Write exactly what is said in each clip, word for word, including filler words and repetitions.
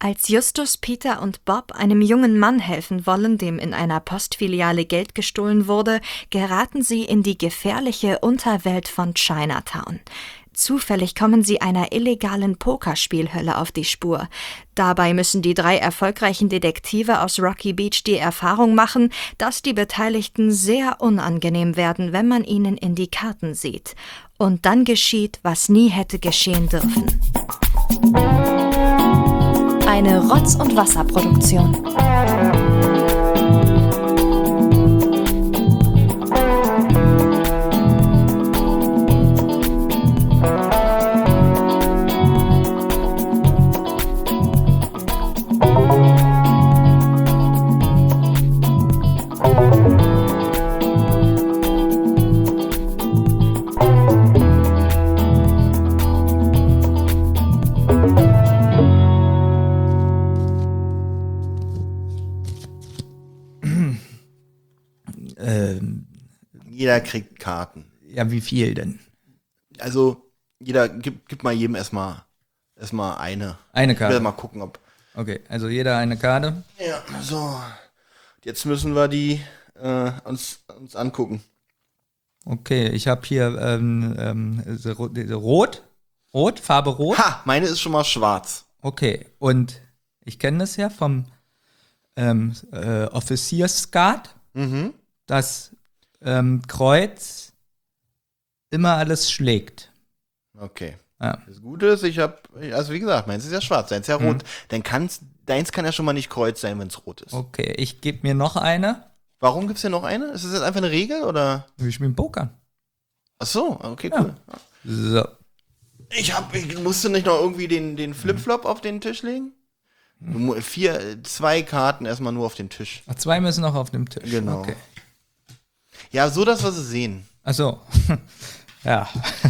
Als Justus, Peter und Bob einem jungen Mann helfen wollen, dem in einer Postfiliale Geld gestohlen wurde, geraten sie in die gefährliche Unterwelt von Chinatown. Zufällig kommen sie einer illegalen Pokerspielhölle auf die Spur. Dabei müssen die drei erfolgreichen Detektive aus Rocky Beach die Erfahrung machen, dass die Beteiligten sehr unangenehm werden, wenn man ihnen in die Karten sieht. Und dann geschieht, was nie hätte geschehen dürfen. Eine Rotz- und Wasserproduktion. Jeder kriegt Karten. Ja, wie viel denn? Also, jeder, gib, gib mal jedem erstmal erstmal eine. Eine Ich Karte. werde mal gucken, ob. Okay, also jeder eine Karte. Ja, so. Jetzt müssen wir die äh, uns, uns angucken. Okay, ich habe hier ähm, ähm, diese Ro- diese Rot. Rot, Farbe Rot. Ha, meine ist schon mal schwarz. Okay, und ich kenne das ja vom ähm, äh, Offiziersguard, Mhm. dass ähm, Kreuz immer alles schlägt. Okay. Ja. Das Gute ist, ich habe, also wie gesagt, meins ist ja schwarz, deins ist ja rot. Mhm. Dann kann's, deins kann ja schon mal nicht Kreuz sein, wenn es rot ist. Okay, ich gebe mir noch eine. Warum gibt's hier noch eine? Ist das jetzt einfach eine Regel oder? Wir spielen Poker. Ach so, okay, Ja. cool. So. Ich hab, ich musste nicht noch irgendwie den, den Flipflop auf den Tisch legen? Du mu- Vier, zwei Karten erstmal nur auf den Tisch. Ach, zwei müssen noch auf dem Tisch. Genau. Okay. Ja, so, dass wir sie sehen. Ach so. Ja.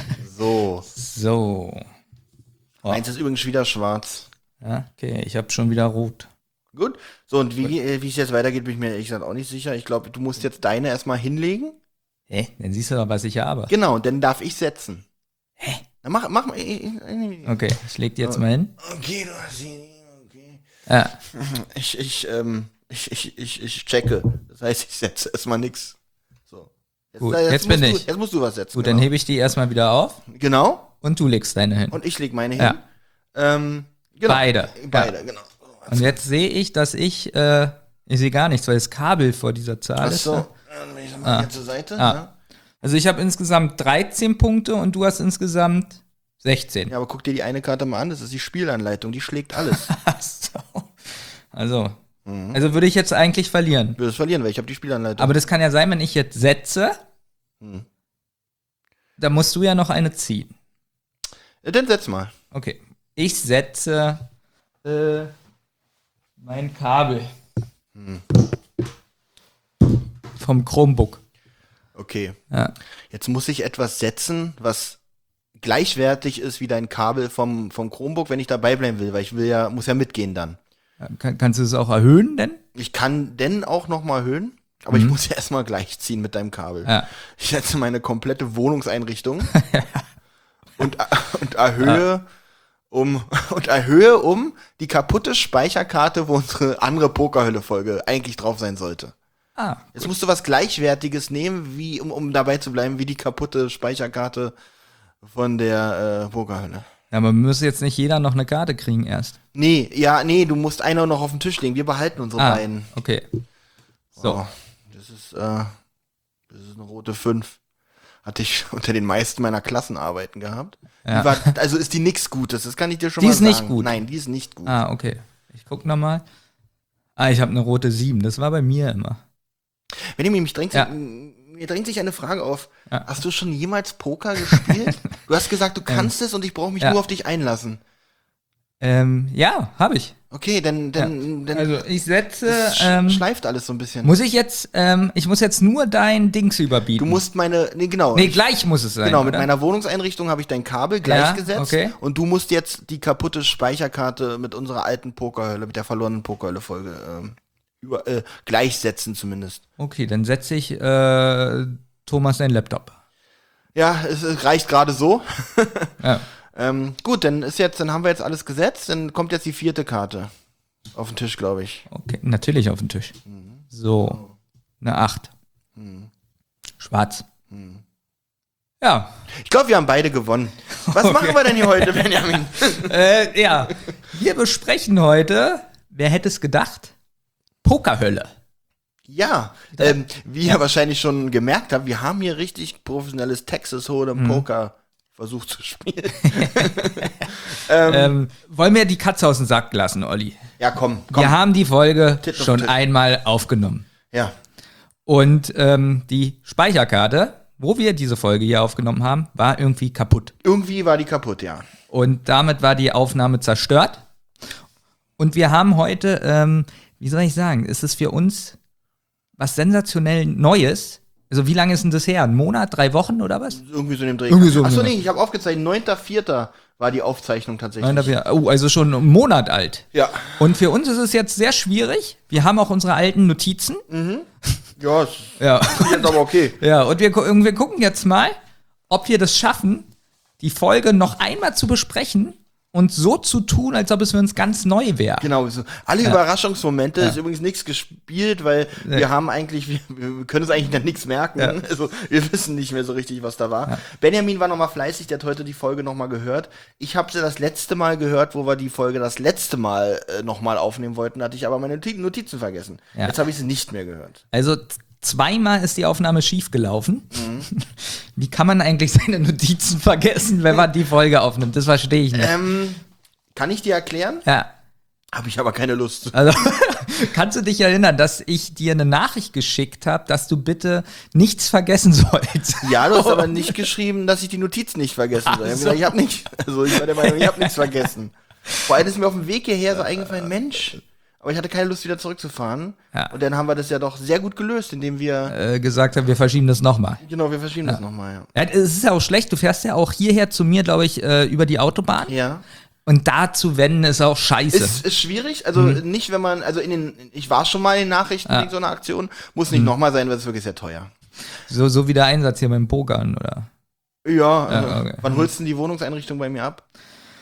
So. So. Oh. Meins ist übrigens wieder schwarz. Ja, okay, ich habe schon wieder rot. Gut. So, und wie, äh, wie es jetzt weitergeht, bin ich mir ehrlich gesagt auch nicht sicher. Ich glaube, du musst jetzt deine erstmal hinlegen. Hä? Dann siehst du doch, was ich habe. Genau, und dann darf ich setzen. Hä? Dann mach, mach mal. äh, äh, Okay, ich leg die jetzt mal hin. Okay, du hast sie. Okay. Ja. Ich, ich, ähm, ich, ich, ich, ich checke. Das heißt, ich setze erstmal nix. So. Gut, jetzt musst bin du, ich. Jetzt musst du was setzen. Gut, genau. dann hebe ich die erstmal wieder auf Genau. und du legst deine hin. Und ich leg meine hin. Ja. Ähm, genau. Beide. Beide, Ja. genau. Und jetzt sehe ich, dass ich, äh, ich sehe gar nichts, weil das Kabel vor dieser Zahl Ach ist. so. Ne? Dann bin ich mal Ah. hier zur Seite. Ah. Ja. Also ich habe insgesamt dreizehn Punkte und du hast insgesamt sechzehn. Ja, aber guck dir die eine Karte mal an. Das ist die Spielanleitung. Die schlägt alles. Ach so. Also, Mhm. also würde ich jetzt eigentlich verlieren. Du wirst verlieren, weil ich habe die Spielanleitung. Aber das kann ja sein, wenn ich jetzt setze, Hm. dann musst du ja noch eine ziehen. Äh, Dann setz mal. Okay. Ich setze äh, mein Kabel Hm. vom Chromebook. Okay. Ja. Jetzt muss ich etwas setzen, was gleichwertig ist wie dein Kabel vom, vom Chromebook, wenn ich dabei bleiben will, weil ich will ja, muss ja mitgehen dann. Kann, kannst du es auch erhöhen denn? Ich kann denn auch noch mal erhöhen, aber Mhm. ich muss ja erstmal gleichziehen mit deinem Kabel. Ja. Ich setze meine komplette Wohnungseinrichtung und, und erhöhe um und erhöhe um die kaputte Speicherkarte, wo unsere andere Pokerhölle-Folge eigentlich drauf sein sollte. Ah, Jetzt musst du was Gleichwertiges nehmen, wie, um, um dabei zu bleiben, wie die kaputte Speicherkarte von der äh, Pokerhölle. ja, aber müsste jetzt nicht jeder noch eine Karte kriegen erst. Nee, ja, nee, du musst eine noch auf den Tisch legen. Wir behalten unsere Ah, beiden. okay. So. Oh, das ist, äh, das ist eine rote fünf. Hatte ich unter den meisten meiner Klassenarbeiten gehabt. Ja. Die war, also ist die nix Gutes, das kann ich dir schon Die mal ist sagen. nicht gut. Nein, die ist nicht gut. Ah, okay. Ich guck noch mal. Ah, ich habe eine rote sieben. Das war bei mir immer. Wenn ihr mich drängt, Ja. mir drängt sich eine Frage auf. Ja. Hast du schon jemals Poker gespielt? Du hast gesagt, du kannst es und ich brauche mich Ja. nur auf dich einlassen. Ähm, ja, habe ich. Okay, dann, dann, dann Also ich setze. das sch Ähm, schleift alles so ein bisschen. muss ich jetzt? Ähm, ich muss jetzt nur dein Dings überbieten. Du musst meine, nee, genau. Nee, ich, gleich muss es sein. genau, mit oder? meiner Wohnungseinrichtung habe ich dein Kabel Ja, gleichgesetzt okay. und du musst jetzt die kaputte Speicherkarte mit unserer alten Pokerhölle, mit der verlorenen Pokerhölle-Folge ähm, über, äh, gleichsetzen zumindest. Okay, dann setze ich äh, Thomas seinen Laptop. Ja, es, es reicht gerade so. Ja. ähm, gut, dann ist jetzt, dann haben wir jetzt alles gesetzt, dann kommt jetzt die vierte Karte. Auf den Tisch, glaube ich. Okay, natürlich auf den Tisch. Mhm. So, eine acht. Mhm. Schwarz. Mhm. Ja. Ich glaube, wir haben beide gewonnen. Was okay. machen wir denn hier heute, Benjamin? äh, ja, wir besprechen heute, wer hätte es gedacht? Pokerhölle. Ja, ähm, wie ihr wahrscheinlich schon gemerkt habt, wir haben hier richtig professionelles Texas Hold'em mhm. Poker versucht zu spielen. ähm, ähm, wollen wir die Katze aus dem Sack lassen, Olli? Ja, komm, komm. Wir haben die Folge Titt schon Titt. einmal aufgenommen. Ja. Und ähm, die Speicherkarte, wo wir diese Folge hier aufgenommen haben, war irgendwie kaputt. Irgendwie war die kaputt, ja. Und damit war die Aufnahme zerstört. Und wir haben heute, ähm, wie soll ich sagen, ist es für uns was sensationell Neues. Also wie lange ist denn das her? Ein Monat, drei Wochen oder was? Irgendwie so in dem Dreh. Irgendwie so Achso, nee, ich habe aufgezeichnet, neunter vierter war die Aufzeichnung tatsächlich. Oh, also schon einen Monat alt. Ja. Und für uns ist es jetzt sehr schwierig. Wir haben auch unsere alten Notizen. Mhm. Ja, ist ja. jetzt aber okay. Ja, und wir, wir gucken jetzt mal, ob wir das schaffen, die Folge noch einmal zu besprechen und so zu tun, als ob es für uns ganz neu wäre. Genau, so. Alle ja. Überraschungsmomente, ja. ist übrigens nichts gespielt, weil ja. wir haben eigentlich, wir, wir können uns eigentlich dann nichts merken. Ja. Also wir wissen nicht mehr so richtig, was da war. Ja. Benjamin war nochmal fleißig, der hat heute die Folge nochmal gehört. Ich habe sie das letzte Mal gehört, wo wir die Folge das letzte Mal äh, nochmal aufnehmen wollten, hatte ich aber meine Notizen vergessen. Ja. Jetzt habe ich sie nicht mehr gehört. Also zweimal ist die Aufnahme schief gelaufen. Mhm. Wie kann man eigentlich seine Notizen vergessen, wenn man die Folge aufnimmt? Das verstehe ich nicht. Ähm, kann ich dir erklären? Ja. Habe ich aber keine Lust. Also, kannst du dich erinnern, dass ich dir eine Nachricht geschickt habe, dass du bitte nichts vergessen sollst? Ja, du hast aber nicht geschrieben, dass ich die Notizen nicht vergessen soll. So. Ich habe nicht, also ich war der Meinung, ich habe nichts vergessen. Vor allem ist mir auf dem Weg hierher so eingefallen, Mensch, aber ich hatte keine Lust, wieder zurückzufahren. Ja. Und dann haben wir das ja doch sehr gut gelöst, indem wir äh, gesagt haben, wir verschieben das nochmal. Genau, wir verschieben ja. das nochmal, ja. ja. Es ist ja auch schlecht, du fährst ja auch hierher zu mir, glaube ich, äh, über die Autobahn. Ja. Und da zu wenden ist auch scheiße. Ist, ist schwierig, also mhm. nicht, wenn man, also in den, ich war schon mal in den Nachrichten ja. wegen so einer Aktion, muss nicht mhm. nochmal sein, weil es ist wirklich sehr teuer. So, so wie der Einsatz hier beim Pokern, oder? Ja, also, ja okay. Wann holst du denn die Wohnungseinrichtung bei mir ab?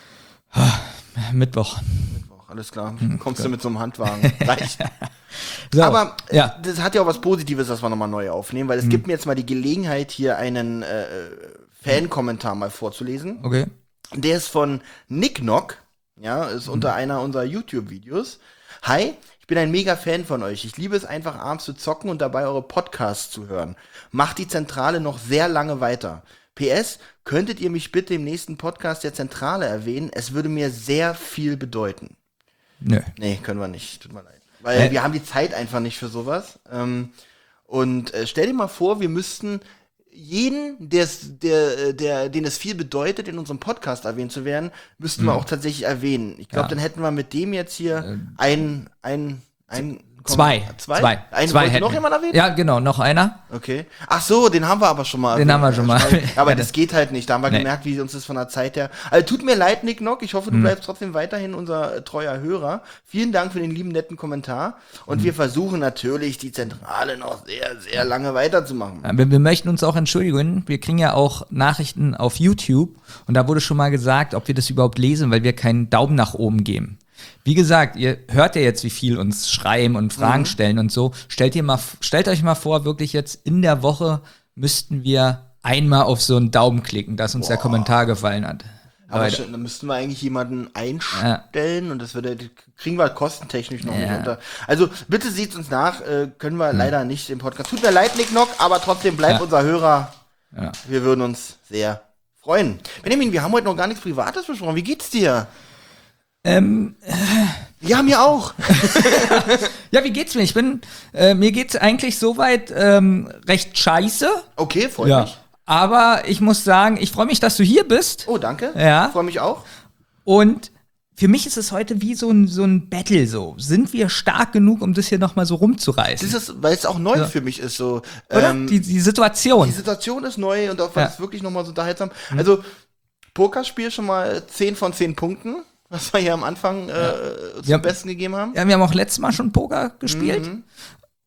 Mittwoch. Mittwoch, alles klar. Hm, Kommst okay. du mit so einem Handwagen. Reicht. So, aber ja. das hat ja auch was Positives, dass wir nochmal neu aufnehmen, weil es hm. gibt mir jetzt mal die Gelegenheit, hier einen äh, Fan-Kommentar mal vorzulesen. Okay. Der ist von Nick Knock, ja, ist hm. unter einer unserer YouTube-Videos. Hi, ich bin ein mega Fan von euch. Ich liebe es einfach, abends zu zocken und dabei eure Podcasts zu hören. Macht die Zentrale noch sehr lange weiter. P S, könntet ihr mich bitte im nächsten Podcast der Zentrale erwähnen? Es würde mir sehr viel bedeuten. Nö. Nee, können wir nicht. Tut mir leid. Weil äh. wir haben die Zeit einfach nicht für sowas. Ähm, und äh, stell dir mal vor, wir müssten jeden, der's, der, der, den es viel bedeutet, in unserem Podcast erwähnt zu werden, müssten mhm. wir auch tatsächlich erwähnen. Ich glaube, ja. dann hätten wir mit dem jetzt hier äh. ein, ein, ein Zwei. Zwei? Zwei. Einen Zwei wollte hätten. noch jemand erwähnen? Ja, genau, noch einer. Okay. Ach so, den haben wir aber schon mal Den erwähnt. haben wir schon mal. Aber das geht halt nicht. Da haben wir nee. gemerkt, wie uns das von der Zeit her. Also tut mir leid, Nick Knock. Ich hoffe, du hm. bleibst trotzdem weiterhin unser äh, treuer Hörer. Vielen Dank für den lieben, netten Kommentar. Und hm. wir versuchen natürlich, die Zentrale noch sehr, sehr lange weiterzumachen. Ja, wir, wir möchten uns auch entschuldigen. Wir kriegen ja auch Nachrichten auf YouTube. Und da wurde schon mal gesagt, ob wir das überhaupt lesen, weil wir keinen Daumen nach oben geben. Wie gesagt, ihr hört ja jetzt, wie viel uns schreiben und Fragen mhm. stellen und so. Stellt ihr mal, stellt euch mal vor, wirklich jetzt in der Woche müssten wir einmal auf so einen Daumen klicken, dass uns Boah. der Kommentar gefallen hat. Aber Leute. Schon, dann müssten wir eigentlich jemanden einstellen ja. und das würde, kriegen wir kostentechnisch noch ja. nicht unter. Also bitte seht uns nach, äh, können wir mhm. leider nicht im Podcast. Tut mir leid, Nick Knock, aber trotzdem bleibt ja. unser Hörer. Ja. Wir würden uns sehr freuen. Benjamin, wir haben heute noch gar nichts Privates besprochen. Wie geht's dir? Ähm, ja, mir auch. Ja, wie geht's mir? Ich bin, äh, mir geht's eigentlich soweit ähm, recht scheiße. Okay, freut ja. mich. Aber ich muss sagen, ich freue mich, dass du hier bist. Oh, danke. Ja. Freue mich auch. Und für mich ist es heute wie so ein, so ein Battle so. Sind wir stark genug, um das hier nochmal so rumzureißen? Das ist, weil es auch neu ja. für mich ist. So, Oder? Ähm, die, die Situation. Die Situation ist neu und auch ja. was wirklich nochmal so unterhaltsam. Mhm. Also, Pokerspiel schon mal zehn von zehn Punkten. Was wir hier am Anfang äh, ja. zum ja. Besten gegeben haben. Ja, wir haben auch letztes Mal schon Poker gespielt. Mhm.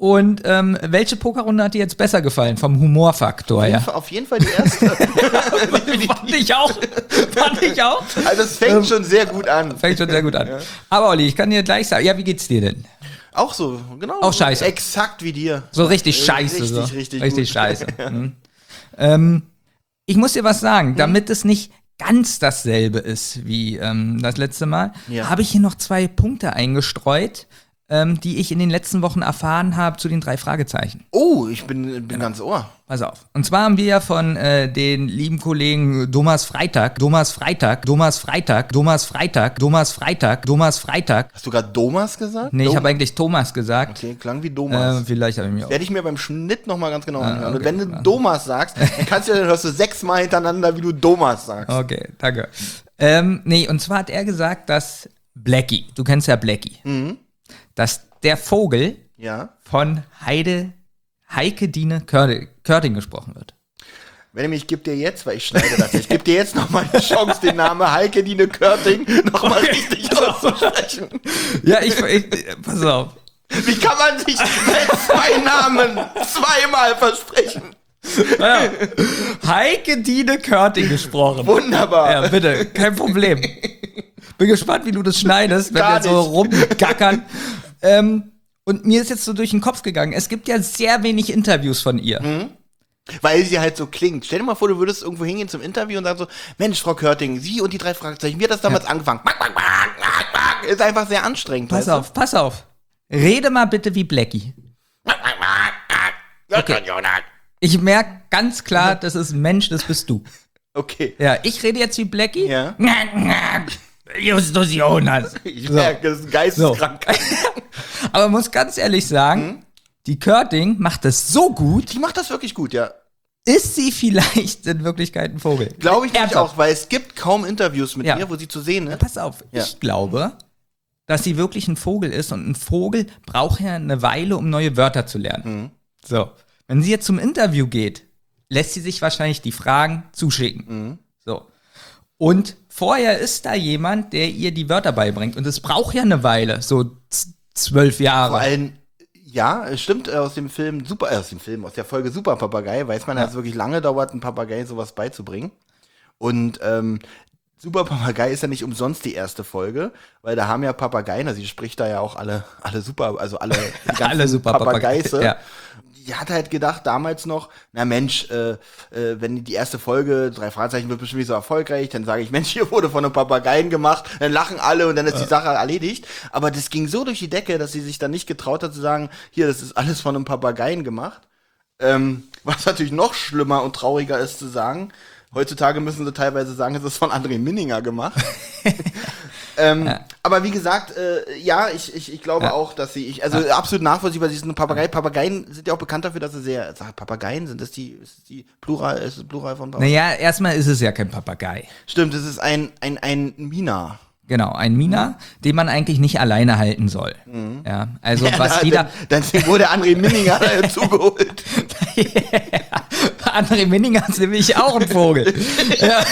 Und ähm, welche Pokerrunde hat dir jetzt besser gefallen vom Humorfaktor? Auf jeden, Ja, Fall, auf jeden Fall die erste. fand ich auch. Fand ich auch. Also es fängt ähm, schon sehr gut an. Fängt schon sehr gut an. Ja. Aber Olli, ich kann dir gleich sagen, ja, wie geht's dir denn? Auch so, genau. Auch scheiße. Exakt wie dir. So richtig scheiße. Richtig, so. richtig, richtig gut. scheiße. Mhm. ähm, ich muss dir was sagen, damit es nicht ganz dasselbe ist wie ähm, das letzte Mal, Ja. habe ich hier noch zwei Punkte eingestreut, ähm, die ich in den letzten Wochen erfahren habe zu den drei Fragezeichen. Oh, ich bin, bin ganz ohr. Pass auf. Und zwar haben wir ja von äh, den lieben Kollegen Thomas Freitag, Thomas Freitag, Thomas Freitag, Thomas Freitag, Thomas Freitag, Thomas Freitag. Hast du gerade Domas gesagt? Nee, ich Dom- habe eigentlich Thomas gesagt. Okay, klang wie Domas. Äh, vielleicht habe ich mir auch. Werde ich mir beim Schnitt nochmal ganz genau anhören. okay. Und wenn du Domas sagst, dann kannst du, dann hörst du sechsmal hintereinander, wie du Domas sagst. Okay, danke. Ähm, nee, und zwar hat er gesagt, dass Blackie, du kennst ja Blackie, Mhm. dass der Vogel Ja. von Heide, Heike Dine Körting, Körting gesprochen wird. Wenn ich gebe dir jetzt, weil ich schneide das, ich gebe dir jetzt nochmal eine Chance, den Namen Heike Dine Körting nochmal Okay. richtig auszusprechen. Ja, ich, ich pass auf. Wie kann man sich zwei Namen zweimal versprechen? Ja. Heike Dine Körting gesprochen. Wunderbar. Ja, bitte, kein Problem. Bin gespannt, wie du das schneidest, wenn Gar wir so nicht. rumgackern. ähm, und mir ist jetzt so durch den Kopf gegangen, es gibt ja sehr wenig Interviews von ihr. Mhm. Weil sie halt so klingt. Stell dir mal vor, du würdest irgendwo hingehen zum Interview und sagen so, Mensch, Frau Körting, Sie und die drei Fragezeichen, wie hat das damals angefangen? Ist einfach sehr anstrengend. Pass weißt auf, pass auf. Rede mal bitte wie Blackie. Okay. Ich merke ganz klar, das ist ein Mensch, das bist du. Okay. Ja, ich rede jetzt wie Blackie. Ja. Justus Jonas. Ich merke, das ist geisteskrank. Aber muss ganz ehrlich sagen, Mhm. die Körting macht das so gut, Die macht das wirklich gut, ja. ist sie vielleicht in Wirklichkeit ein Vogel. Glaube ich nämlich Ernsthaft. auch, weil es gibt kaum Interviews mit Ja. ihr, wo sie zu sehen ist. Pass auf, Ja. ich glaube, dass sie wirklich ein Vogel ist und ein Vogel braucht ja eine Weile, um neue Wörter zu lernen. Mhm. So, wenn sie jetzt zum Interview geht, lässt sie sich wahrscheinlich die Fragen zuschicken. Mhm. So. Und vorher ist da jemand, der ihr die Wörter beibringt. Und es braucht ja eine Weile, so z- zwölf Jahre. Vor allem, ja, es stimmt, äh, aus dem Film, super, äh, aus dem Film, aus der Folge Super Papagei, weiß man, Ja. dass es wirklich lange dauert, einem Papagei sowas beizubringen. Und ähm, Super Papagei ist ja nicht umsonst die erste Folge, weil da haben ja Papageien, also sie spricht da ja auch alle, alle super, also alle, die ganzen Alle super Papageise. Papagei- ja. Die hat halt gedacht damals noch, na Mensch, äh, äh, wenn die erste Folge, drei Fragezeichen, wird bestimmt nicht so erfolgreich, dann sage ich, Mensch, hier wurde von einem Papageien gemacht, dann lachen alle und dann ist die Sache erledigt. Aber das ging so durch die Decke, dass sie sich dann nicht getraut hat zu sagen, hier, das ist alles von einem Papageien gemacht. Ähm, was natürlich noch schlimmer und trauriger ist zu sagen, heutzutage müssen sie teilweise sagen, es ist von André Minninger gemacht. ähm, Ja. Aber wie gesagt, äh, ja, ich, ich, ich glaube Ja. auch, dass sie, ich, also absolut nachvollziehbar, sie ist eine Papagei. Papageien sind ja auch bekannt dafür, dass sie sehr, sag, Papageien, sind das die, ist das die Plural, ist das Plural von Papageien? Naja, erstmal ist es ja kein Papagei. Stimmt, es ist ein, ein, ein Mina. Genau, ein Mina, den man eigentlich nicht alleine halten soll. Ja, also was Ja, jeder. Dann, dann wurde André Minninger dazugeholt. André Minninger ist nämlich auch ein Vogel. ja.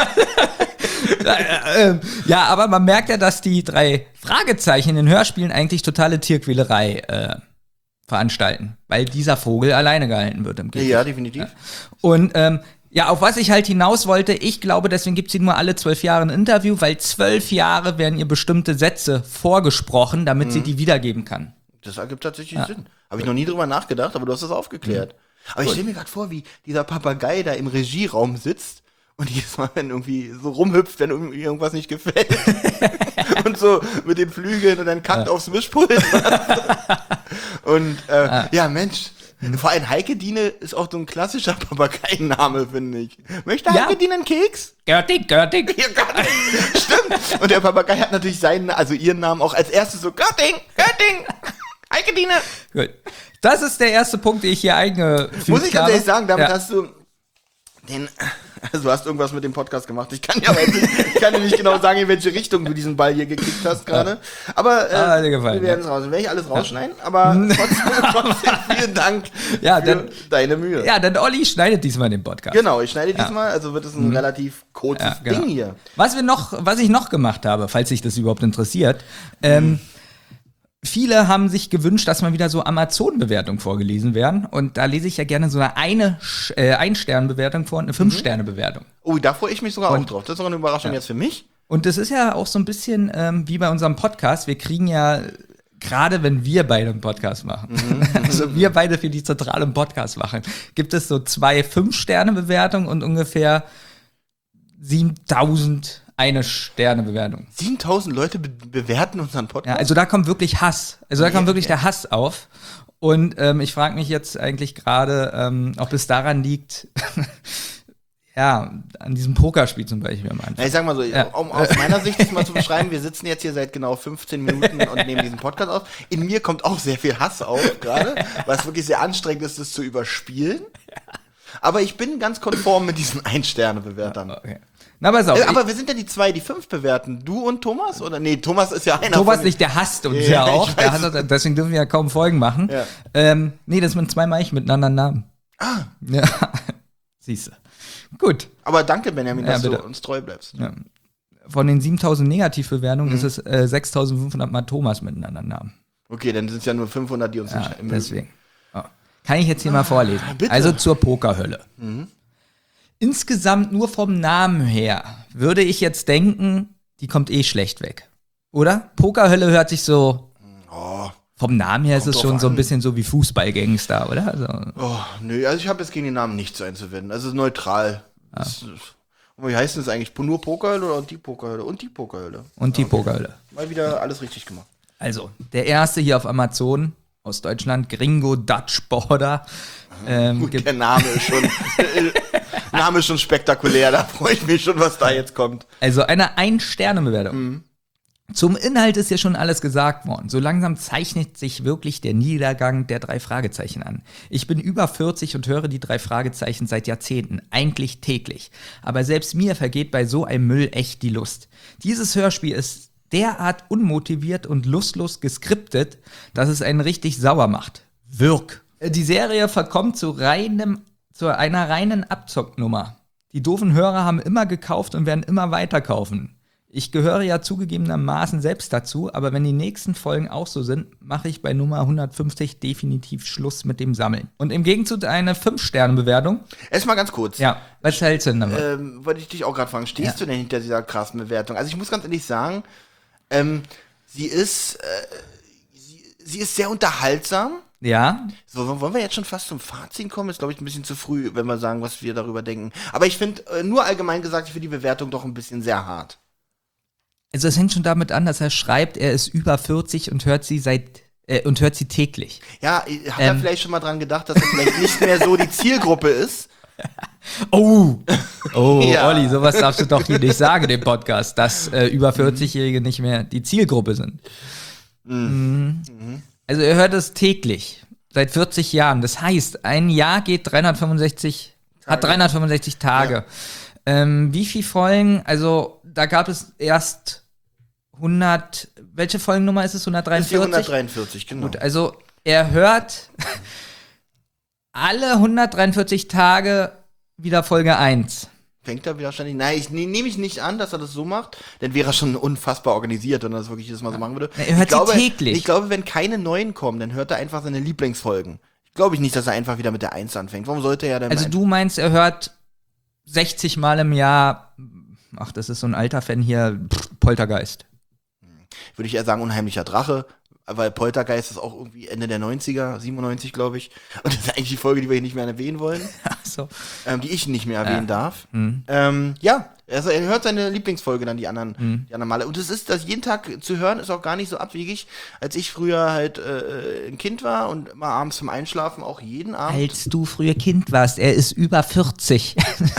Äh, äh, ja, aber man merkt ja, dass die drei Fragezeichen in den Hörspielen eigentlich totale Tierquälerei äh, veranstalten, weil dieser Vogel alleine gehalten wird im Käfig. Ja, definitiv. Und ähm, ja, auf was ich halt hinaus wollte, ich glaube, deswegen gibt sie nur alle zwölf Jahre ein Interview, weil zwölf Jahre werden ihr bestimmte Sätze vorgesprochen, damit Mhm. sie die wiedergeben kann. Das ergibt tatsächlich Sinn. Habe ich noch nie drüber nachgedacht, aber du hast das aufgeklärt. Aber ich stelle mir gerade vor, wie dieser Papagei da im Regieraum sitzt und jedes Mal, wenn irgendwie so rumhüpft, wenn irgendwie irgendwas nicht gefällt. und so mit den Flügeln und dann kackt aufs Mischpult. und äh, ja, Mensch. Vor allem Heike Dine ist auch so ein klassischer Papageienname, finde ich. Möchte Ja. Heike Dine einen Keks? Görtig, Görtig. Ja, Götting. Stimmt. Und der Papagei hat natürlich seinen, also ihren Namen auch als erstes so Götting, Götting, Heike Dine. Gut. Das ist der erste Punkt, den ich hier eingefügt habe. Muss ich ganz ehrlich sagen, damit Ja. hast du den, also du hast irgendwas mit dem Podcast gemacht. Ich kann ja aber jetzt nicht, ich kann dir nicht genau sagen, in welche Richtung du diesen Ball hier gekickt hast gerade. Aber äh, Ah, hat dir gefallen, wir werden es raus. Werde ich alles rausschneiden, aber trotzdem, trotzdem vielen Dank Ja, für dann- deine Mühe. Ja, denn Olli schneidet diesmal den Podcast. Genau, ich schneide diesmal, also wird es ein relativ kurzes Ja, genau. Ding hier. Was wir noch, was ich noch gemacht habe, falls sich das überhaupt interessiert, ähm, viele haben sich gewünscht, dass mal wieder so Amazon-Bewertungen vorgelesen werden. Und da lese ich ja gerne so eine, eine äh, Ein-Sterne-Bewertung vor und eine Fünf-Sterne-Bewertung. Oh, da freue ich mich sogar Und- auch drauf. Das ist sogar eine Überraschung Ja. jetzt für mich. Und das ist ja auch so ein bisschen ähm, wie bei unserem Podcast. Wir kriegen ja, gerade wenn wir beide einen Podcast machen, also wir beide für die Zentrale einen Podcast machen, gibt es so zwei Fünf-Sterne-Bewertungen und ungefähr siebentausend Eine-Sterne-Bewertungen. siebentausend Leute be bewerten unseren Ja, Podcast. also da kommt wirklich Hass. Also da Nee, kommt wirklich okay. der Hass auf. Und ähm, ich frage mich jetzt eigentlich gerade, ähm, ob es daran liegt, ja, an diesem Pokerspiel zum Beispiel am Anfang. Na, ich sag mal so, Ja. um aus meiner Sicht das mal zu beschreiben, wir sitzen jetzt hier seit genau fünfzehn Minuten und nehmen diesen Podcast auf. In mir kommt auch sehr viel Hass auf gerade, was wirklich sehr anstrengend ist, das zu überspielen. Aber ich bin ganz konform mit diesen Ein-Sterne-Bewertern. Okay. Na, pass auf. Äh, ich- aber wir sind ja die zwei, die fünf bewerten. Du und Thomas? Oder nee, Thomas ist ja einer Thomas von nicht, der hasst uns Ja, ja auch. ich Der weiß. hasst, deswegen dürfen wir ja kaum Folgen machen. Ja. Ähm, nee, das sind zwei Meichen mit einem anderen Namen. Ah. Ja. Siehst du. Gut. Aber danke, Benjamin, Ja, dass du bitte. uns treu bleibst. Ja. Von den siebentausend Negativbewertungen Mhm. ist es äh, sechstausendfünfhundert Mal Thomas mit einem anderen Namen. Okay, dann sind es ja nur fünfhundert, die uns Ja, nicht mögen. deswegen. Oh. Kann ich jetzt hier mal vorlesen. bitte. Also zur Pokerhölle. Insgesamt nur vom Namen her würde ich jetzt denken, die kommt eh schlecht weg. Oder? Pokerhölle hört sich so, Oh, vom Namen her ist Kommt es drauf schon so ein an. bisschen so wie Fußballgangster, oder? Also, oh, nö, also ich habe jetzt gegen den Namen nichts einzuwenden. Also neutral. Das, und wie heißt denn das eigentlich? Nur Pokerhölle oder die Pokerhölle? Und die Pokerhölle. und die Pokerhölle. Mal wieder alles richtig gemacht. Also, der erste hier auf Amazon aus Deutschland, Gringo Dutch Border. Ähm, Gut, gibt, der Name ist schon, äh, Name ist schon spektakulär. Da freue ich mich schon, was da jetzt kommt. also eine Ein-Sterne-Bewertung. Mhm. Zum Inhalt ist ja schon alles gesagt worden. So langsam zeichnet sich wirklich der Niedergang der drei Fragezeichen an. Ich bin über vierzig und höre die drei Fragezeichen seit Jahrzehnten, eigentlich täglich. Aber selbst mir vergeht bei so einem Müll echt die Lust. Dieses Hörspiel ist derart unmotiviert und lustlos geskriptet, dass es einen richtig sauer macht. Wirk. Die Serie verkommt zu reinem, zu einer reinen Abzocknummer. Die doofen Hörer haben immer gekauft und werden immer weiter kaufen. Ich gehöre ja zugegebenermaßen selbst dazu, aber wenn die nächsten Folgen auch so sind, mache ich bei Nummer hundertfünfzig definitiv Schluss mit dem Sammeln. Und im Gegenzug eine fünf-Sterne-Bewertung. Erstmal ganz kurz. Ja, was hältst du denn damit? Ähm, wollte ich dich auch gerade fragen, stehst Ja. du denn hinter dieser krassen Bewertung? Also ich muss ganz ehrlich sagen, ähm, sie ist, äh, sie, sie ist sehr unterhaltsam. Ja, So, wollen wir jetzt schon fast zum Fazit kommen? Ist, glaube ich, ein bisschen zu früh, wenn wir sagen, was wir darüber denken. Aber ich finde, äh, nur allgemein gesagt, ich finde die Bewertung doch ein bisschen sehr hart. also es hängt schon damit an, dass er schreibt, er ist über vierzig und hört sie seit äh, und hört sie täglich. Ja, ich habe ja Ähm. vielleicht schon mal dran gedacht, dass er vielleicht nicht mehr so die Zielgruppe ist. Oh, oh, Ja. Olli, sowas darfst du doch hier nicht sagen im Podcast, dass äh, über vierzig-Jährige nicht mehr die Zielgruppe sind. Mhm. Also er hört es täglich, seit vierzig Jahren. Das heißt, ein Jahr geht dreihundertfünfundsechzig, hat Tage. dreihundertfünfundsechzig Tage. Ähm, wie viele Folgen, also da gab es erst hundert, welche Folgennummer ist es, Das ist die hundertdreiundvierzig? hundertdreiundvierzig, genau. Gut, also er hört alle hundertdreiundvierzig Tage wieder Folge eins. Fängt er wahrscheinlich. Nein, ich ne, nehme ich nicht an, dass er das so macht, denn wäre er schon unfassbar organisiert, wenn er das wirklich jedes Mal so machen würde. Ja, er hört ich glaube, sie täglich. Ich glaube, wenn keine neuen kommen, dann hört er einfach seine Lieblingsfolgen. Ich glaube ich nicht, dass er einfach wieder mit der Eins anfängt. Warum sollte er denn Also ein- du meinst, er hört sechzig Mal im Jahr, ach, das ist so ein alter Fan hier, pff, Poltergeist. würde ich eher sagen, Unheimlicher Drache, weil Poltergeist ist auch irgendwie Ende der neunziger, siebenundneunzig, glaube ich. Und das ist eigentlich die Folge, die wir hier nicht mehr erwähnen wollen, Ach so. ähm, die ich nicht mehr erwähnen darf. Mhm. Ähm, ja, also er hört seine Lieblingsfolge dann die anderen, Mhm. die anderen Male. Und es ist, das jeden Tag zu hören, ist auch gar nicht so abwegig, als ich früher halt äh, ein Kind war und immer abends zum Einschlafen auch jeden Abend. Als du früher Kind warst, er ist über vierzig.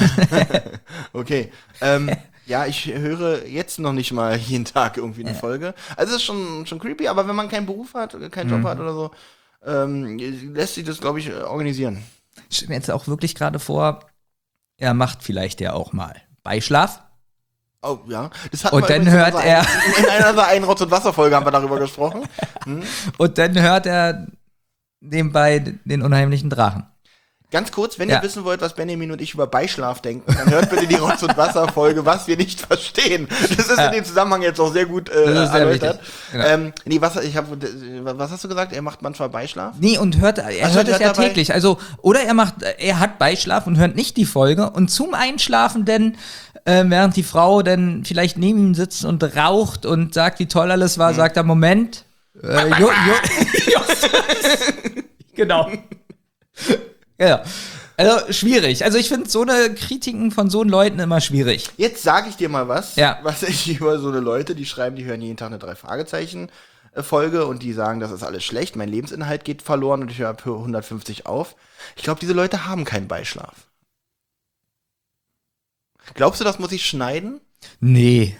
Okay. Ähm, ja, ich höre jetzt noch nicht mal jeden Tag irgendwie eine Folge. Also es ist schon, schon creepy, aber wenn man keinen Beruf hat, keinen Job hat oder so, ähm, lässt sich das, glaube ich, organisieren. Ich stelle mir jetzt auch wirklich gerade vor, er macht vielleicht ja auch mal Beischlaf. Oh, ja. Das hatten Und wir dann übrigens in hört unserer er- Ein, in einer unserer Ein Rotz- und Wasserfolge haben wir darüber gesprochen. Und dann hört er nebenbei den unheimlichen Drachen. Ganz kurz, wenn Ja. ihr wissen wollt, was Benjamin und ich über Beischlaf denken, dann hört bitte die Rotz- und Wasser-Folge, was wir nicht verstehen. Das ist in dem Zusammenhang jetzt auch sehr gut äh, Das ist sehr erläutert. wichtig. Genau. Ähm, nee, was, ich hab, was hast du gesagt? Er macht manchmal Beischlaf? Nee, und hört, er Also, hört es hört ja dabei- täglich. Also, oder er macht, er hat Beischlaf und hört nicht die Folge und zum Einschlafen denn, äh, während die Frau dann vielleicht neben ihm sitzt und raucht und sagt, wie toll alles war, sagt er, Moment, äh, jo, jo, Justus. Genau. Ja. Also, schwierig. Also, ich finde so eine Kritiken von so Leuten immer schwierig. Jetzt sage ich dir mal was, Ja. was ich über so eine Leute, die schreiben, die hören jeden Tag eine Drei-Fragezeichen-Folge und die sagen, das ist alles schlecht, mein Lebensinhalt geht verloren und ich höre für hundertfünfzig auf. Ich glaube, diese Leute haben keinen Beischlaf. Glaubst du, das muss ich schneiden? Nee.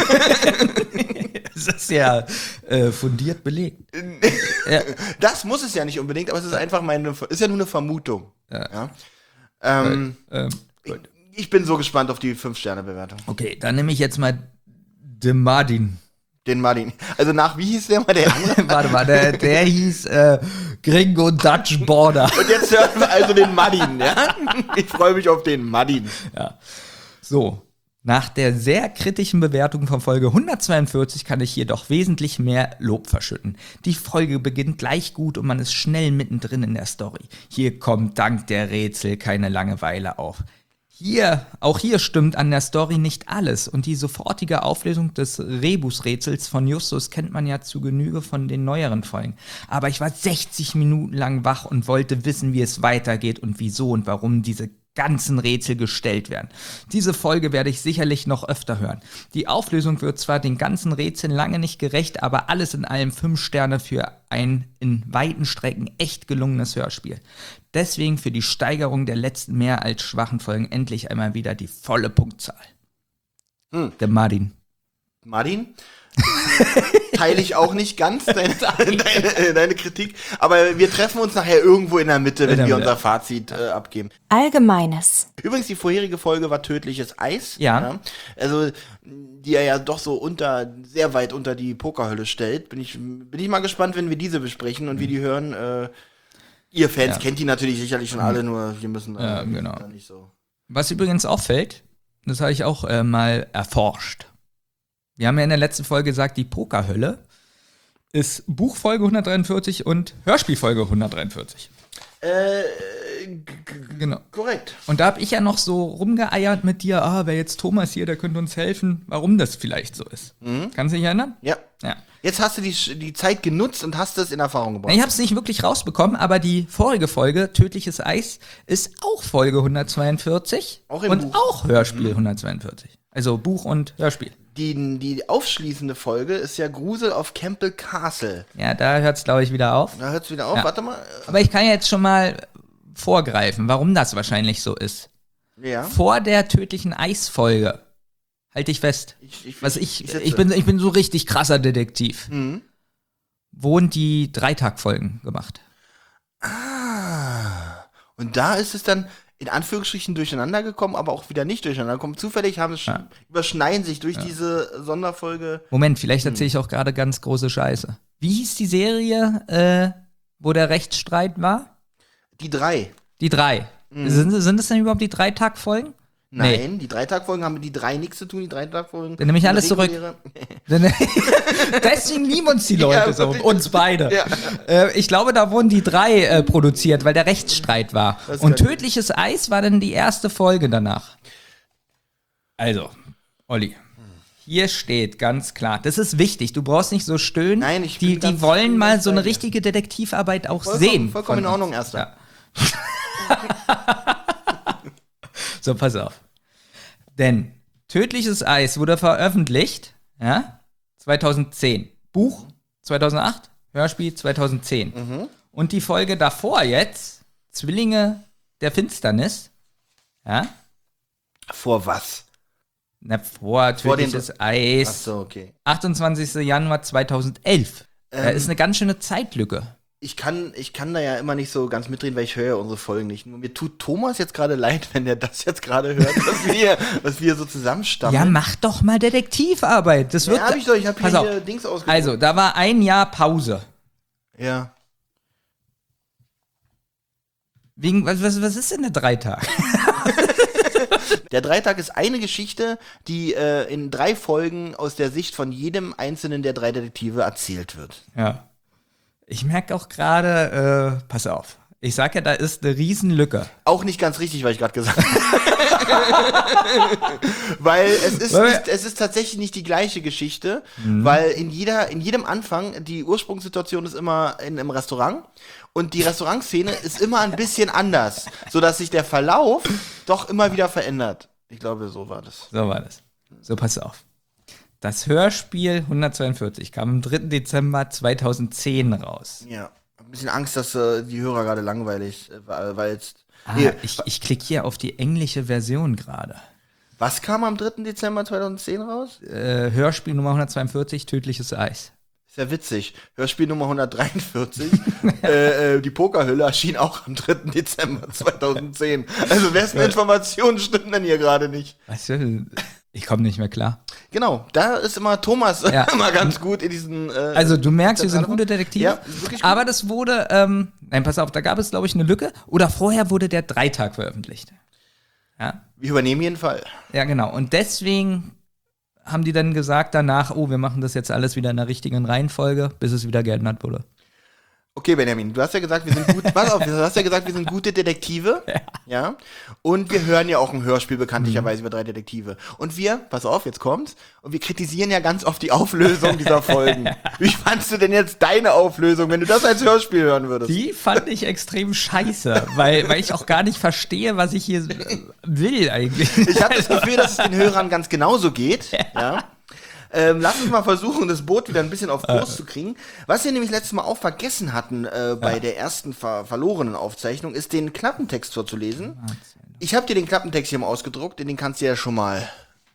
Das ist ja äh, fundiert belegt. Ja. Das muss es ja nicht unbedingt, aber es ist einfach meine, ist ja nur eine Vermutung. Ja. Ja. Ähm, Ähm, gut. ich bin so gespannt auf die fünf-Sterne-Bewertung. Okay, dann nehme ich jetzt mal De Martin. Den Martin. Also nach, wie hieß der mal der andere? Warte mal, der, der hieß äh, Gringo Dutch Border. Und jetzt hören wir also den Martin, ja? Ich freue mich auf den Martin. So, nach der sehr kritischen Bewertung von Folge hundertzweiundvierzig kann ich jedoch wesentlich mehr Lob verschütten. Die Folge beginnt gleich gut und man ist schnell mittendrin in der Story. Hier kommt dank der Rätsel keine Langeweile auf. Hier, auch hier stimmt an der Story nicht alles und die sofortige Auflösung des Rebusrätsels von Justus kennt man ja zu Genüge von den neueren Folgen. Aber ich war sechzig Minuten lang wach und wollte wissen, wie es weitergeht und wieso und warum diese ganzen Rätsel gestellt werden. Diese Folge werde ich sicherlich noch öfter hören. Die Auflösung wird zwar den ganzen Rätseln lange nicht gerecht, aber alles in allem fünf Sterne für ein in weiten Strecken echt gelungenes Hörspiel. Deswegen für die Steigerung der letzten mehr als schwachen Folgen endlich einmal wieder die volle Punktzahl. Hm. Der Martin. Martin? Teile ich auch nicht ganz deine, deine, deine Kritik, aber wir treffen uns nachher irgendwo in der Mitte, wenn In der wir Mitte. unser Fazit äh, abgeben. Allgemeines. Übrigens, die vorherige Folge war Tödliches Eis. Ja. Also, die er ja doch so unter, sehr weit unter die Pokerhölle stellt. Bin ich, bin ich mal gespannt, wenn wir diese besprechen und wie die hören. Äh, ihr Fans Ja. kennt die natürlich sicherlich schon alle, nur wir müssen äh, Ja, wir sind genau. da nicht so. Was übrigens auffällt, das habe ich auch äh, mal erforscht. Wir haben ja in der letzten Folge gesagt, die Pokerhölle ist Buchfolge hundertdreiundvierzig und Hörspielfolge hundertdreiundvierzig. Äh, g- g- Genau. korrekt. Und da habe ich ja noch so rumgeeiert mit dir, ah, wäre jetzt Thomas hier, der könnte uns helfen, warum das vielleicht so ist. Mhm. Kannst du dich erinnern? Ja. Ja. Jetzt hast du die, die Zeit genutzt und hast es in Erfahrung gebracht. Ich habe es nicht wirklich rausbekommen, aber die vorige Folge, Tödliches Eis, ist auch Folge hundertzweiundvierzig Auch im und Buch. auch Hörspiel hundertzweiundvierzig. Also Buch und Hörspiel. Die, die aufschließende Folge ist ja Grusel auf Campbell Castle. Ja, da hört es, glaube ich, wieder auf. Da hört's wieder auf. Ja. Warte mal. Aber ich kann jetzt schon mal vorgreifen, warum das wahrscheinlich so ist. Ja. Vor der tödlichen Eisfolge, halte ich fest, Ich, ich, was ich, sitze. ich bin, ich bin so richtig krasser Detektiv, Mhm. wurden die Dreitagfolgen gemacht. Ah. Und da ist es dann in Anführungsstrichen durcheinander gekommen, aber auch wieder nicht durcheinander gekommen. Zufällig haben es Ja. überschneiden sich durch diese Sonderfolge. Moment, vielleicht erzähle ich auch gerade ganz große Scheiße. Wie hieß die Serie, äh, wo der Rechtsstreit war? Die drei. Die drei. Mhm. Sind, sind es denn überhaupt die Dreitagfolgen? Nein, die Dreitagfolgen haben mit die drei nichts zu tun, die Dreitagfolgen. Dann nehme ich alles zurück. reguläre- Deswegen lieben uns die Leute Ja, so, uns beide. Ja. Äh, ich glaube, da wurden die drei äh, produziert, weil der Rechtsstreit war. Das Und kann- Tödliches Eis war dann die erste Folge danach. Also, Olli, hier steht ganz klar, das ist wichtig, du brauchst nicht so stöhnen. Nein, ich die, bin ganz- die wollen bin mal ganz so bei eine dir. richtige Detektivarbeit auch Vollkommen- sehen. vollkommen von in Ordnung, uns. Erster. Ja. So, pass auf. Denn Tödliches Eis wurde veröffentlicht, ja, zweitausendzehn. Buch zweitausendacht, Hörspiel zweitausendzehn. Mhm. Und die Folge davor jetzt, Zwillinge der Finsternis, ja, Vor was? na, vor Vor den- Tödliches Ach Eis, so, okay. achtundzwanzigster Januar zweitausendelf. Da Ähm. ist eine ganz schöne Zeitlücke. Ich kann, ich kann da ja immer nicht so ganz mitreden, weil ich höre ja unsere Folgen nicht. Nur mir tut Thomas jetzt gerade leid, wenn er das jetzt gerade hört, was wir, was wir so zusammenstammeln. Ja, mach doch mal Detektivarbeit. Das wird. Ja, hab ich doch, ich hab Pass hier, auf. hier Dings ausgedruckt. Also, da war ein Jahr Pause. Ja. Wegen, was, was, was ist denn der Dreitag? Der Dreitag ist eine Geschichte, die äh, in drei Folgen aus der Sicht von jedem einzelnen der drei Detektive erzählt wird. Ja. Ich merke auch gerade, äh, pass auf. Ich sag ja, da ist eine Riesenlücke. Auch nicht ganz richtig, was ich gerade gesagt habe. Weil es ist, nicht, es ist tatsächlich nicht die gleiche Geschichte, mhm. weil in jeder, in jedem Anfang, die Ursprungssituation ist immer in einem Restaurant und die Restaurantszene ist immer ein bisschen anders, sodass sich der Verlauf doch immer wieder verändert. Ich glaube, so war das. So war das. So, pass auf. Das Hörspiel hundertzweiundvierzig kam am dritten Dezember zweitausendzehn raus. Ja. Ein bisschen Angst, dass äh, die Hörer gerade langweilig, äh, weil jetzt. Ah, nee, ich ich klicke hier auf die englische Version gerade. Was kam am dritten Dezember zweitausendzehn raus? Äh, Hörspiel Nummer hundertzweiundvierzig, Tödliches Eis. Ist ja witzig. Hörspiel Nummer hundertdreiundvierzig, äh, äh, die Pokerhülle erschien auch am dritten Dezember zweitausendzehn. Also wessen Informationen stimmen denn hier gerade nicht? Was denn? Ich komme nicht mehr klar. Genau, da ist immer Thomas ja. immer ganz gut in diesen. Äh, also du merkst, wir sind gute Detektive. Ja, wirklich gut. Aber das wurde, ähm, nein, pass auf, da gab es, glaube ich, eine Lücke. Oder vorher wurde der Dreitag veröffentlicht. Ja. Wir übernehmen jeden Fall. Ja, genau. Und deswegen haben die dann gesagt danach, oh, wir machen das jetzt alles wieder in der richtigen Reihenfolge, bis es wieder geändert wurde. Okay, Benjamin, du hast ja gesagt, wir sind gut. Pass auf, du hast ja gesagt, wir sind gute Detektive. Ja. ja. Und wir hören ja auch ein Hörspiel bekanntlicherweise mhm. über drei Detektive. Und wir, pass auf, jetzt kommt's. Und wir kritisieren ja ganz oft die Auflösung dieser Folgen. Wie fandst du denn jetzt deine Auflösung, wenn du das als Hörspiel hören würdest? Die fand ich extrem scheiße, weil, weil ich auch gar nicht verstehe, was ich hier will eigentlich. Ich habe das Gefühl, dass es den Hörern ganz genauso geht. Ja. ja. Ähm, lass uns mal versuchen, das Boot wieder ein bisschen auf Kurs äh. zu kriegen. Was wir nämlich letztes Mal auch vergessen hatten äh, bei ja. der ersten ver- verlorenen Aufzeichnung, ist den Klappentext vorzulesen. Ich habe dir den Klappentext hier mal ausgedruckt, den kannst du ja schon mal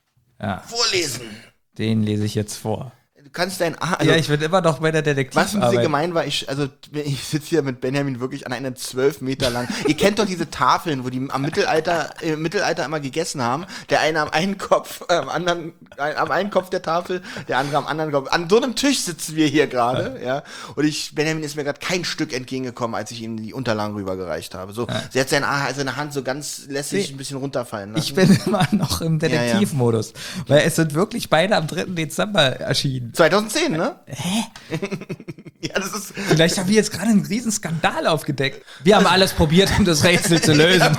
ja. vorlesen. Den lese ich jetzt vor. Du kannst dein A, also, ja, ich bin immer noch bei der Detektiv. Was ein bisschen gemein war, ich, also ich sitze hier mit Benjamin wirklich an einer zwölf Meter lang. Ihr kennt doch diese Tafeln, wo die am Mittelalter, im Mittelalter immer gegessen haben. Der eine am einen Kopf, äh, am anderen, äh, am einen Kopf der Tafel, der andere am anderen Kopf. An so einem Tisch sitzen wir hier gerade, ja. ja. Und ich, Benjamin ist mir gerade kein Stück entgegengekommen, als ich ihm die Unterlagen rübergereicht habe. So, ja. Sie hat seine, seine Hand so ganz lässig nee. ein bisschen runterfallen lassen. Ich bin immer noch im Detektivmodus, ja, ja. weil es sind wirklich beide am dritten Dezember erschienen. zweitausendzehn, ne? Hä? ja, das ist. Vielleicht haben wir jetzt gerade einen riesen Skandal aufgedeckt. Wir haben alles probiert, um das Rätsel zu lösen.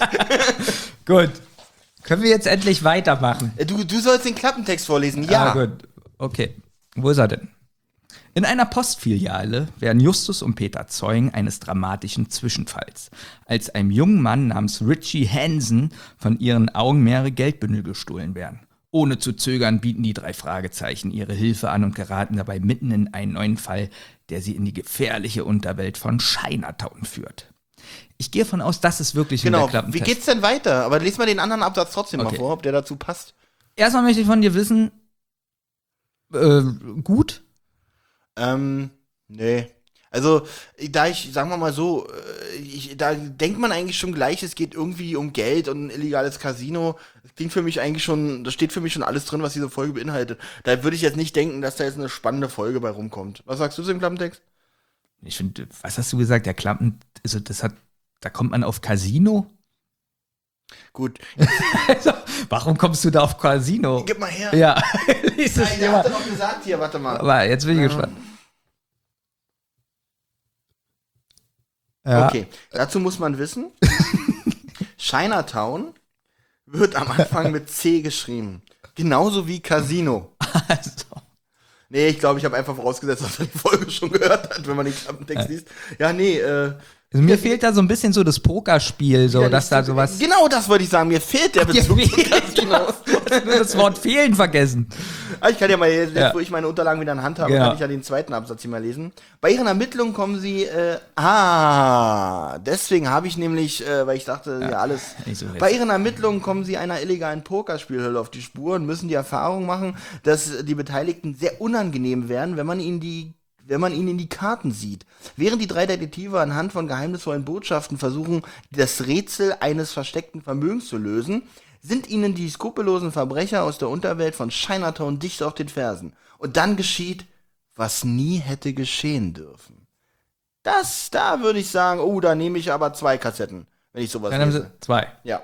Gut. Können wir jetzt endlich weitermachen? Du, du sollst den Klappentext vorlesen, ja. Ah, gut. Okay. Wo ist er denn? In einer Postfiliale werden Justus und Peter Zeugen eines dramatischen Zwischenfalls, als einem jungen Mann namens Richie Hansen von ihren Augen mehrere Geldbündel gestohlen werden. Ohne zu zögern bieten die drei Fragezeichen ihre Hilfe an und geraten dabei mitten in einen neuen Fall, der sie in die gefährliche Unterwelt von Chinatown führt. Ich gehe davon aus, das ist wirklich genau. ein Klappentest. Wie geht's denn weiter? Aber lies mal den anderen Absatz trotzdem okay. mal vor, ob der dazu passt. Erstmal möchte ich von dir wissen, äh, gut? Ähm, nee. Also, da ich, sagen wir mal so, ich, da denkt man eigentlich schon gleich, es geht irgendwie um Geld und ein illegales Casino. Das klingt für mich eigentlich schon, da steht für mich schon alles drin, was diese Folge beinhaltet. Da würde ich jetzt nicht denken, dass da jetzt eine spannende Folge bei rumkommt. Was sagst du zu dem Klappentext? Ich finde, was hast du gesagt? Der Klappen, also das hat, da kommt man auf Casino? Gut. Also, warum kommst du da auf Casino? Gib mal her. Ja, lies es dir mal. Der hat doch gesagt hier, warte mal. Aber jetzt bin ich ja. gespannt. Ja. Okay, dazu muss man wissen, Chinatown wird am Anfang mit C geschrieben. Genauso wie Casino. Also. Nee, ich glaube, ich habe einfach vorausgesetzt, dass er die Folge schon gehört hat, wenn man den Klappentext ja. liest. Ja, nee, äh. Also mir fehlt da so ein bisschen so das Pokerspiel, so, ja, dass da sowas. Genau das wollte ich sagen, mir fehlt der Bezug. Mir fehlt, genau. Du hast nur das Wort fehlen vergessen. Ich kann ja mal, jetzt, ja. wo ich meine Unterlagen wieder in der Hand habe, ja. kann ich ja den zweiten Absatz hier mal lesen. Bei ihren Ermittlungen kommen sie, äh, ah, deswegen habe ich nämlich, äh, weil ich dachte, ja, ja alles. So bei ihren Ermittlungen kommen sie einer illegalen Pokerspielhölle auf die Spur und müssen die Erfahrung machen, dass die Beteiligten sehr unangenehm werden, wenn man ihnen die wenn man ihnen in die Karten sieht. Während die drei Detektive anhand von geheimnisvollen Botschaften versuchen, das Rätsel eines versteckten Vermögens zu lösen, sind ihnen die skrupellosen Verbrecher aus der Unterwelt von Chinatown dicht auf den Fersen. Und dann geschieht, was nie hätte geschehen dürfen. Das, da würde ich sagen, oh, da nehme ich aber zwei Kassetten, wenn ich sowas Dann haben lese. sie zwei. Ja.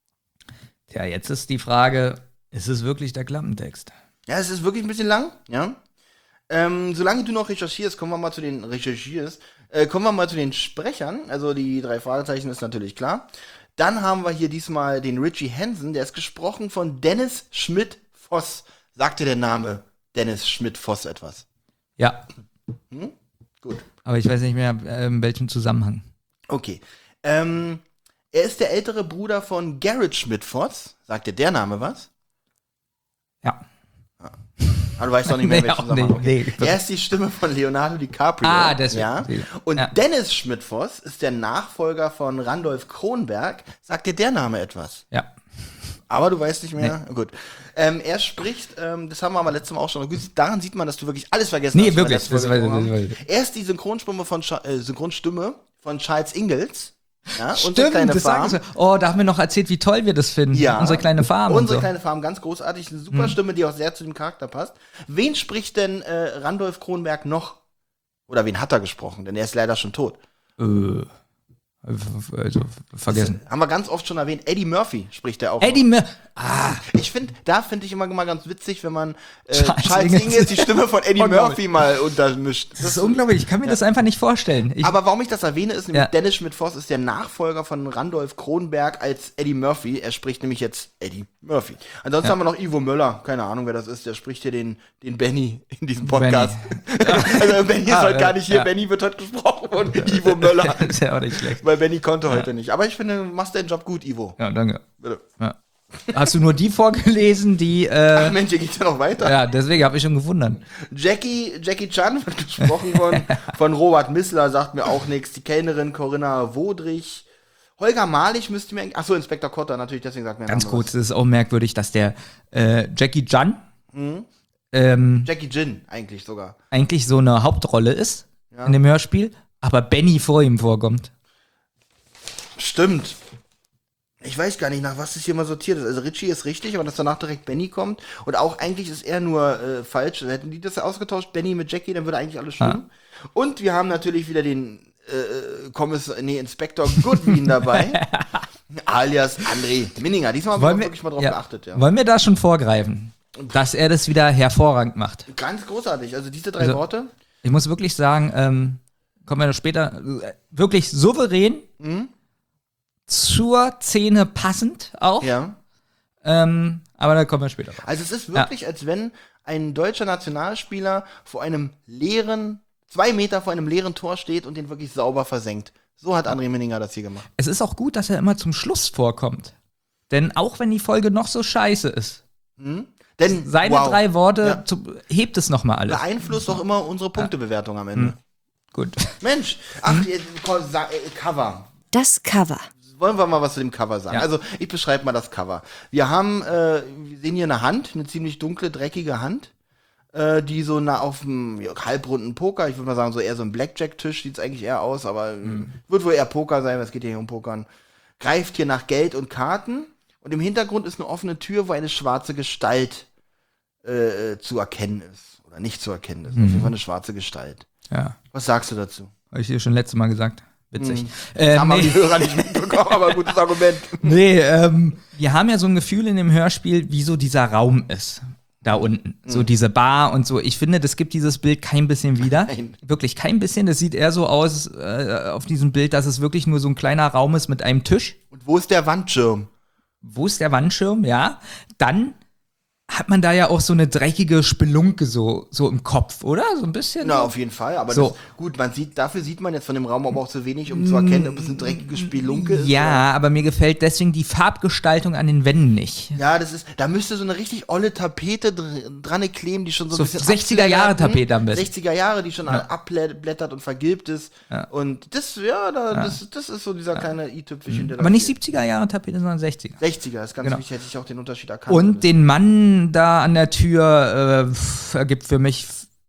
Tja, jetzt ist die Frage, ist es wirklich der Klappentext? Ja, es ist wirklich ein bisschen lang, ja. Ähm, solange du noch recherchierst, kommen wir mal zu den recherchierst, äh, kommen wir mal zu den Sprechern. Also die drei Fragezeichen ist natürlich klar. Dann haben wir hier diesmal den Richie Hansen, der ist gesprochen von Dennis Schmidt-Voss. Sagt dir der Name Dennis Schmidt-Voss etwas? Ja. Hm? Gut. Aber ich weiß nicht mehr, äh, in welchem Zusammenhang. Okay. Ähm, er ist der ältere Bruder von Garrett Schmidt-Voss. Sagt dir der Name was? Ja. Ah, du weißt doch nicht mehr, Nee, welchen auch Zusammenhang. nicht. Okay. Nee. Er ist die Stimme von Leonardo DiCaprio. Ah, deswegen. Ja. Und Ja. Dennis Schmidt-Voss ist der Nachfolger von Randolph Kronberg. Sagt dir der Name etwas? Ja. Aber du weißt nicht mehr? Gut. Ähm, er spricht, ähm, das haben wir aber letztes Mal auch schon, gut, daran sieht man, dass du wirklich alles vergessen Nee, hast. wirklich, was wir letzte das Folge weiß ich, gesprochen das haben. Er ist die Synchronstimme von, Scha- äh, Synchronstimme von Charles Ingalls. Ja, unsere Stimmt, kleine das Farm. sagen sie. Oh, da haben wir noch erzählt, wie toll wir das finden. Ja. Unsere kleine Farm. Unsere und so. kleine Farm, ganz großartig. Eine super Stimme, die auch sehr zu dem Charakter passt. Wen spricht denn äh, Randolph Kronberg noch? Oder wen hat er gesprochen? Denn er ist leider schon tot. Äh, also, vergessen. Das haben wir ganz oft schon erwähnt. Eddie Murphy spricht er auch. Eddie noch. Mur Ah, Ich finde, da finde ich immer mal ganz witzig, wenn man äh, Charles Charles Ingalls. Ingalls die Stimme von Eddie Unglaublich. Murphy mal untermischt. das ist unglaublich. Ich kann mir das einfach nicht vorstellen. Ich, Aber warum ich das erwähne, ist nämlich Ja. Dennis Schmidt-Voss ist der Nachfolger von Randolph Kronberg als Eddie Murphy. Er spricht nämlich jetzt Eddie Murphy. Ansonsten Ja. haben wir noch Ivo Möller. Keine Ahnung, wer das ist. Der spricht hier den, den Benny in diesem Podcast. also Benny ist Ah, heute ja, gar nicht hier. ja. Benny wird heute gesprochen von Ivo Möller. ist ja auch nicht schlecht. Weil Benny konnte heute nicht. Aber ich finde, du machst deinen Job gut, Ivo. Ja, danke. Bitte. Ja. Hast du nur die vorgelesen, die. Ach Äh, Mensch, hier geht's ja noch weiter. ja, deswegen habe ich schon gewundert. Jackie, Jackie Chan wird gesprochen von, von Robert Missler, sagt mir auch nichts. Die Kellnerin Corinna Wodrich. Holger Malich müsste mir. Achso, Inspektor Kotter, natürlich, deswegen sagt mir der Ganz Name kurz, was. es ist auch merkwürdig, dass der äh, Jackie Chan ähm, Jackie Jin, eigentlich sogar. eigentlich so eine Hauptrolle ist Ja. in dem Hörspiel, aber Benny vor ihm vorkommt. Stimmt. Ich weiß gar nicht, nach was das hier mal sortiert ist. Also Richie ist richtig, aber dass danach direkt Benny kommt. Und auch eigentlich ist er nur äh, falsch. Hätten die das ausgetauscht, Benny mit Jackie, dann würde eigentlich alles stimmen. Und wir haben natürlich wieder den äh, Kommissar, nee, Inspektor Goodwin dabei. alias André Minninger. Diesmal haben wir auch wirklich mal drauf ja, geachtet, ja. Wollen wir da schon vorgreifen, dass er das wieder hervorragend macht? Ganz großartig. Also diese drei Also- Worte. Ich muss wirklich sagen, ähm, kommen wir noch später, äh, wirklich souverän, zur Szene passend auch. Ja. Ähm, aber da kommen wir später drauf. Also es ist wirklich, als wenn ein deutscher Nationalspieler vor einem leeren, zwei Meter vor einem leeren Tor steht und den wirklich sauber versenkt. So hat André Minninger das hier gemacht. Es ist auch gut, dass er immer zum Schluss vorkommt. Denn auch wenn die Folge noch so scheiße ist, Denn seine wow, drei Worte Ja. zu, hebt es nochmal alles. beeinflusst doch immer unsere Punktebewertung am Ende. Gut. Mensch, ach, ihr- ko- sa- äh, Cover. Das Cover. Wollen wir mal was zu dem Cover sagen? Ja. Also, ich beschreibe mal das Cover. Wir haben, äh, wir sehen hier eine Hand, eine ziemlich dunkle, dreckige Hand, äh, die so na, auf einem ja, halbrunden Poker, ich würde mal sagen, so eher so ein Blackjack-Tisch sieht es eigentlich eher aus, aber äh, wird wohl eher Poker sein, weil es geht ja hier um Pokern. Greift hier nach Geld und Karten und im Hintergrund ist eine offene Tür, wo eine schwarze Gestalt äh, zu erkennen ist. Oder nicht zu erkennen ist. Auf jeden Fall eine schwarze Gestalt. Ja, Was sagst du dazu? habe ich dir schon letztes Mal gesagt. Witzig. Das Ähm, haben aber nee. die Hörer nicht mitbekommen, aber gutes Argument. Nee, ähm, wir haben ja so ein Gefühl in dem Hörspiel, wie so dieser Raum ist. Da unten. So diese Bar und so. Ich finde, das gibt dieses Bild kein bisschen wieder. Nein. Wirklich kein bisschen. Das sieht eher so aus äh, auf diesem Bild, dass es wirklich nur so ein kleiner Raum ist mit einem Tisch. Und wo ist der Wandschirm? Wo ist der Wandschirm? Ja. Dann hat man da ja auch so eine dreckige Spelunke so, so im Kopf, oder? So ein bisschen. Na, so. auf jeden Fall. Aber So. das, gut, man sieht, dafür sieht man jetzt von dem Raum aber auch zu wenig, um zu erkennen, ob es eine dreckige Spelunke ist. Ja, aber mir gefällt deswegen die Farbgestaltung an den Wänden nicht. Ja, das ist, da müsste so eine richtig olle Tapete dr dran kleben, die schon so, So ein bisschen sechziger Jahre abblättert. Tapete am besten. sechziger Jahre, die schon abblättert und vergilbt ist. Ja. Und das, ja, da, Das, das ist so dieser kleine i-Tüpfelchen, der da Aber nicht fehlt. siebziger Jahre Tapete, sondern sechziger. sechziger, ist ganz Genau. wichtig, hätte ich auch den Unterschied erkannt. Und den Mann da an der Tür äh, pff, ergibt für mich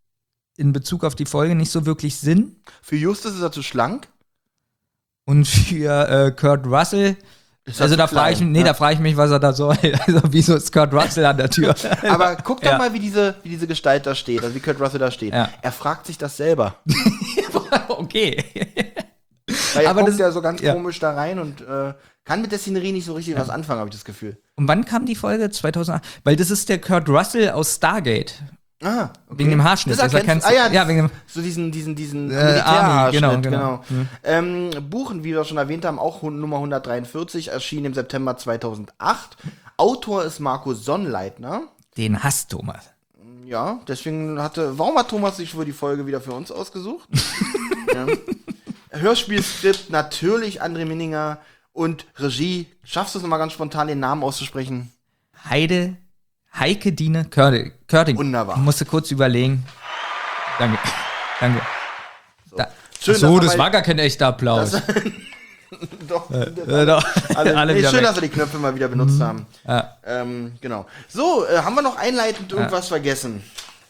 in Bezug auf die Folge nicht so wirklich Sinn. Für Justus ist er zu schlank. Und für äh, Kurt Russell Ist Also das da zu frage ich, klein? nee, Ja. da frage ich mich, was er da soll. Also wieso ist Kurt Russell an der Tür? Aber guck doch Ja. mal, wie diese, wie diese Gestalt da steht, also wie Kurt Russell da steht. Ja. Er fragt sich das selber. Okay. Weil er Aber guckt das- ja so ganz ja. komisch da rein und äh, kann mit der Szenerie nicht so richtig was anfangen, habe ich das Gefühl. Und wann kam die Folge? zweitausendacht? Weil das ist der Kurt Russell aus Stargate. Ah, okay. Wegen dem Haarschnitt. Das Das erkennst, erkennst ah, du. ja, Ja, wegen dem- so diesen, diesen, diesen Äh, Militärhaarschnitt, Army, genau. genau, genau. Ähm, Buchen, wie wir schon erwähnt haben, auch Nummer hundertdreiundvierzig, erschien im September zweitausendacht. Autor ist Marco Sonnleitner. Den hasst Thomas. Ja, deswegen hatte, warum hat Thomas sich für die Folge wieder für uns ausgesucht? ja. Hörspielskript natürlich André Minninger und Regie. Schaffst du es nochmal ganz spontan, den Namen auszusprechen? Heide, Heike Dine Körde- Körting. Wunderbar. Ich musste kurz überlegen. Danke. Danke. Da. Schön, Ach so, dass das er war bei- gar kein echter Applaus. Doch, Äh, doch. alle, Alle nee, wieder schön, weg. dass wir die Knöpfe mal wieder benutzt haben. Ja. Ähm, genau. So, äh, haben wir noch einleitend irgendwas vergessen?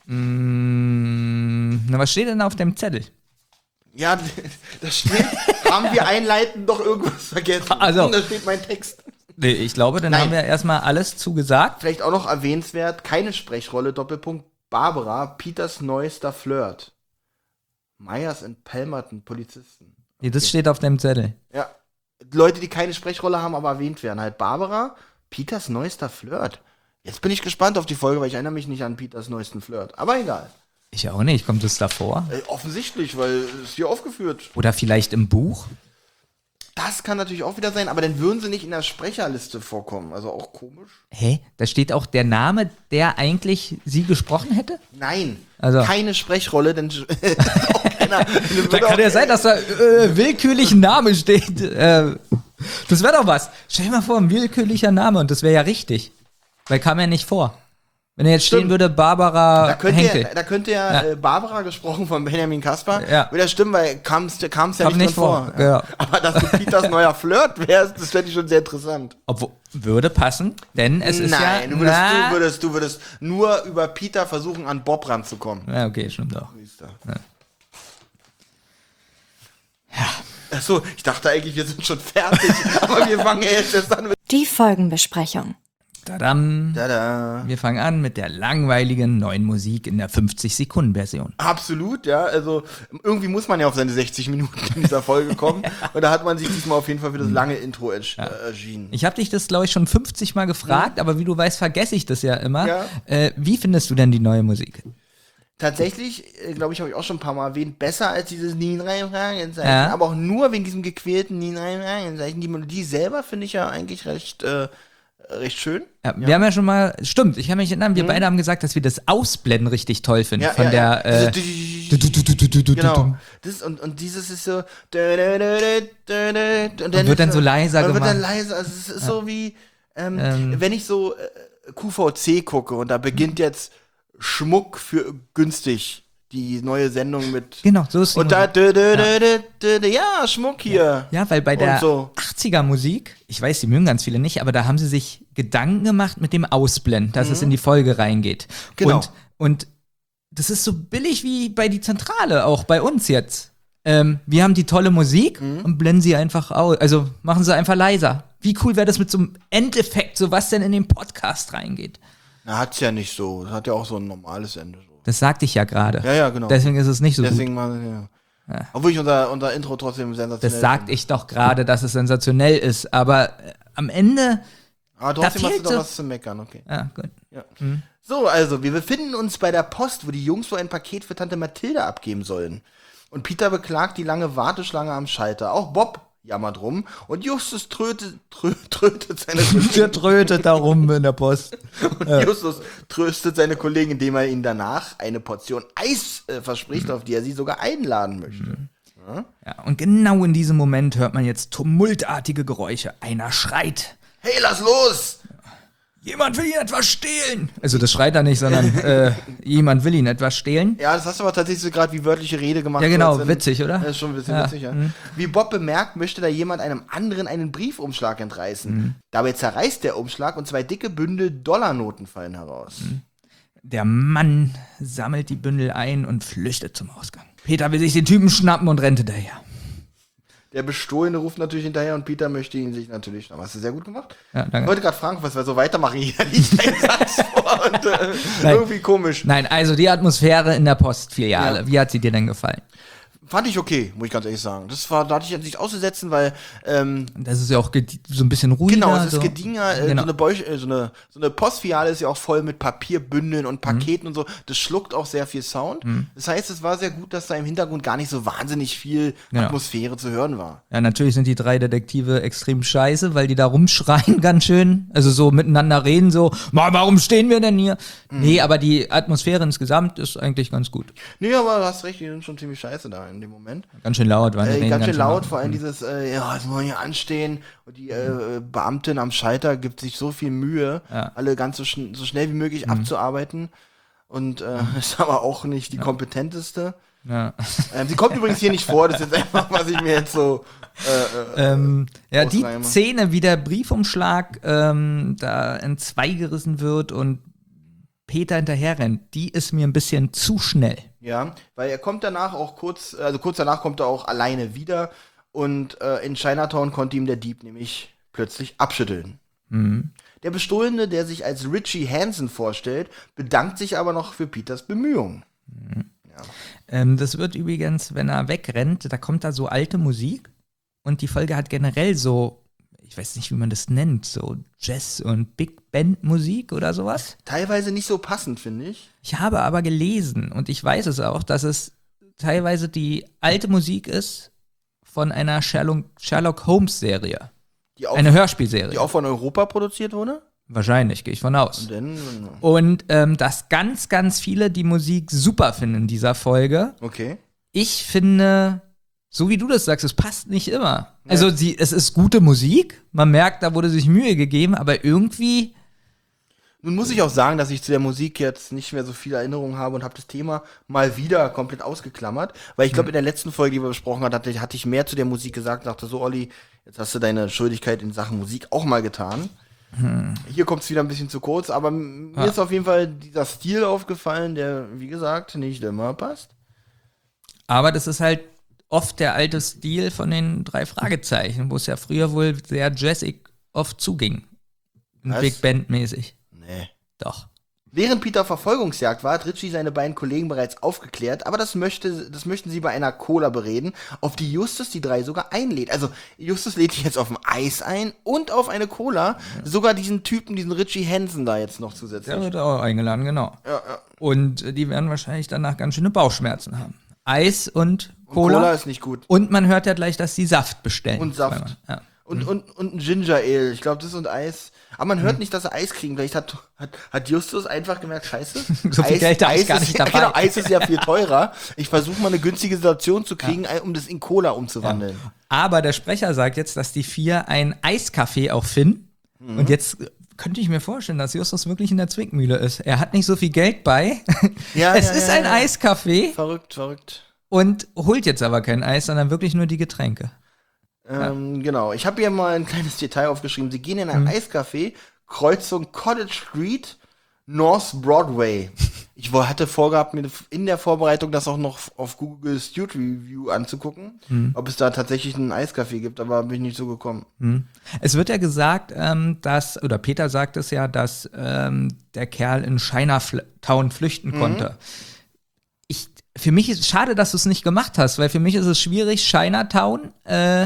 Mm, na, was steht denn auf dem Zettel? Ja, da steht, haben wir einleitend doch irgendwas vergessen. Also. Da steht mein Text. Nee, ich glaube, dann Nein. haben wir erstmal alles zugesagt. Vielleicht auch noch erwähnenswert, keine Sprechrolle, Doppelpunkt, Barbara, Peters neuester Flirt. Myers and Palmerton, Polizisten. Nee, das steht auf dem Zettel. Ja, Leute, die keine Sprechrolle haben, aber erwähnt werden. Halt Barbara, Peters neuester Flirt. Jetzt bin ich gespannt auf die Folge, weil ich erinnere mich nicht an Peters neuesten Flirt. Aber egal. Ich auch nicht. Kommt das davor? Äh, offensichtlich, weil es ist hier aufgeführt. Oder vielleicht im Buch? Das kann natürlich auch wieder sein, aber dann würden sie nicht in der Sprecherliste vorkommen. Also auch komisch. Hä? Da steht auch der Name, der eigentlich sie gesprochen hätte? Nein, Also- keine Sprechrolle, denn auch keiner, Da kann ja sein, dass da äh, willkürlich ein Name steht. Äh, das wäre doch was. Stell dir mal vor, ein willkürlicher Name und das wäre ja richtig. Weil kam ja nicht vor. Wenn er jetzt stehen Stimmt. würde, Barbara Da könnte, Henkel. ja, da könnte ja, Ja. Äh, Barbara gesprochen von Benjamin Kasper. Ja. Würde ja stimmen, weil kam es ja Kam nicht, nicht drin vor, vor. genau. Aber dass du Peters neuer Flirt wärst, das fände ich schon sehr interessant. Obwohl, würde passen, denn es ist Nein, ja... du, würdest, na, du, würdest, du würdest nur über Peter versuchen, an Bob ranzukommen. Ja, okay, stimmt auch. Siehst du. Achso, ich dachte eigentlich, wir sind schon fertig, aber wir fangen ja jetzt erst an mit. Die Folgenbesprechung. Tadam. Tada. Wir fangen an mit der langweiligen neuen Musik in der fünfzig-Sekunden-Version. Absolut, ja. Also irgendwie muss man ja auf seine sechzig Minuten in dieser Folge kommen. Und da hat man sich diesmal auf jeden Fall für das lange Intro ersch- äh, erschienen. Ich habe dich das, glaube ich, schon fünfzig Mal gefragt, aber wie du weißt, vergesse ich das ja immer. Ja. Äh, wie findest du denn die neue Musik? Tatsächlich, äh, glaube ich, habe ich auch schon ein paar Mal erwähnt, besser als dieses Nien-Rein-Fragezeichen. Ja. Aber auch nur wegen diesem gequälten Nien-Rein-Fragezeichen. Die Melodie selber finde ich ja eigentlich recht, äh, recht schön. Ja, wir haben ja schon mal, stimmt, ich kann mich erinnern, wir beide haben gesagt, dass wir das Ausblenden richtig toll finden. Ja, von ja, der, ja. äh, Dieses- Genau. Das, und, und dieses ist so. Und, dann wird dann ist so leiser und wird dann gemacht. leiser. Also es ist so wie, ähm, Ähm. wenn ich so äh, Q V C gucke und da beginnt jetzt Schmuck für günstig. Die neue Sendung mit. Genau, so ist die Und da, Musik. dö, dö, dö, dö, dö, dö, ja, Schmuck hier. Ja, weil bei Und der so. achtziger Musik, ich weiß, die mögen ganz viele nicht, aber da haben sie sich Gedanken gemacht mit dem Ausblenden, dass es in die Folge reingeht. Genau. Und, und das ist so billig wie bei die Zentrale, auch bei uns jetzt. Ähm, wir haben die tolle Musik und blenden sie einfach aus, also machen sie einfach leiser. Wie cool wäre das mit so einem Endeffekt, so was denn in den Podcast reingeht? Na, hat's ja nicht so. Das hat ja auch so ein normales Ende. So. Das sagte ich ja gerade. Ja, ja, genau. Deswegen ist es nicht so gut. Deswegen mal, ja. Obwohl ich unser, unser Intro trotzdem sensationell Das sagte ich doch gerade, dass es sensationell ist, aber äh, am Ende, Aber trotzdem da hast du fehlt doch so- was zu meckern, okay. ja, gut. Ja. So, also, wir befinden uns bei der Post, wo die Jungs so ein Paket für Tante Mathilde abgeben sollen. Und Peter beklagt die lange Warteschlange am Schalter. Auch Bob jammert rum und Justus trötet, trö, trötet seine Der trötet da rum in der Post. und Justus tröstet seine Kollegen, indem er ihnen danach eine Portion Eis äh, verspricht, auf die er sie sogar einladen möchte. Ja, und genau in diesem Moment hört man jetzt tumultartige Geräusche. Einer schreit. Hey, lass los! Jemand will ihn etwas stehlen. Also das schreit er nicht, sondern äh, jemand will ihn etwas stehlen. Ja, das hast du aber tatsächlich so gerade wie wörtliche Rede gemacht. Ja, genau, als wenn- witzig, oder? Das ist schon ein bisschen Ja. witzig, ja. Wie Bob bemerkt, möchte da jemand einem anderen einen Briefumschlag entreißen. Mhm. Dabei zerreißt der Umschlag und zwei dicke Bündel Dollarnoten fallen heraus. Mhm. Der Mann sammelt die Bündel ein und flüchtet zum Ausgang. Peter will sich den Typen schnappen und rennt hinterher. Der Bestohlene ruft natürlich hinterher und Peter möchte ihn sich natürlich noch. Hast du sehr gut gemacht. Ja, danke. Ich wollte gerade fragen, was wir so weitermachen. Hier liegt ein Satz vor und äh, irgendwie komisch. Nein, also die Atmosphäre in der Postfiliale, Ja. wie hat sie dir denn gefallen? Fand ich okay, muss ich ganz ehrlich sagen. Das war, da hatte ich jetzt nichts auszusetzen, weil ähm, Das ist ja auch gedi- so ein bisschen ruhiger. genau, es ist so. gediener, äh, Genau. so, eine Beuch, äh, so, eine, so eine Postfiliale ist ja auch voll mit Papierbündeln und Paketen und so. Das schluckt auch sehr viel Sound. Das heißt, es war sehr gut, dass da im Hintergrund gar nicht so wahnsinnig viel Genau. Atmosphäre zu hören war. Ja, natürlich sind die drei Detektive extrem scheiße, weil die da rumschreien ganz schön, also so miteinander reden, so, "Ma, warum stehen wir denn hier?" Nee, aber die Atmosphäre insgesamt ist eigentlich ganz gut. Nee, aber du hast recht, die sind schon ziemlich scheiße da in dem Moment. Ganz schön laut, weil die Äh, reden ganz schön laut, laut. vor allem dieses, äh, ja, jetzt wollen wir hier anstehen. Und die äh, Beamtin am Schalter gibt sich so viel Mühe, Ja. alle ganz so, schn so schnell wie möglich abzuarbeiten. Und äh, ist aber auch nicht die kompetenteste. Ja. Ähm, sie kommt übrigens hier nicht vor, das ist jetzt einfach, was ich mir jetzt so. Äh, äh, Ähm, ja, die Ausreime. Szene, wie der Briefumschlag ähm, da in zwei gerissen wird und Peter hinterher rennt, die ist mir ein bisschen zu schnell. ja, weil er kommt danach auch kurz, also kurz danach kommt er auch alleine wieder. Und äh, in Chinatown konnte ihm der Dieb nämlich plötzlich abschütteln. Mhm. Der Bestohlene, der sich als Richie Hansen vorstellt, bedankt sich aber noch für Peters Bemühungen. Ähm, das wird übrigens, wenn er wegrennt, da kommt da so alte Musik und die Folge hat generell so, ich weiß nicht, wie man das nennt, so Jazz- und Big Band-Musik oder sowas. Teilweise nicht so passend, finde ich. Ich habe aber gelesen und ich weiß es auch, dass es teilweise die alte Musik ist von einer Sherlock, Sherlock Holmes-Serie. Die auch, Eine Hörspielserie. die auch von Europa produziert wurde. Wahrscheinlich, gehe ich von aus. Denn, Und ähm, dass ganz, ganz viele die Musik super finden in dieser Folge. okay. Ich finde, so wie du das sagst, es passt nicht immer. Also sie, es ist gute Musik, man merkt, da wurde sich Mühe gegeben, aber irgendwie, Nun muss ich auch sagen, dass ich zu der Musik jetzt nicht mehr so viele Erinnerungen habe und habe das Thema mal wieder komplett ausgeklammert. Weil ich glaube, in der letzten Folge, die wir besprochen haben, hatte, hatte ich mehr zu der Musik gesagt, dachte so, Olli, jetzt hast du deine Schuldigkeit in Sachen Musik auch mal getan. Hier kommt es wieder ein bisschen zu kurz, aber m- mir Ja. ist auf jeden Fall dieser Stil aufgefallen, der, wie gesagt, nicht immer passt. aber das ist halt oft der alte Stil von den drei Fragezeichen, wo es ja früher wohl sehr jazzig oft zuging. Was? Big Band mäßig. Nee. Doch. Während Peter auf Verfolgungsjagd war, hat Richie seine beiden Kollegen bereits aufgeklärt, aber das, möchte, das möchten sie bei einer Cola bereden, auf die Justus die drei sogar einlädt. Also Justus lädt die jetzt auf ein Eis ein und auf eine Cola, sogar diesen Typen, diesen Richie Hansen da jetzt noch zusätzlich. Der wird auch eingeladen, genau. Ja, ja. Und äh, die werden wahrscheinlich danach ganz schöne Bauchschmerzen haben. Eis und Und Cola. Cola ist nicht gut. Und man hört ja gleich, dass die Saft bestellen. Und Saft. Zweimal. Ja. Und, und, und ein Ginger Ale, ich glaube, das und Eis. Aber man hört nicht, dass sie Eis kriegen. Vielleicht hat, hat, hat Justus einfach gemerkt, scheiße. So viel Eis, Geld habe ich Eis gar ist, nicht dabei. Genau, Eis ist ja viel teurer. Ich versuche mal eine günstige Situation zu kriegen, um das in Cola umzuwandeln. Aber der Sprecher sagt jetzt, dass die vier ein Eiscafé auch finden. Mhm. Und jetzt könnte ich mir vorstellen, dass Justus wirklich in der Zwickmühle ist. Er hat nicht so viel Geld bei. Ja, es ja, ist ja, ein ja. Eiscafé Verrückt, verrückt. und holt jetzt aber kein Eis, sondern wirklich nur die Getränke. Ähm, genau. Ich habe hier mal ein kleines Detail aufgeschrieben. Sie gehen in Mhm. ein Eiscafé, Kreuzung Cottage Street, North Broadway. Ich wo- hatte vorgehabt, mir in der Vorbereitung das auch noch auf Google Street Review anzugucken, Mhm. ob es da tatsächlich einen Eiscafé gibt, aber bin ich nicht so gekommen. Es wird ja gesagt, ähm, dass, oder Peter sagt es ja, dass ähm, der Kerl in Chinatown flüchten konnte. Ich, für mich ist es schade, dass du es nicht gemacht hast, weil für mich ist es schwierig, Chinatown, äh,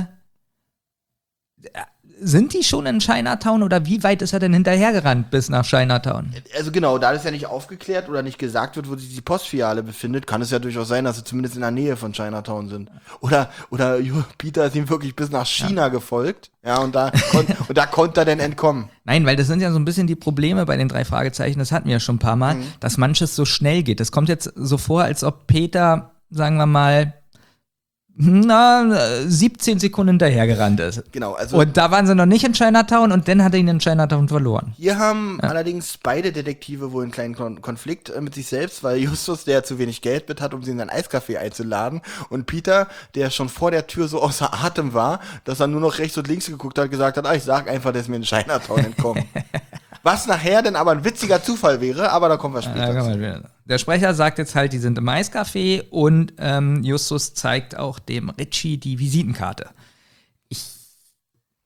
sind die schon in Chinatown oder wie weit ist er denn hinterhergerannt bis nach Chinatown? Also genau, da das ja nicht aufgeklärt oder nicht gesagt wird, wo sich die Postfiliale befindet, kann es ja durchaus sein, dass sie zumindest in der Nähe von Chinatown sind. Oder, oder Jo- Peter ist ihm wirklich bis nach China gefolgt. Ja, und da, kon und da konnte er denn entkommen. Nein, weil das sind ja so ein bisschen die Probleme bei den drei Fragezeichen, das hatten wir ja schon ein paar Mal, dass manches so schnell geht. Das kommt jetzt so vor, als ob Peter, sagen wir mal, na, siebzehn Sekunden hinterhergerannt ist. Genau, also Und da waren sie noch nicht in Chinatown und dann hat er ihn in Chinatown verloren. hier haben allerdings beide Detektive wohl einen kleinen Kon Konflikt äh, mit sich selbst, weil Justus, der zu wenig Geld mit hat, um sie in sein Eiscafé einzuladen, und Peter, der schon vor der Tür so außer Atem war, dass er nur noch rechts und links geguckt hat, gesagt hat, ah, ich sag einfach, der ist mir in Chinatown entkommen. Was nachher dann aber ein witziger Zufall wäre, aber da kommen wir Da später kann zu. man wieder- Der Sprecher sagt jetzt halt, die sind im Eiscafé und ähm, Justus zeigt auch dem Richie die Visitenkarte.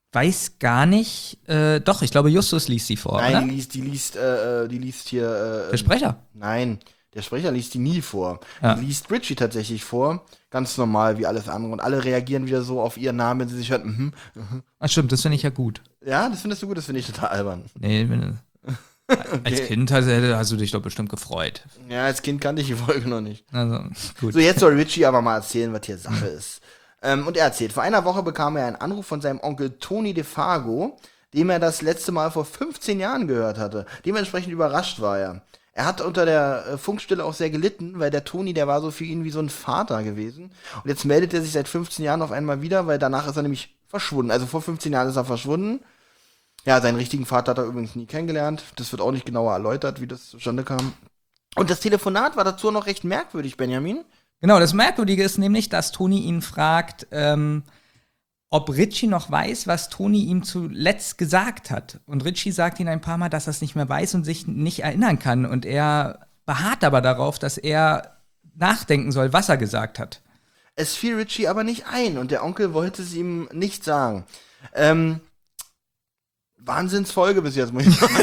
weiß gar nicht. Äh, doch, ich glaube, Justus liest sie vor, Nein, oder? die liest, die liest, äh, die liest hier. Äh, Der Sprecher? Nein, der Sprecher liest die nie vor. Ja. Die liest Richie tatsächlich vor. Ganz normal, wie alles andere. Und alle reagieren wieder so auf ihren Namen, wenn sie sich hören. Mhm, mhm. Ach stimmt, das finde ich ja gut. Ja, das findest du gut, das finde ich total albern. Nee, wenn, als Kind hast, hast du dich doch bestimmt gefreut. Ja, als Kind kannte ich die Folge noch nicht. Also, gut. So, jetzt soll Richie aber mal erzählen, was hier Sache ist. Ähm, und er erzählt, vor einer Woche bekam er einen Anruf von seinem Onkel Tony DeFago, dem er das letzte Mal vor fünfzehn Jahren gehört hatte. Dementsprechend überrascht war er. Er hat unter der äh, Funkstille auch sehr gelitten, weil der Tony, der war so für ihn wie so ein Vater gewesen. Und jetzt meldet er sich seit fünfzehn Jahren auf einmal wieder, weil danach ist er nämlich verschwunden. Also vor fünfzehn Jahren ist er verschwunden. Ja, seinen richtigen Vater hat er übrigens nie kennengelernt. Das wird auch nicht genauer erläutert, wie das zustande kam. Und das Telefonat war dazu noch recht merkwürdig, Benjamin. Genau, das Merkwürdige ist nämlich, dass Tony ihn fragt, ähm, ob Richie noch weiß, was Tony ihm zuletzt gesagt hat. Und Richie sagt ihm ein paar Mal, dass er es nicht mehr weiß und sich nicht erinnern kann. Und er beharrt aber darauf, dass er nachdenken soll, was er gesagt hat. Es fiel Richie aber nicht ein und der Onkel wollte es ihm nicht sagen. Ähm, Wahnsinnsfolge bis jetzt, muss ich sagen.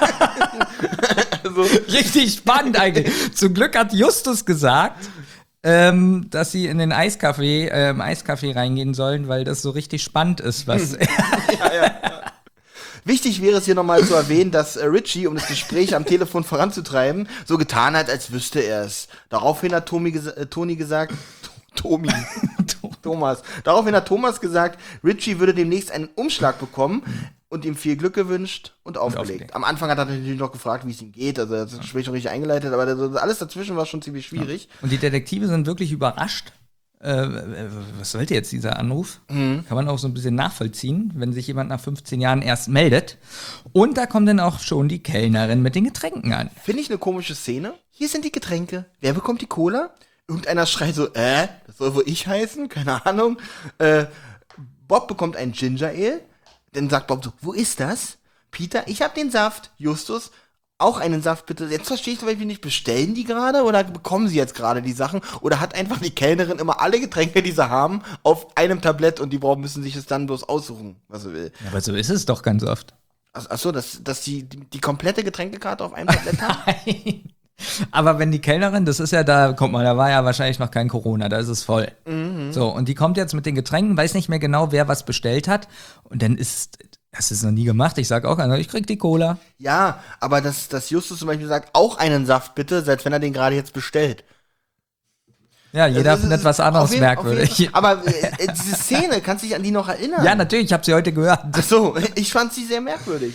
also, Richtig spannend eigentlich. Zum Glück hat Justus gesagt, ähm, dass sie in den Eiskaffee, äh, im Eiskaffee reingehen sollen, weil das so richtig spannend ist, was. ja, ja, ja. Wichtig wäre es hier nochmal zu erwähnen, dass äh, Richie, um das Gespräch am Telefon voranzutreiben, so getan hat, als wüsste er es. Daraufhin hat Tommy ges- äh, Tony gesagt, Tommy, Thomas. Daraufhin hat Thomas gesagt, Richie würde demnächst einen Umschlag bekommen und ihm viel Glück gewünscht und aufgelegt. aufgelegt. Am Anfang hat er natürlich noch gefragt, wie es ihm geht, also er hat das Gespräch schon richtig eingeleitet, aber das, alles dazwischen war schon ziemlich schwierig. Und die Detektive sind wirklich überrascht. Äh, was sollte jetzt dieser Anruf? Mhm. Kann man auch so ein bisschen nachvollziehen, wenn sich jemand nach fünfzehn Jahren erst meldet. Und da kommt dann auch schon die Kellnerin mit den Getränken an. Finde ich eine komische Szene. Hier sind die Getränke. Wer bekommt die Cola? Irgendeiner schreit so, äh, das soll wohl ich heißen? Keine Ahnung. Äh, Bob bekommt ein Ginger Ale. Dann sagt Bob so, wo ist das? Peter, ich hab den Saft. Justus, auch einen Saft bitte. Jetzt verstehe ich zum Beispiel nicht, bestellen die gerade oder bekommen sie jetzt gerade die Sachen? Oder hat einfach die Kellnerin immer alle Getränke, die sie haben, auf einem Tablett und die brauchen, müssen sich es dann bloß aussuchen, was sie will. Ja, aber so ist es doch ganz oft. Ach, ach so, dass, dass die, die die komplette Getränkekarte auf einem Tablett haben? Nein. Aber wenn die Kellnerin, das ist ja da, guck mal, da war ja wahrscheinlich noch kein Corona, da ist es voll. Mhm. So, und die kommt jetzt mit den Getränken, weiß nicht mehr genau, wer was bestellt hat. Und dann ist, das ist noch nie gemacht, ich sag auch, ich krieg die Cola. Ja, aber dass, dass Justus zum Beispiel sagt, auch einen Saft bitte, selbst wenn er den gerade jetzt bestellt. Ja, jeder Das ist- findet was anderes auf jeden- auf jeden merkwürdig. Fall. Aber äh, diese Szene, kannst du dich an die noch erinnern? Ja, natürlich, ich habe sie heute gehört. Ach so, ich fand sie sehr merkwürdig.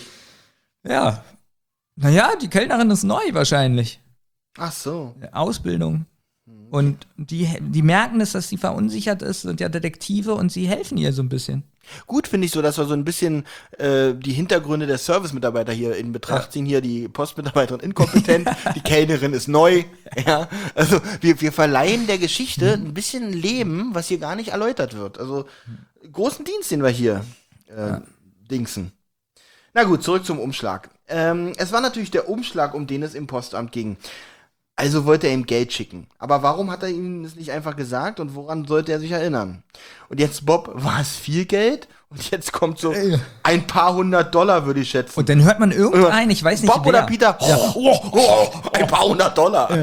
Ja. Naja, die Kellnerin ist neu wahrscheinlich. Ach so. Ausbildung. Und die, die merken es, dass sie verunsichert ist, sind ja Detektive und sie helfen ihr so ein bisschen. Gut finde ich so, dass wir so ein bisschen äh, die Hintergründe der Service-Mitarbeiter hier in Betracht Ja. ziehen. Hier die Postmitarbeiterin inkompetent, die Kellnerin ist neu. Ja, also wir, wir verleihen der Geschichte ein bisschen Leben, was hier gar nicht erläutert wird. Also großen Dienst, den wir hier äh, Ja. dingsen. Na gut, zurück zum Umschlag. Ähm, es war natürlich der Umschlag, um den es im Postamt ging. Also wollte er ihm Geld schicken. Aber warum hat er ihm das nicht einfach gesagt und woran sollte er sich erinnern? Und jetzt, Bob, war es viel Geld? Und jetzt kommt so ein paar hundert Dollar, würde ich schätzen. Und dann hört man irgendeinen, ich weiß nicht Bob wer. oder Peter? Oh, oh, oh, ein paar hundert Dollar.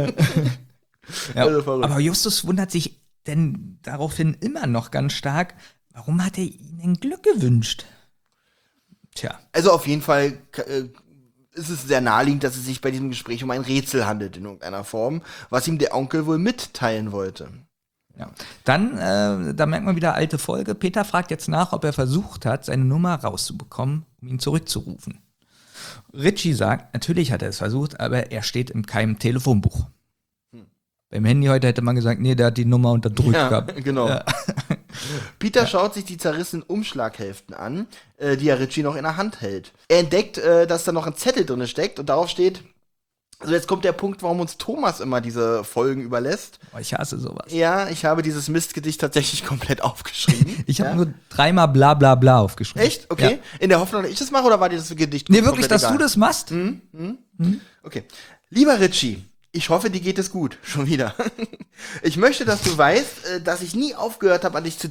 Ja. Also verrückt. Aber Justus wundert sich denn daraufhin immer noch ganz stark, warum hat er ihnen Glück gewünscht? Tja. Also auf jeden Fall äh, ist es sehr naheliegend, dass es sich bei diesem Gespräch um ein Rätsel handelt in irgendeiner Form, was ihm der Onkel wohl mitteilen wollte. Ja. Dann, äh, da merkt man wieder alte Folge. Peter fragt jetzt nach, ob er versucht hat, seine Nummer rauszubekommen, um ihn zurückzurufen. Richie sagt, natürlich hat er es versucht, aber er steht in keinem Telefonbuch. Hm. Beim Handy heute hätte man gesagt, nee, der hat die Nummer unterdrückt Ja, gehabt. genau. Ja. Peter schaut sich die zerrissenen Umschlaghälften an, äh, die er Richie noch in der Hand hält. Er entdeckt, äh, dass da noch ein Zettel drin steckt und darauf steht, also jetzt kommt der Punkt, warum uns Thomas immer diese Folgen überlässt. Oh, ich hasse sowas. Ja, ich habe dieses Mistgedicht tatsächlich komplett aufgeschrieben. Ich habe ja. nur dreimal bla bla bla aufgeschrieben. Echt? Okay. Ja. In der Hoffnung, dass ich das mache, oder war dir das Gedicht Nee, wirklich, komplett dass egal? du das machst? Hm? Hm? Hm? Okay. Lieber Richie, ich hoffe, dir geht es gut. Schon wieder. Ich möchte, dass du weißt, äh, dass ich nie aufgehört habe, an dich zu denken.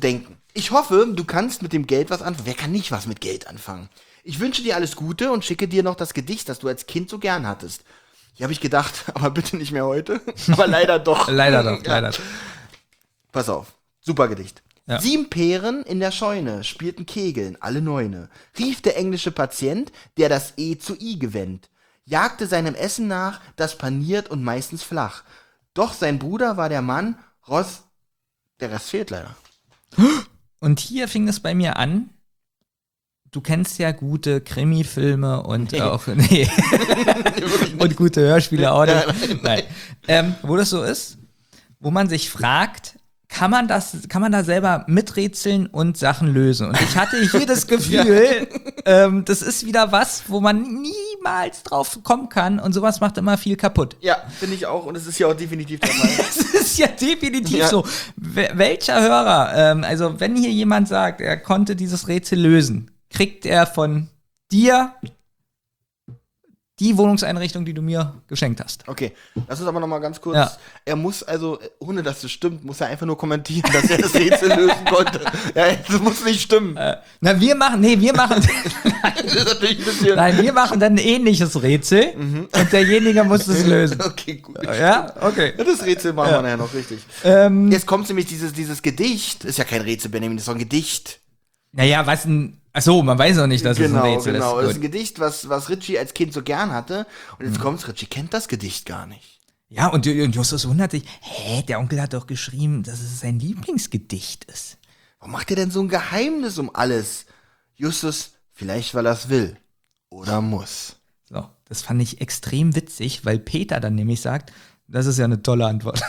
Ich hoffe, du kannst mit dem Geld was anfangen. Wer kann nicht was mit Geld anfangen? Ich wünsche dir alles Gute und schicke dir noch das Gedicht, das du als Kind so gern hattest. Hier habe ich gedacht, aber bitte nicht mehr heute. Aber leider doch. Leider doch, Ja. leider doch. Pass auf, super Gedicht. Ja. Sieben Peren in der Scheune spielten Kegeln, alle Neune. Rief der englische Patient, der das E zu I gewendet. Jagte seinem Essen nach, das paniert und meistens flach. Doch sein Bruder war der Mann, Ross, der Rest fehlt leider. Und hier fing es bei mir an. Du kennst ja gute Krimi-Filme und Nee. auch nee. und gute Hörspiele auch nicht. Nein, nein, Nein. Ähm, wo das so ist, wo man sich fragt, kann man das, kann man da selber miträtseln und Sachen lösen? Und ich hatte hier das Gefühl, ähm, das ist wieder was, wo man niemals drauf kommen kann und sowas macht immer viel kaputt. Ja, finde ich auch und es ist ja auch definitiv der Fall. Das ist ja definitiv Ja. so. Wel- welcher Hörer, ähm, also wenn hier jemand sagt, er konnte dieses Rätsel lösen, kriegt er von dir die Wohnungseinrichtung, die du mir geschenkt hast. Okay, lass uns aber noch mal ganz kurz. Ja. Er muss also, ohne dass es stimmt, muss er einfach nur kommentieren, dass er das Rätsel lösen konnte. Ja, das muss nicht stimmen. Äh, na, wir machen, nee, wir machen, Das ist natürlich ein bisschen. nein, wir machen dann ein ähnliches Rätsel und derjenige muss es lösen. Okay, gut. Ja, okay. Ja, das Rätsel machen wir nachher noch richtig. Ähm, Jetzt kommt nämlich dieses, dieses Gedicht. Ist ja kein Rätsel, Benjamin, das ist doch ein Gedicht. naja, was ein, ach so, man weiß noch nicht, dass Genau, es ein Rätsel genau. Das ist. ist ein Gut. Gedicht, was, was Richie als Kind so gern hatte. Und jetzt kommt's, Richie kennt das Gedicht gar nicht. Ja, und, und Justus wundert sich, hä, der Onkel hat doch geschrieben, dass es sein Lieblingsgedicht ist. Warum macht er denn so ein Geheimnis um alles? Justus, vielleicht weil er es will. Oder muss. So, das fand ich extrem witzig, weil Peter dann nämlich sagt, das ist ja eine tolle Antwort.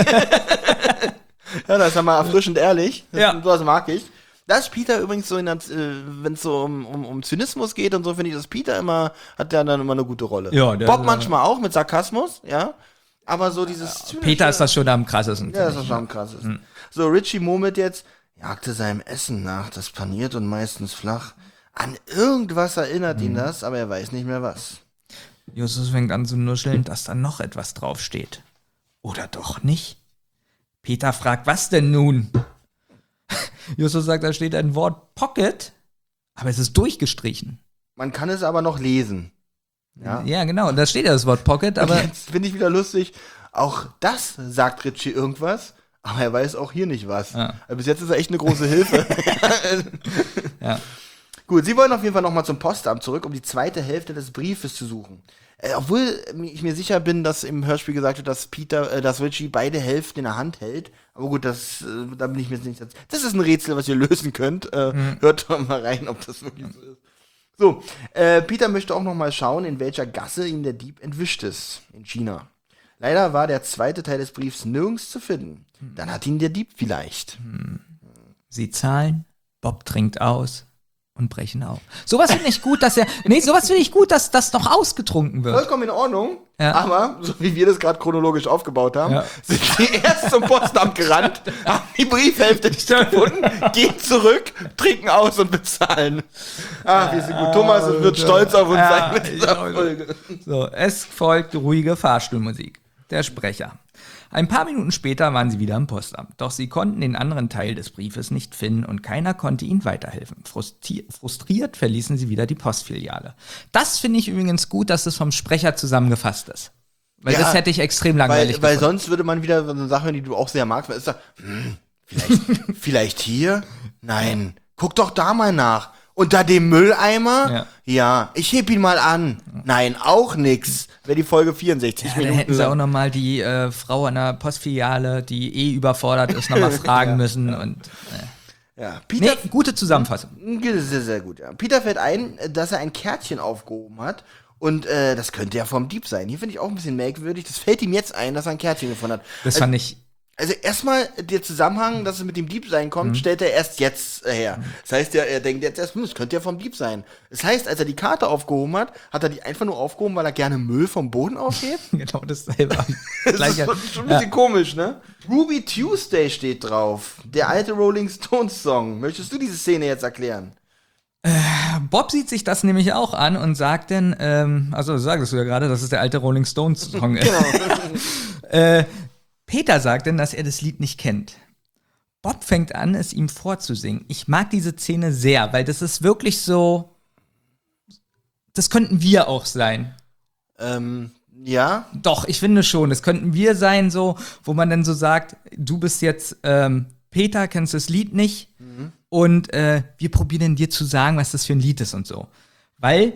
Ja, das ist ja mal erfrischend ehrlich. Das, Ja. das mag ich. Das ist Peter übrigens so, in der, äh, wenn es so um, um, um Zynismus geht und so, finde ich, dass Peter immer, hat der dann immer eine gute Rolle. Ja, der- Bob manchmal auch mit Sarkasmus, ja. Aber so dieses Zynische, Peter ist das schon am krassesten. Ja, das finde ist ich. schon krass. Ist. So, Richie murmelt jetzt, jagte seinem Essen nach, das paniert und meistens flach. An irgendwas erinnert ihn das, aber er weiß nicht mehr was. Justus fängt an zu nuscheln, dass da noch etwas draufsteht. Oder doch nicht? Peter fragt, was denn nun? Justus sagt, da steht ein Wort Pocket, aber es ist durchgestrichen. Man kann es aber noch lesen. Ja. Ja, genau, da steht ja das Wort Pocket, aber Aber jetzt finde ich wieder lustig, auch das sagt Richie irgendwas, aber er weiß auch hier nicht was. Ja. Also bis jetzt ist er echt eine große Hilfe. ja. Gut, sie wollen auf jeden Fall nochmal zum Postamt zurück, um die zweite Hälfte des Briefes zu suchen. Äh, obwohl ich mir sicher bin, dass im Hörspiel gesagt wird, dass Peter, äh, dass Richie beide Hälften in der Hand hält. Aber gut, das, äh, da bin ich mir jetzt nicht. Das ist ein Rätsel, was ihr lösen könnt. Äh, Hört doch mal rein, ob das wirklich so ist. So, äh, Peter möchte auch noch mal schauen, in welcher Gasse ihm der Dieb entwischt ist. In China. Leider war der zweite Teil des Briefs nirgends zu finden. Dann hat ihn der Dieb vielleicht. sie zahlen, Bob trinkt aus und brechen auf. Sowas finde ich gut, dass er, nee, sowas finde ich gut, dass das noch ausgetrunken wird. Vollkommen in Ordnung, Ja. aber so wie wir das gerade chronologisch aufgebaut haben, Ja. sind sie erst zum Postamt gerannt, haben die Briefhälfte nicht gefunden, gehen zurück, trinken aus und bezahlen. Ah, wir sind gut. Thomas wird stolz auf uns Ja, sein mit dieser ja. Folge. So, es folgt ruhige Fahrstuhlmusik. Der Sprecher. Ein paar Minuten später waren sie wieder im Postamt. Doch sie konnten den anderen Teil des Briefes nicht finden und keiner konnte ihnen weiterhelfen. Frustriert, frustriert verließen sie wieder die Postfiliale. Das finde ich übrigens gut, dass es vom Sprecher zusammengefasst ist. Weil Ja, das hätte ich extrem langweilig Weil, weil gefunden. sonst würde man wieder so eine Sache hören, die du auch sehr magst. Man ist da, hm, vielleicht, vielleicht hier? Nein. Guck doch da mal nach. Unter dem Mülleimer? Ja. Ja. Ich heb ihn mal an. Nein, auch nix. Wäre die Folge vierundsechzig Ja, dann Minuten. hätten sie lang. auch nochmal die äh, Frau an der Postfiliale, die eh überfordert ist, nochmal fragen müssen. Und, Ja, nee, Peter, gute Zusammenfassung. sehr, sehr gut, ja. Peter fällt ein, dass er ein Kärtchen aufgehoben hat. Und äh, das könnte ja vom Dieb sein. Hier finde ich auch ein bisschen merkwürdig. Das fällt ihm jetzt ein, dass er ein Kärtchen gefunden hat. Das fand ich. Also erstmal der Zusammenhang, dass es mit dem Dieb sein kommt, stellt er erst jetzt äh, her. Das heißt ja, er denkt jetzt erst, hm, das könnte ja vom Dieb sein. Das heißt, als er die Karte aufgehoben hat, hat er die einfach nur aufgehoben, weil er gerne Müll vom Boden aufhebt. Genau dasselbe. Das Gleiche. ist schon ein bisschen komisch, ne? Ruby Tuesday steht drauf. Der alte Rolling Stones Song. Möchtest du diese Szene jetzt erklären? Bob sieht sich das nämlich auch an und sagt dann, ähm, also sagtest du ja gerade, dass es der alte Rolling Stones Song ist. Genau. äh, Peter sagt dann, dass er das Lied nicht kennt. Bob fängt an, es ihm vorzusingen. Ich mag diese Szene sehr, weil das ist wirklich so, das könnten wir auch sein. Ähm, ja. Doch, ich finde schon, das könnten wir sein, so, wo man dann so sagt, du bist jetzt ähm, Peter, kennst das Lied nicht mhm. und äh, wir probieren dir zu sagen, was das für ein Lied ist und so. Weil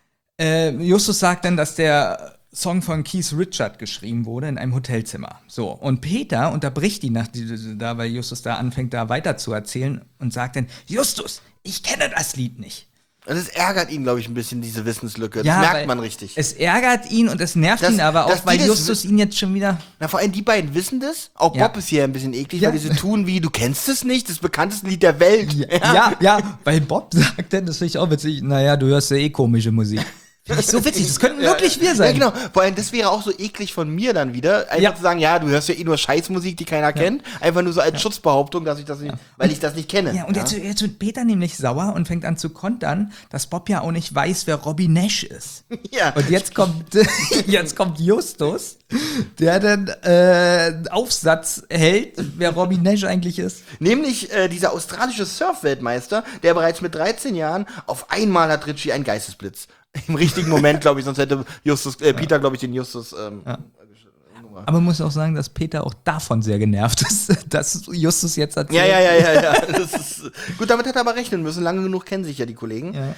äh, Justus sagt dann, dass der Song von Keith Richard geschrieben wurde in einem Hotelzimmer. So, und Peter unterbricht ihn nach da, weil Justus da anfängt, da weiter zu erzählen und sagt dann, Justus, ich kenne das Lied nicht. Und es ärgert ihn, glaube ich, ein bisschen, diese Wissenslücke. Das Ja, merkt man richtig. Es ärgert ihn und es nervt Das- ihn aber dass auch, weil die das Justus ihn jetzt schon wieder. Na, vor allem die beiden wissen das. Auch Ja. Bob ist hier ein bisschen eklig, Ja. weil die so tun wie, du kennst es nicht, das bekannteste Lied der Welt. Ja, ja, weil Bob sagt dann, das finde ich auch witzig, naja, du hörst ja eh komische Musik. Finde ich so witzig, das könnten wirklich wir sein. Ja, genau. Vor allem, das wäre auch so eklig von mir dann wieder, einfach Ja. zu sagen, ja, du hörst ja eh nur Scheißmusik, die keiner kennt. Einfach nur so als Schutzbehauptung, dass ich das nicht, weil ich das nicht kenne. Ja, und jetzt, jetzt wird Peter nämlich sauer und fängt an zu kontern, dass Bob ja auch nicht weiß, wer Robbie Nash ist. Ja. Und jetzt kommt, jetzt kommt Justus, der dann äh, einen Aufsatz hält, wer Robbie Nash eigentlich ist. Nämlich äh, dieser australische Surf-Weltmeister, der bereits mit dreizehn Jahren auf einmal hat Richie einen Geistesblitz. Im richtigen Moment, glaube ich, sonst hätte Justus, äh, Peter, glaube ich, den Justus. Ähm, Aber man muss auch sagen, dass Peter auch davon sehr genervt ist, dass Justus jetzt erzählt. Ja, ja, ja, ja, ja. Das ist, gut, damit hat er aber rechnen müssen. Lange genug kennen sich ja die Kollegen. Ja.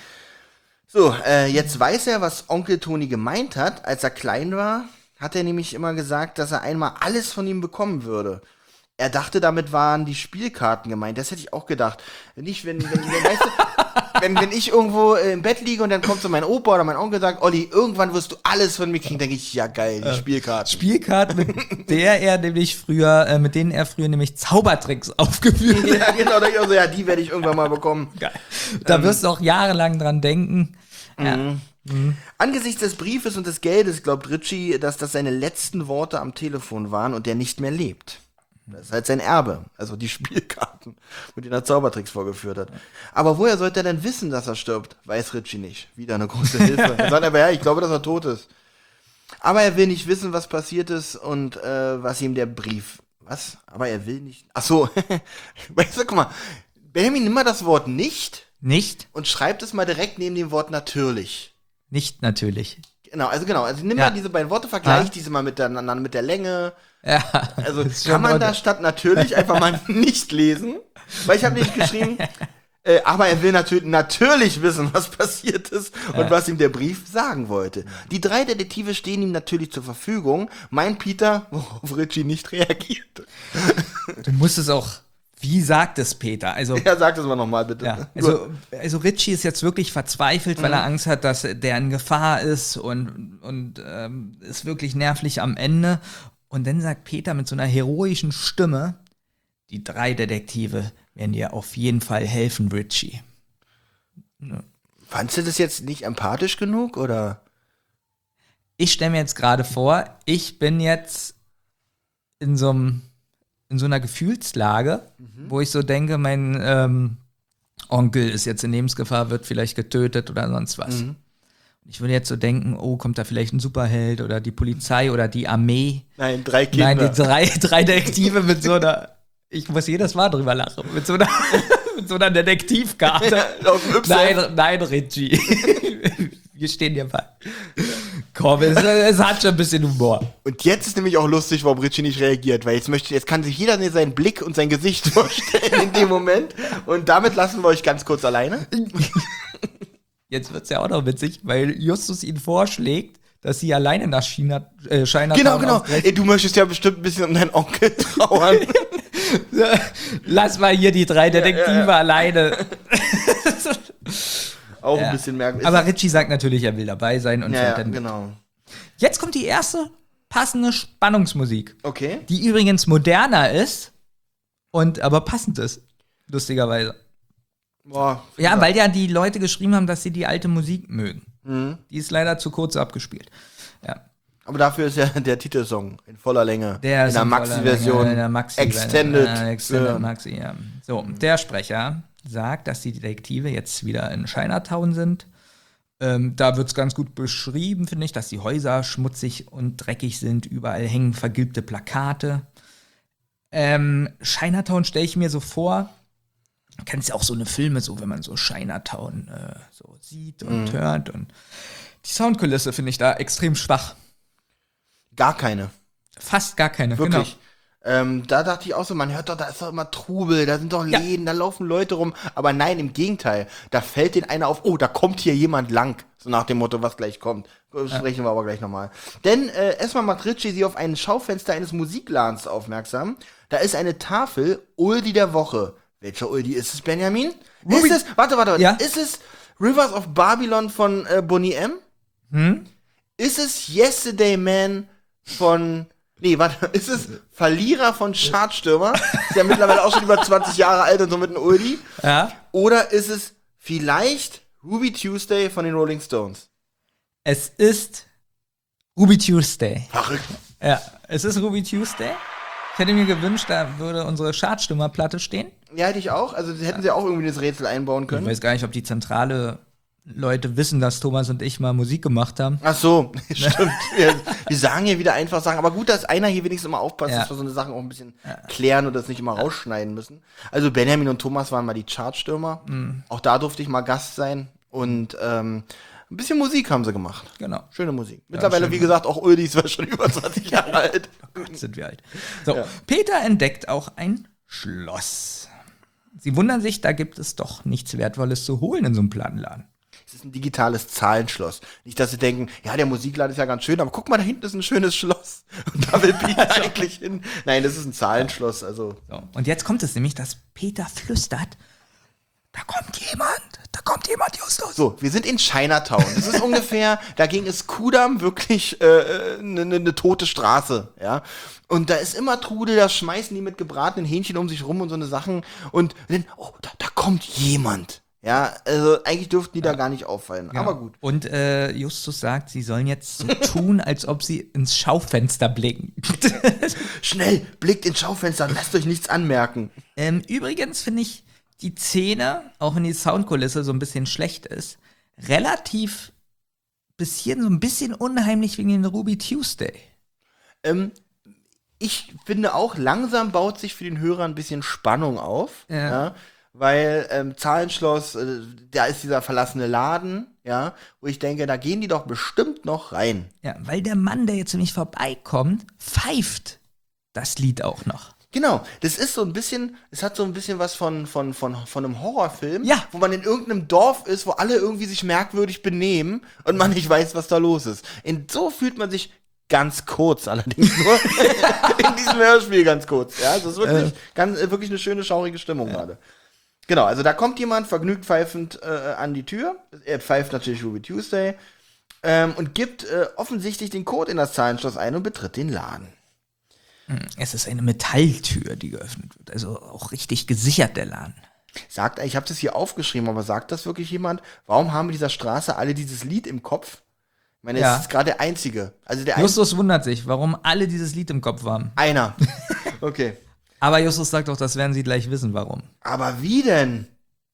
So, äh, jetzt weiß er, was Onkel Toni gemeint hat. Als er klein war, hat er nämlich immer gesagt, dass er einmal alles von ihm bekommen würde. Er dachte, damit waren die Spielkarten gemeint. Das hätte ich auch gedacht. Nicht, wenn, wenn, wenn, weißt du, wenn, wenn ich irgendwo äh, im Bett liege und dann kommt so mein Opa oder mein Onkel und sagt, Olli, irgendwann wirst du alles von mir kriegen, denke ich, ja geil, die Spielkarten. Spielkarten, mit der er nämlich früher, äh, mit denen er früher nämlich Zaubertricks aufgeführt hat. Ja, genau, da ich auch so, ja, die werde ich irgendwann mal bekommen. Geil. Da wirst du auch jahrelang dran denken. Ja. Mhm. Angesichts des Briefes und des Geldes glaubt Richie, dass das seine letzten Worte am Telefon waren und er nicht mehr lebt. Das ist halt sein Erbe, also die Spielkarten, mit denen er Zaubertricks vorgeführt hat. Aber woher sollte er denn wissen, dass er stirbt? Weiß Richie nicht. Wieder eine große Hilfe. Er sagt aber, ja, ich glaube, dass er tot ist. Aber er will nicht wissen, was passiert ist und äh, was ihm der Brief... Was? Aber er will nicht... Ach so. Weißt du, guck mal. Benjamin, nimm mal das Wort nicht Nicht? und schreibt es mal direkt neben dem Wort natürlich. Nicht natürlich. Genau, also genau. Also nimm Ja. mal diese beiden Worte, vergleich Ja. diese mal miteinander, mit der Länge. Ja. Also Das ist schon kann man da ordentlich. statt natürlich einfach mal nicht lesen? Weil ich habe nicht geschrieben, äh, aber er will natürlich, natürlich wissen, was passiert ist und Ja. was ihm der Brief sagen wollte. Die drei Detektive stehen ihm natürlich zur Verfügung, meint Peter, worauf Richie nicht reagiert. Du musst es auch, wie sagt es Peter? Also, Ja, sag das mal nochmal, bitte. ja, also, also Richie ist jetzt wirklich verzweifelt, weil er Angst hat, dass der in Gefahr ist und, und ähm, ist wirklich nervlich am Ende. Und dann sagt Peter mit so einer heroischen Stimme, die drei Detektive werden dir auf jeden Fall helfen, Richie. Fandst du das jetzt nicht empathisch genug, oder? Ich stelle mir jetzt gerade vor, ich bin jetzt in so einem in so einer Gefühlslage, wo ich so denke, mein ähm, Onkel ist jetzt in Lebensgefahr, wird vielleicht getötet oder sonst was. Mhm. Ich würde jetzt so denken, oh, kommt da vielleicht ein Superheld oder die Polizei oder die Armee. Nein, drei Kinder. Nein, die drei, drei Detektive mit so einer, ich muss jedes Mal drüber lachen, mit so einer, mit so einer Detektivkarte. Auf dem Y. Nein, nein, Richie. Wir stehen dir bei. Komm, es, es hat schon ein bisschen Humor. Und jetzt ist nämlich auch lustig, warum Richie nicht reagiert, weil jetzt möchte, jetzt kann sich jeder seinen Blick und sein Gesicht vorstellen in dem Moment. Und damit lassen wir euch ganz kurz alleine. Jetzt wird's ja auch noch witzig, weil Justus ihn vorschlägt, dass sie alleine nach China, äh, Chinatown Genau, genau. ausbrechen. Ey, du möchtest ja bestimmt ein bisschen um deinen Onkel trauern. Lass mal hier die drei Detektive Ja, ja, ja. alleine. Auch Ja. ein bisschen merkwürdig. Aber Richie sagt natürlich, er will dabei sein. Und ja, fährt ja, dann mit. genau. Jetzt kommt die erste passende Spannungsmusik, Okay. die übrigens moderner ist und aber passend ist, lustigerweise. Boah. Ja, weil ja die Leute geschrieben haben, dass sie die alte Musik mögen. Mhm. Die ist leider zu kurz abgespielt. Ja. Aber dafür ist ja der Titelsong in voller Länge. Der in ist der in voller Maxi-Version. Länge, in der Maxi Extended. Äh, Extended Ja. Maxi, ja. So, der Sprecher sagt, dass die Detektive jetzt wieder in Chinatown sind. Ähm, da wird es ganz gut beschrieben, finde ich, dass die Häuser schmutzig und dreckig sind. Überall hängen vergilbte Plakate. Ähm, Chinatown stelle ich mir so vor, du kennst ja auch so eine Filme, so wenn man so Chinatown äh, so sieht und mhm. hört. Und die Soundkulisse finde ich da extrem schwach. Gar keine. Fast gar keine, Wirklich. Genau. Ähm, da dachte ich auch so, man hört doch, da ist doch immer Trubel, da sind doch Ja. Läden, da laufen Leute rum. Aber nein, im Gegenteil. Da fällt den einer auf, oh, da kommt hier jemand lang. So nach dem Motto, was gleich kommt. Sprechen ja. wir aber gleich nochmal. Denn äh, erstmal macht Ritchie sie auf ein Schaufenster eines Musikladens aufmerksam. Da ist eine Tafel, Uldi der Woche. Welcher Uldi ist es, Benjamin? Ruby. Ist es, warte, warte, warte. Ja? Ist es Rivers of Babylon von äh, Boney M? Hm? Ist es Yesterday Man von... Nee, warte, ist es Verlierer von Chartstürmer? Ist ja mittlerweile auch schon über zwanzig Jahre alt und so mit einem Uldi. Ja. Oder ist es vielleicht Ruby Tuesday von den Rolling Stones? Es ist Ruby Tuesday. Verrückt. Ja, es ist Ruby Tuesday. Ich hätte mir gewünscht, da würde unsere Chartstürmerplatte stehen. Ja, hätte ich auch. Also hätten sie auch irgendwie das Rätsel einbauen können. Ich weiß gar nicht, ob die zentrale Leute wissen, dass Thomas und ich mal Musik gemacht haben. Ach so, stimmt. wir, wir sagen hier wieder einfach Sachen. Aber gut, dass einer hier wenigstens immer aufpasst, Ja. dass wir so eine Sachen auch ein bisschen ja. klären und das nicht immer rausschneiden müssen. Also Benjamin und Thomas waren mal die Chartstürmer. Mhm. Auch da durfte ich mal Gast sein. Und ähm, ein bisschen Musik haben sie gemacht. Genau. Schöne Musik. Mittlerweile, schön. wie gesagt, auch Uldis war schon über zwanzig Jahre alt. Oh Gott, sind wir alt. So, Ja. Peter entdeckt auch ein Schloss. Sie wundern sich, da gibt es doch nichts Wertvolles zu holen in so einem Plattenladen. Es ist ein digitales Zahlenschloss. Nicht, dass sie denken, ja, der Musikladen ist ja ganz schön, aber guck mal, da hinten ist ein schönes Schloss. Und da will Peter eigentlich hin. Nein, das ist ein Zahlenschloss. Also. So. Und jetzt kommt es nämlich, dass Peter flüstert, da kommt jemand, da kommt jemand, Justus. So, wir sind in Chinatown. Das ist ungefähr, dagegen ist Kudamm wirklich eine äh, ne, ne, ne tote Straße, ja. Und da ist immer Trudel, da schmeißen die mit gebratenen Hähnchen um sich rum und so eine Sachen. Und dann, oh, da, da kommt jemand. Ja, also eigentlich dürften die ja. da gar nicht auffallen. Ja. Aber gut. Und äh, Justus sagt, sie sollen jetzt so tun, als ob sie ins Schaufenster blicken. Schnell, blickt ins Schaufenster, lasst euch nichts anmerken. ähm, übrigens finde ich die Szene, auch wenn die Soundkulisse so ein bisschen schlecht ist, relativ bis hierhin so ein bisschen unheimlich wegen den Ruby Tuesday. Ähm, ich finde auch, langsam baut sich für den Hörer ein bisschen Spannung auf. Ja. Ja, weil ähm, Zahlenschloss, äh, da ist dieser verlassene Laden, ja, wo ich denke, da gehen die doch bestimmt noch rein. Ja, weil der Mann, der jetzt nämlich vorbeikommt, pfeift das Lied auch noch. Genau, das ist so ein bisschen, es hat so ein bisschen was von, von, von, von einem Horrorfilm, Ja. wo man in irgendeinem Dorf ist, wo alle irgendwie sich merkwürdig benehmen und man nicht weiß, was da los ist. Und so fühlt man sich ganz kurz allerdings nur in diesem Hörspiel ganz kurz. Ja, das ist wirklich, äh. ganz, wirklich eine schöne, schaurige Stimmung ja. gerade. Genau, also da kommt jemand vergnügt pfeifend äh, an die Tür. Er pfeift natürlich Ruby Tuesday ähm, und gibt äh, offensichtlich den Code in das Zahlenschloss ein und betritt den Laden. Es ist eine Metalltür, die geöffnet wird. Also auch richtig gesichert, der Laden. Sagt, ich habe das hier aufgeschrieben, aber sagt das wirklich jemand? Warum haben wir dieser Straße alle dieses Lied im Kopf? Ich meine, Ja. es ist gerade der einzige. Also der Justus wundert sich, warum alle dieses Lied im Kopf haben. ein Einer. Okay. Aber Justus sagt doch, das werden sie gleich wissen, warum. Aber wie denn?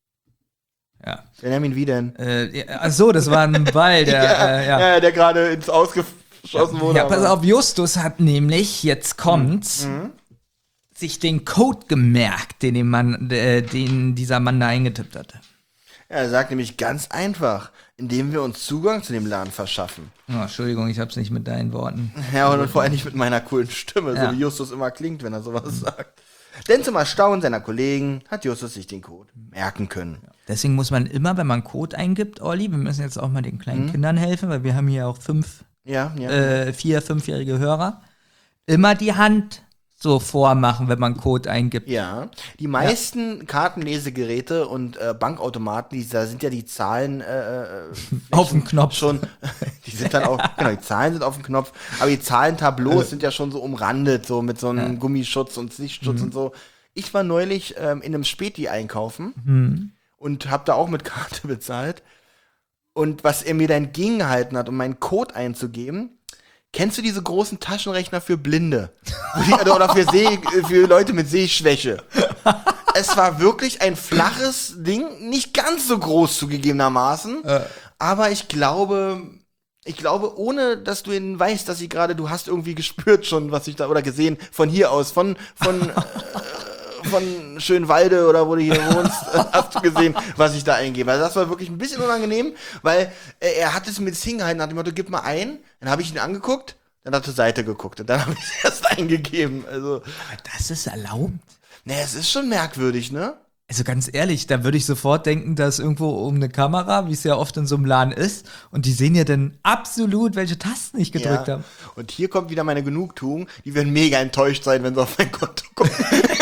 Ja. Benjamin, wie denn? Äh, ja, ach so, das war ein Ball, der, ja, äh, ja. ja, der gerade ins Ausgeschossen wurde. Ja, pass aber- auf, Justus hat nämlich, jetzt kommt's, Mhm. sich den Code gemerkt, den, dem Mann, äh, den dieser Mann da eingetippt hatte. Ja, er sagt nämlich ganz einfach, indem wir uns Zugang zu dem Laden verschaffen. Oh, Entschuldigung, ich hab's nicht mit deinen Worten. Ja, und vor allem nicht mit meiner coolen Stimme, Ja. so wie Justus immer klingt, wenn er sowas sagt. Denn zum Erstaunen seiner Kollegen hat Justus sich den Code merken können. Deswegen muss man immer, wenn man Code eingibt, Olli, wir müssen jetzt auch mal den kleinen Mhm. Kindern helfen, weil wir haben hier auch fünf, Ja, ja. äh, vier, fünfjährige Hörer, immer die Hand so vormachen, wenn man Code eingibt. Ja, die meisten Kartenlesegeräte und äh, Bankautomaten, die, da sind ja die Zahlen äh, äh, Auf dem Knopf. schon, die sind dann auch, genau, die Zahlen sind auf dem Knopf, aber die Zahlentableaus Äh. sind ja schon so umrandet, so mit so einem Ja. Gummischutz und Sichtschutz Mhm. und so. Ich war neulich ähm, in einem Späti einkaufen Mhm. und habe da auch mit Karte bezahlt. Und was er mir da entgegengehalten hat, um meinen Code einzugeben, kennst du diese großen Taschenrechner für Blinde? Oder für, Seh, für Leute mit Sehschwäche? Es war wirklich ein flaches Ding, nicht ganz so groß zugegebenermaßen, Äh. aber ich glaube, Ich glaube, ohne dass du ihn weißt, dass sie gerade, du hast irgendwie gespürt schon, was ich da, oder gesehen, von hier aus, von, von, äh, von Schönwalde oder wo du hier wohnst, hast du gesehen, was ich da eingebe. Also das war wirklich ein bisschen unangenehm, weil äh, er hat es mir jetzt hingehalten, nach dem Motto, gib mal ein, dann habe ich ihn angeguckt, dann hat er zur Seite geguckt und dann habe ich es erst eingegeben. Also, Aber das ist erlaubt? ne, es ist schon merkwürdig, ne? Also ganz ehrlich, da würde ich sofort denken, dass irgendwo um eine Kamera, wie es ja oft in so einem Laden ist, und die sehen ja dann absolut, welche Tasten ich gedrückt Ja. habe. Und hier kommt wieder meine Genugtuung. Die werden mega enttäuscht sein, wenn sie auf mein Konto gucken.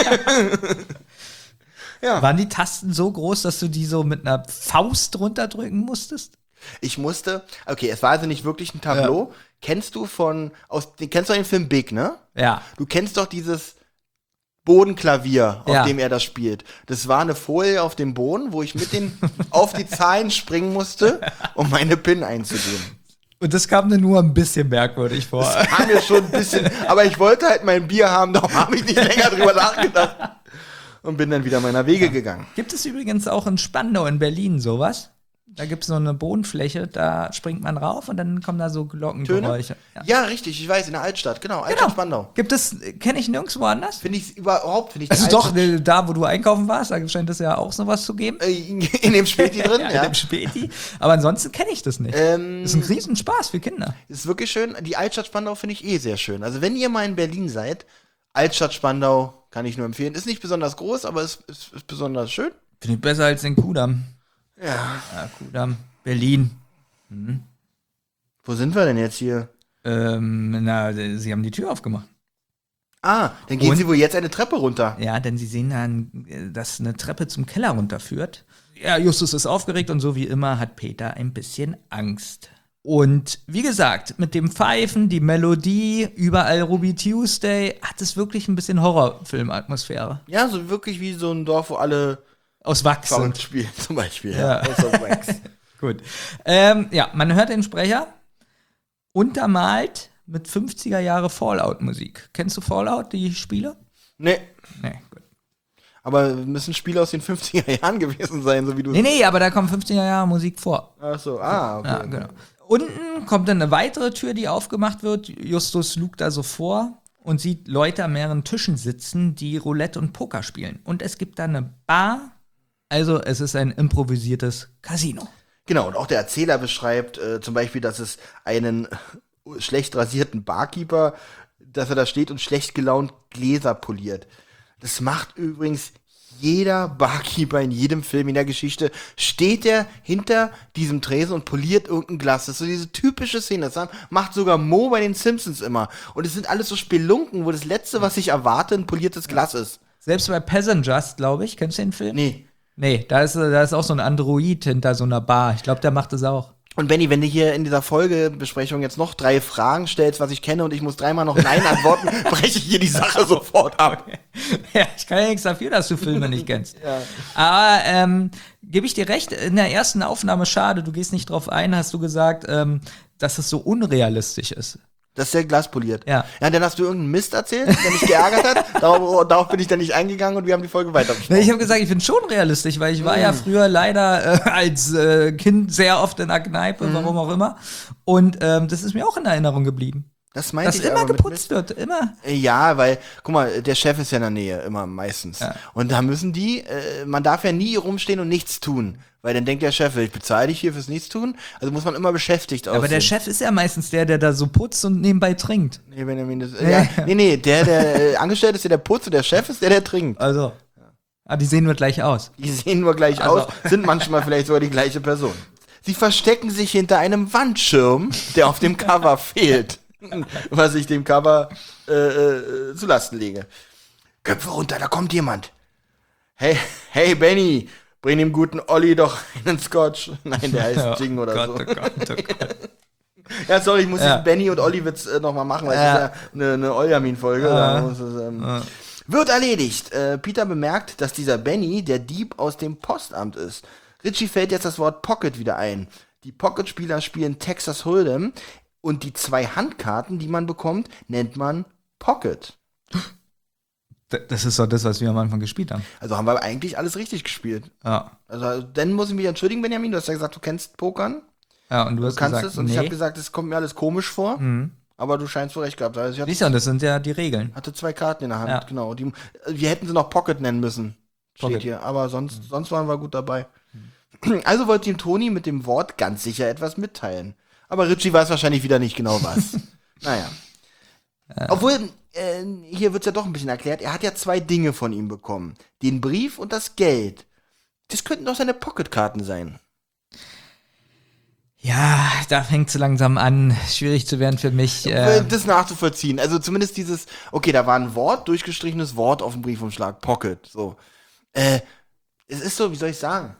Ja. Waren die Tasten so groß, dass du die so mit einer Faust runterdrücken musstest? Ich musste, okay, es war also nicht wirklich ein Tableau. Kennst du von, aus, kennst du den Film Big, ne? Ja. Du kennst doch dieses Bodenklavier, auf Ja. dem er das spielt. Das war eine Folie auf dem Boden, wo ich mit den auf die Zahlen springen musste, um meine PIN einzugeben. Und das kam mir nur ein bisschen merkwürdig vor. Das kam mir schon ein bisschen, aber ich wollte halt mein Bier haben, darum habe ich nicht länger drüber nachgedacht. Und bin dann wieder meiner Wege gegangen. Gibt es übrigens auch in Spandau in Berlin sowas? Da gibt es so eine Bodenfläche, da springt man rauf und dann kommen da so Glockengeräusche. Ja. ja, richtig, ich weiß, in der Altstadt, genau, Altstadt Spandau. Gibt es, kenne ich nirgendwo anders? Finde ich überhaupt, finde ich Also die doch, Altstadt- äh, da wo du einkaufen warst, da scheint es ja auch sowas zu geben. Äh, in dem Späti drin, Ja, ja. in dem Späti. Aber ansonsten kenne ich das nicht. Ähm, Das ist ein Riesenspaß für Kinder. Ist wirklich schön. Die Altstadt Spandau finde ich eh sehr schön. Also wenn ihr mal in Berlin seid, Altstadt Spandau kann ich nur empfehlen. Ist nicht besonders groß, aber ist, ist, ist besonders schön. Finde ich besser als den Kudamm. Ja. Ja, Kudamm. Berlin. Wo sind wir denn jetzt hier? Ähm, na, sie haben die Tür aufgemacht. Ah, dann gehen Und? Sie wohl jetzt eine Treppe runter. Ja, denn sie sehen dann, äh, dass eine Treppe zum Keller runterführt. Ja, Justus ist aufgeregt und so wie immer hat Peter ein bisschen Angst. Und wie gesagt, mit dem Pfeifen, die Melodie, überall Ruby Tuesday, hat es wirklich ein bisschen Horrorfilm-Atmosphäre. Ja, so wirklich wie so ein Dorf, wo alle Aus Wachs verrückt sind. spielen, zum Beispiel. Ja. Ja. Aus Wax. Gut. Ähm, ja, man hört den Sprecher untermalt mit fünfziger Jahre Fallout-Musik. Kennst du Fallout, die Spiele? Nee, Nee, gut. aber müssen Spiele aus den fünfziger Jahren gewesen sein, so wie du Nee, nee, aber da kommt fünfziger Jahre Musik vor. Ach so, ah, okay. Ja, genau. Unten kommt dann eine weitere Tür, die aufgemacht wird. Justus lugt da so vor und sieht Leute an mehreren Tischen sitzen, die Roulette und Poker spielen. Und es gibt da eine Bar. Also es ist ein improvisiertes Casino. Genau, und auch der Erzähler beschreibt äh, zum Beispiel, dass es einen äh, schlecht rasierten Barkeeper, dass er da steht und schlecht gelaunt Gläser poliert. Das macht übrigens jeder Barkeeper in jedem Film in der Geschichte, steht er hinter diesem Tresen und poliert irgendein Glas. Das ist so diese typische Szene. Das macht sogar Mo bei den Simpsons immer. Und es sind alles so Spelunken, wo das Letzte, was ich erwarte, ein poliertes Glas ist. Selbst bei Passengers, glaube ich, kennst du den Film? Nee. Nee, da ist, da ist auch so ein Android hinter so einer Bar. Ich glaube, der macht das auch. Und Benny, wenn du hier in dieser Folgebesprechung jetzt noch drei Fragen stellst, was ich kenne, und ich muss dreimal noch Nein antworten, breche ich hier die Sache sofort ab. Ja, ich kann ja nichts dafür, dass du Filme nicht kennst. Aber ähm, gebe ich dir recht, in der ersten Aufnahme, schade, du gehst nicht drauf ein, hast du gesagt, ähm, dass es so unrealistisch ist. Dass der Glas poliert. Ja. Ja, dann hast du irgendeinen Mist erzählt, der mich geärgert hat. Darauf, darauf bin ich dann nicht eingegangen und wir haben die Folge weiter Nee, besprochen. ich habe gesagt, ich bin schon realistisch, weil ich war ja früher leider äh, als äh, Kind sehr oft in der Kneipe, warum auch immer. Und ähm, das ist mir auch in Erinnerung geblieben. Das meinte Dass ich immer aber mit geputzt wird, immer. Ja, weil, guck mal, der Chef ist ja in der Nähe, immer meistens. Ja. Und da müssen die, äh, man darf ja nie rumstehen und nichts tun. Weil dann denkt der Chef, ich bezahle dich hier fürs Nichtstun. Also muss man immer beschäftigt aussehen. Aber der Chef ist ja meistens der, der da so putzt und nebenbei trinkt. Nee, Benjamin, das, äh, ja, nee, nee, der, der äh, Angestellte ist ja der Putz und der Chef ist der, der trinkt. Also. Ah, die sehen nur gleich aus. Die sehen nur gleich Also. aus, sind manchmal vielleicht sogar die gleiche Person. Sie verstecken sich hinter einem Wandschirm, der auf dem Cover fehlt. Was ich dem Cover äh, äh, zu Lasten lege. Köpfe runter, da kommt jemand. Hey, hey Benny, bring dem guten Olli doch einen Scotch. Nein, der heißt Jing oder so. Oh Gott, oh Gott. Ja, sorry, ich muss Ja. diesen Benny und Olli-Witz äh, nochmal machen, weil Ja. es ist ja eine, eine Oljamin-Folge. Da muss es, ähm, Wird erledigt. Äh, Peter bemerkt, dass dieser Benny der Dieb aus dem Postamt ist. Richie fällt jetzt das Wort Pocket wieder ein. Die Pocket-Spieler spielen Texas Hold'em und die zwei Handkarten, die man bekommt, nennt man Pocket. Das ist doch das, was wir am Anfang gespielt haben. Also haben wir eigentlich alles richtig gespielt. Ja. Also dann muss ich mich entschuldigen, Benjamin, du hast ja gesagt, du kennst Pokern. Ja, und du hast Du kannst gesagt, es und nee. ich habe gesagt, es kommt mir alles komisch vor, Mhm. aber du scheinst wohl recht gehabt. Also ich hatte, Siehst du, und das sind ja die Regeln. hatte zwei Karten in der Hand, Ja. genau. Die, wir hätten sie noch Pocket nennen müssen, steht Pocket. hier, aber sonst, sonst waren wir gut dabei. Also wollte ihm Toni mit dem Wort ganz sicher etwas mitteilen. Aber Richie weiß wahrscheinlich wieder nicht genau was. Naja. Obwohl, äh, hier wird es ja doch ein bisschen erklärt, er hat ja zwei Dinge von ihm bekommen. Den Brief und das Geld. Das könnten doch seine Pocketkarten sein. Ja, da fängt es langsam an, schwierig zu werden für mich. Äh, Ähm, das nachzuvollziehen. Also zumindest dieses, okay, da war ein Wort, durchgestrichenes Wort auf dem Briefumschlag. Pocket, so. Äh, es ist so, wie soll ich sagen?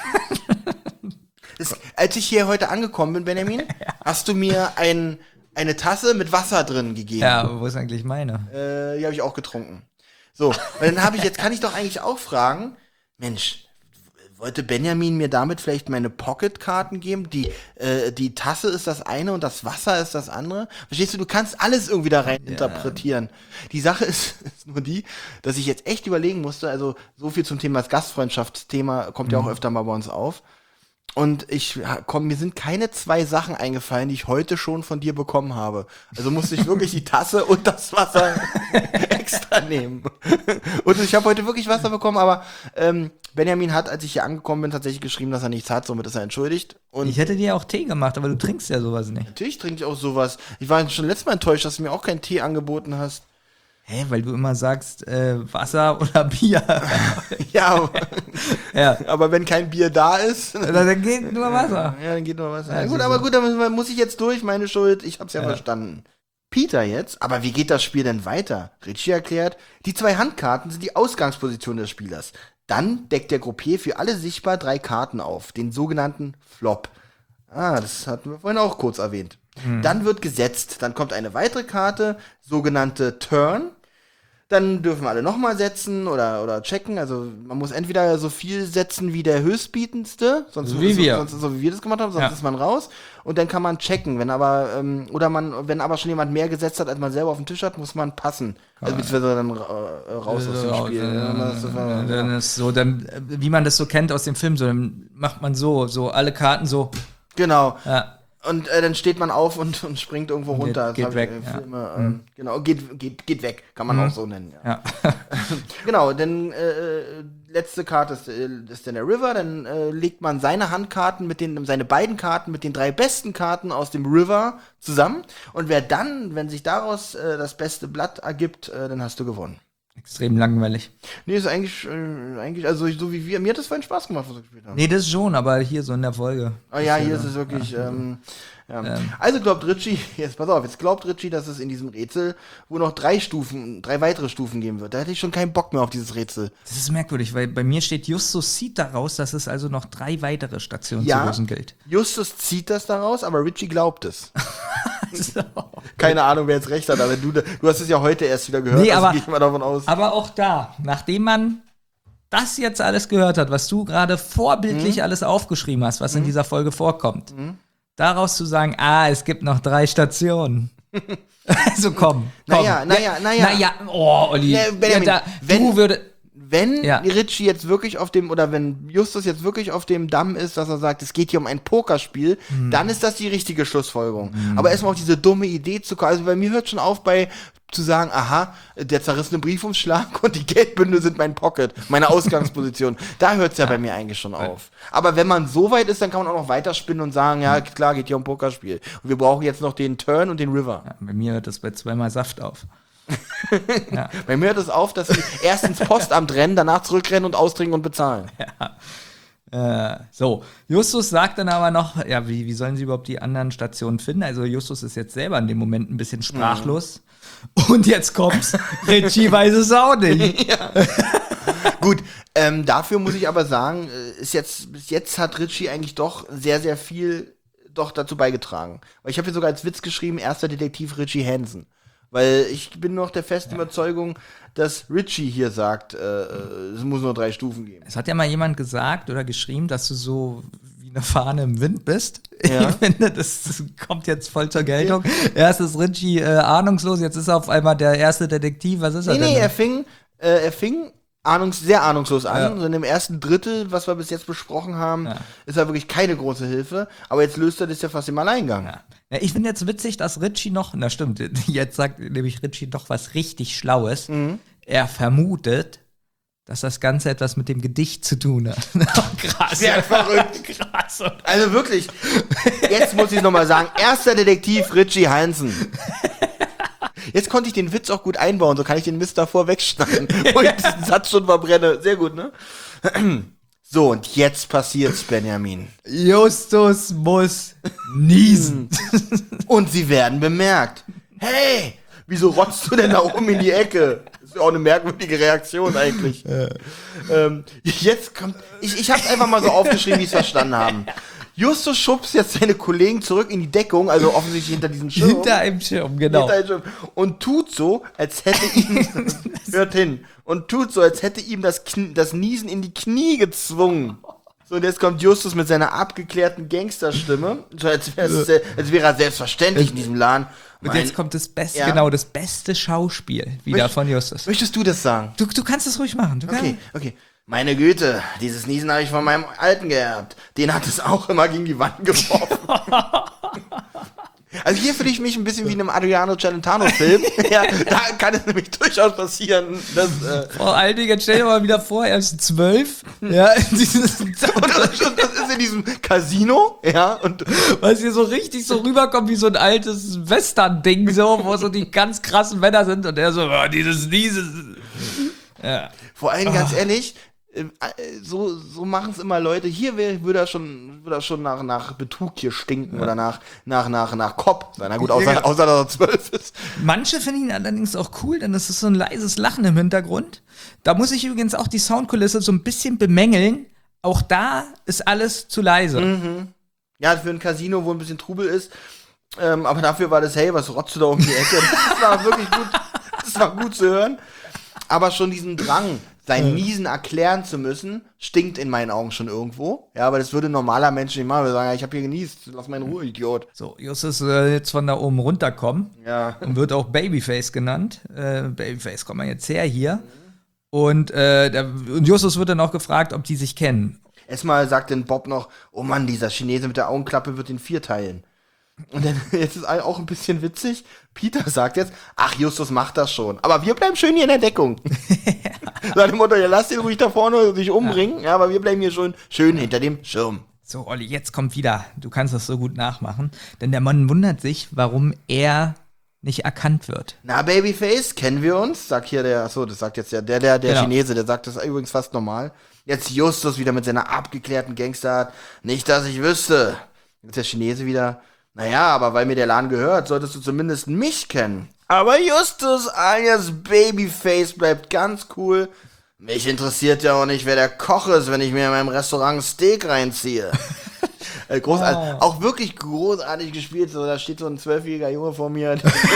es, als ich hier heute angekommen bin, Benjamin, hast du mir ein, eine Tasse mit Wasser drin gegeben. ja, wo ist eigentlich meine? Äh, die habe ich auch getrunken. So, und dann habe ich, jetzt kann ich doch eigentlich auch fragen, Mensch, wollte Benjamin mir damit vielleicht meine Pocketkarten geben? Die, äh, die Tasse ist das eine und das Wasser ist das andere. Verstehst du, du kannst alles irgendwie da rein interpretieren. Die Sache ist, ist nur die, dass ich jetzt echt überlegen musste, also so viel zum Thema das Gastfreundschaftsthema kommt ja auch öfter mal bei uns auf. Und ich komm, mir sind keine zwei Sachen eingefallen, die ich heute schon von dir bekommen habe. Also musste ich wirklich die Tasse und das Wasser extra nehmen. Und ich habe heute wirklich Wasser bekommen, aber ähm, Benjamin hat, als ich hier angekommen bin, tatsächlich geschrieben, dass er nichts hat, somit ist er entschuldigt. Und Ich hätte dir auch Tee gemacht, aber du trinkst ja sowas nicht. natürlich trinke ich auch sowas. Ich war schon letztes Mal enttäuscht, dass du mir auch keinen Tee angeboten hast. Hä, weil du immer sagst, äh, Wasser oder Bier. Ja, aber, ja, aber wenn kein Bier da ist, dann geht nur Wasser. ja, dann geht noch was. Ja, Ja, gut, siehst aber du. gut, dann muss ich jetzt durch, meine Schuld. Ich hab's ja, Ja. verstanden. Peter jetzt, aber wie geht das Spiel denn weiter? Richie erklärt, die zwei Handkarten sind die Ausgangsposition des Spielers. Dann deckt der Gruppier für alle sichtbar drei Karten auf, den sogenannten Flop. Ah, das hatten wir vorhin auch kurz erwähnt. Dann wird gesetzt, dann kommt eine weitere Karte, sogenannte Turn. Dann dürfen alle nochmal setzen oder, oder checken. Also man muss entweder so viel setzen wie der Höchstbietendste, sonst So wie ist, wir. sonst ist so wie wir das gemacht haben, sonst Ja. ist man raus. Und dann kann man checken. Wenn aber, ähm, oder man, wenn aber schon jemand mehr gesetzt hat, als man selber auf dem Tisch hat, muss man passen. Also beziehungsweise dann äh, raus aus dem Spiel. Ja, das ist, Dann, ja. dann ist so, dann, äh, wie man das so kennt aus dem Film, so dann macht man so, so alle Karten so. Genau. Ja. Und äh, dann steht man auf und, und springt irgendwo Geht- runter. Das geht hab ich, weg, äh, ja. Filme, ähm, Genau, geht, geht, geht weg, kann man Mhm. auch so nennen. Ja. Ja. Genau, dann äh, letzte Karte ist, äh, ist dann der River, dann äh, legt man seine Handkarten mit den, seine beiden Karten mit den drei besten Karten aus dem River zusammen und wer dann, wenn sich daraus äh, das beste Blatt ergibt, äh, dann hast du gewonnen. Extrem langweilig. Nee, ist eigentlich, äh, eigentlich, also so wie wir, mir hat das vorhin Spaß gemacht, was wir gespielt haben. Nee, das schon, aber hier so in der Folge. Oh ja, hier ist es wirklich, ähm, ja. Ähm. Also glaubt Richie, jetzt pass auf, jetzt glaubt Richie, dass es in diesem Rätsel wohl noch drei Stufen, drei weitere Stufen geben wird. Da hätte ich schon keinen Bock mehr auf dieses Rätsel. Das ist merkwürdig, weil bei mir steht Justus zieht daraus, dass es also noch drei weitere Stationen Ja. zu lösen gilt. Justus zieht das daraus, aber Richie glaubt es. So. Keine Ahnung, wer jetzt recht hat, aber du, du hast es ja heute erst wieder gehört, Nee, also aber- gehe ich mal davon aus. Aber auch da, nachdem man das jetzt alles gehört hat, was du gerade vorbildlich Mhm. alles aufgeschrieben hast, was in dieser Folge vorkommt, daraus zu sagen, ah, es gibt noch drei Stationen. Also komm, komm. Naja, naja, naja. Naja, oh, Olli. Nee, Benjamin, ja, da, wenn- du würde. Wenn Ja. Richie jetzt wirklich auf dem, oder wenn Justus jetzt wirklich auf dem Damm ist, dass er sagt, es geht hier um ein Pokerspiel, Mhm. dann ist das die richtige Schlussfolgerung. Aber erstmal auf diese dumme Idee zu kommen, also bei mir hört schon auf bei, zu sagen, aha, der zerrissene Briefumschlag und die Geldbündel sind mein Pocket, meine Ausgangsposition. Da hört es ja bei mir eigentlich schon auf. Aber wenn man so weit ist, dann kann man auch noch weiterspinnen und sagen, ja, klar, geht hier um Pokerspiel. Und wir brauchen jetzt noch den Turn und den River. Ja, bei mir hört das bei zweimal Saft auf. Bei mir hört es auf, dass sie erst ins Postamt rennen, danach zurückrennen und austrinken und bezahlen. Äh, so, Justus sagt dann aber noch, ja, wie, wie sollen sie überhaupt die anderen Stationen finden? Also Justus ist jetzt selber in dem Moment ein bisschen sprachlos. Und jetzt kommt's, Richie weiß es auch nicht. Gut, ähm, dafür muss ich aber sagen, äh, ist jetzt, bis jetzt hat Richie eigentlich doch sehr, sehr viel doch dazu beigetragen. Weil ich habe hier sogar als Witz geschrieben, erster Detektiv Richie Hansen. Weil ich bin noch der festen Überzeugung, dass Richie hier sagt, äh, äh, es muss nur drei Stufen geben. Es hat ja mal jemand gesagt oder geschrieben, dass du so wie eine Fahne im Wind bist. Ja. Ich finde, das, das kommt jetzt voll zur Geltung. Erst ist Richie äh, ahnungslos, jetzt ist er auf einmal der erste Detektiv. Was ist er Nee, denn? nee, er fing, äh, er fing ahnungs sehr ahnungslos an. Ja. So in dem ersten Drittel, was wir bis jetzt besprochen haben, Ja. ist er wirklich keine große Hilfe. Aber jetzt löst er das ja fast im Alleingang. Ja. Ja, ich finde jetzt witzig, dass Richie noch, na stimmt, jetzt sagt nämlich Richie doch was richtig Schlaues. Mhm. Er vermutet, dass das Ganze etwas mit dem Gedicht zu tun hat. Krass. Sehr verrückt. Krass. Also wirklich, jetzt muss ich nochmal sagen, erster Detektiv Richie Hansen. Jetzt konnte ich den Witz auch gut einbauen, so kann ich den Mist davor wegschneiden, wo ich diesen Satz schon verbrenne. Sehr gut, ne? So, und jetzt passiert's, Benjamin. Justus muss niesen. Und sie werden bemerkt. Hey, wieso rotzt du denn da oben in die Ecke? Das ist ja auch eine merkwürdige Reaktion eigentlich. Ähm, jetzt kommt, ich, ich hab's einfach mal so aufgeschrieben, wie ich es verstanden haben. Justus schubst jetzt seine Kollegen zurück in die Deckung, also offensichtlich hinter diesem Schirm. Hinter einem Schirm, genau. Hinter einem Schirm. Und tut so, als hätte ihm, hört hin, und tut so, als hätte ihm das, Knie, das Niesen in die Knie gezwungen. So, und jetzt kommt Justus mit seiner abgeklärten Gangsterstimme, so als wäre als wäre er selbstverständlich in diesem Laden. Und Mein, jetzt kommt das beste, Ja. genau, das beste Schauspiel wieder Möcht- von Justus. Möchtest du das sagen? Du, du kannst es ruhig machen. Du Okay, kannst, okay. Meine Güte, dieses Niesen habe ich von meinem Alten geerbt. Den hat es auch immer gegen die Wand geworfen. Also hier fühle ich mich ein bisschen wie in einem Adriano Celentano-Film. Ja, da kann es nämlich durchaus passieren, dass... Äh, Vor allen Dingen, jetzt stell dir mal wieder vor, er ist zwölf. Ja, dieses, und das, das ist in diesem Casino, ja, und was hier so richtig so rüberkommt wie so ein altes Western-Ding, so, wo so die ganz krassen Männer sind und er so, oh, dieses, dieses. Ja. vor allem ganz ehrlich, äh, so, so machen es immer Leute. Hier wär- würde er schon, würde er schon nach, nach Betrug hier stinken oder nach, nach, nach, nach Kopf sein. Na gut, außer, außer dass er zwölf ist. Manche finden ihn allerdings auch cool, denn es ist so ein leises Lachen im Hintergrund. Da muss ich übrigens auch die Soundkulisse so ein bisschen bemängeln. Auch da ist alles zu leise. Ja, für ein Casino, wo ein bisschen Trubel ist. Ähm, aber dafür war das, hey, was rotzt du da um die Ecke? Das war wirklich gut. Das war gut zu hören. Aber schon diesen Drang, sein Niesen erklären zu müssen, stinkt in meinen Augen schon irgendwo. Ja, aber das würde ein normaler Mensch nicht machen. Wir sagen, ja, ich habe hier genießt, lass mal in Ruhe, Idiot. So, Justus äh, jetzt von da oben runterkommen Ja. und wird auch Babyface genannt. Äh, Babyface, komm mal jetzt her hier. Und, äh, der, und Justus wird dann auch gefragt, ob die sich kennen. Erstmal sagt dann Bob noch, oh Mann, dieser Chinese mit der Augenklappe wird in vier teilen. Und dann, jetzt ist auch ein bisschen witzig, Peter sagt jetzt, ach, Justus macht das schon. Aber wir bleiben schön hier in der Deckung. Nach dem Motto, ja, lass den ruhig da vorne sich umbringen, ja. aber wir bleiben hier schon schön hinter dem Schirm. So, Olli, jetzt kommt wieder. Du kannst das so gut nachmachen. Denn der Mann wundert sich, warum er nicht erkannt wird. Na, Babyface, kennen wir uns? Sagt hier der, achso, das sagt jetzt der, der, der, der Genau. Chinese, der sagt das übrigens fast normal. Jetzt Justus wieder mit seiner abgeklärten Gangsterart. Nicht, dass ich wüsste. Jetzt der Chinese wieder, naja, aber weil mir der Laden gehört, solltest du zumindest mich kennen. Aber Justus alias Babyface bleibt ganz cool. Mich interessiert ja auch nicht, wer der Koch ist, wenn ich mir in meinem Restaurant ein Steak reinziehe. Äh, großartig, Oh. auch wirklich großartig gespielt. So, da steht so ein zwölfjähriger Junge vor mir,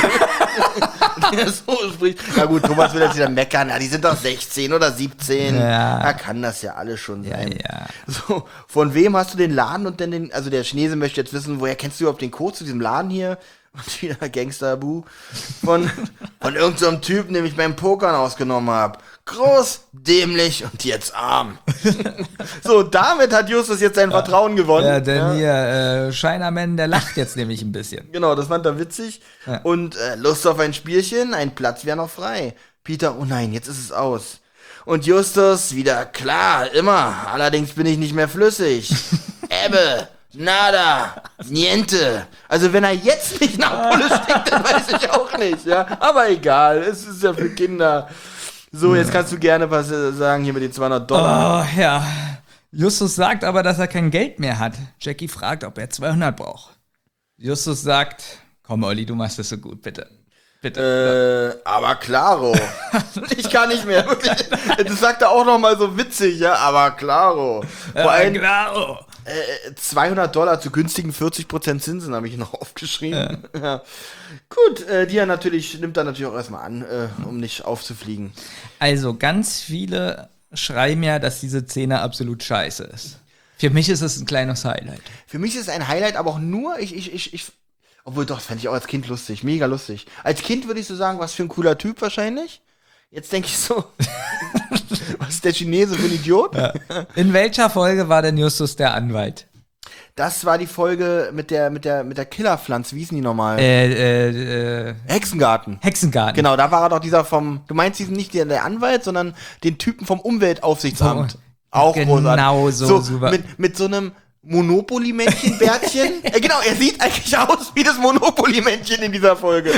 der so spricht. Na gut, Thomas will jetzt wieder meckern. Ja, die sind doch sechzehn oder siebzehn. Ja. Da kann das ja alles schon Ja, sein. ja. So, von wem hast du den Laden und denn den, also der Chinese möchte jetzt wissen, woher kennst du überhaupt den Code zu diesem Laden hier? Und wieder Gangster-Bu. Von, von irgendeinem so einem Typen, den ich beim Pokern ausgenommen habe. Groß, dämlich und jetzt arm. So, damit hat Justus jetzt sein Vertrauen gewonnen. Ja, denn Ja. hier, äh, Chinaman, der lacht jetzt nämlich ein bisschen. Genau, das fand er witzig. Ja. Und äh, Lust auf ein Spielchen, ein Platz wäre noch frei. Peter, oh nein, jetzt ist es aus. Und Justus, wieder klar, immer. Allerdings bin ich nicht mehr flüssig. Ebbe, nada, niente. Also wenn er jetzt nicht nach Pulle stinkt, dann weiß ich auch nicht. Ja, aber egal, es ist ja für Kinder. So, jetzt kannst du gerne was äh, sagen hier mit den zweihundert Dollar. Oh, ja. Justus sagt aber, dass er kein Geld mehr hat. Jackie fragt, ob er zweihundert braucht. Justus sagt, komm, Olli, du machst das so gut, bitte. Bitte. Äh, aber klaro. Ich kann nicht mehr. Wirklich. Das sagt er auch noch mal so witzig, ja, aber klaro. Vor Ja, allem klar. äh, zweihundert Dollar zu günstigen vierzig Prozent Zinsen habe ich noch aufgeschrieben. Ja. Gut, äh, die er natürlich, nimmt er natürlich auch erstmal an, äh, um nicht aufzufliegen. Also, ganz viele schreiben ja, dass diese Szene absolut scheiße ist. Für mich ist es ein kleines Highlight. Für mich ist es ein Highlight, aber auch nur, ich, ich, ich, ich obwohl doch, das fände ich auch als Kind lustig, mega lustig. Als Kind würde ich so sagen, was für ein cooler Typ wahrscheinlich. Jetzt denke ich so, Was ist der Chinese für ein Idiot? Ja. In welcher Folge war denn Justus der Anwalt? Das war die Folge mit der, mit der, mit der Killerpflanze. Wie hießen die nochmal? Äh, äh, äh, Hexengarten. Hexengarten. Genau, da war er doch dieser vom, du meinst diesen nicht der, der Anwalt, sondern den Typen vom Umweltaufsichtsamt. Vom- Auch Genau großartig. so, so super. Mit, mit so einem Monopoly-Männchen-Bärtchen. äh, genau, er sieht eigentlich aus wie das Monopoly-Männchen in dieser Folge.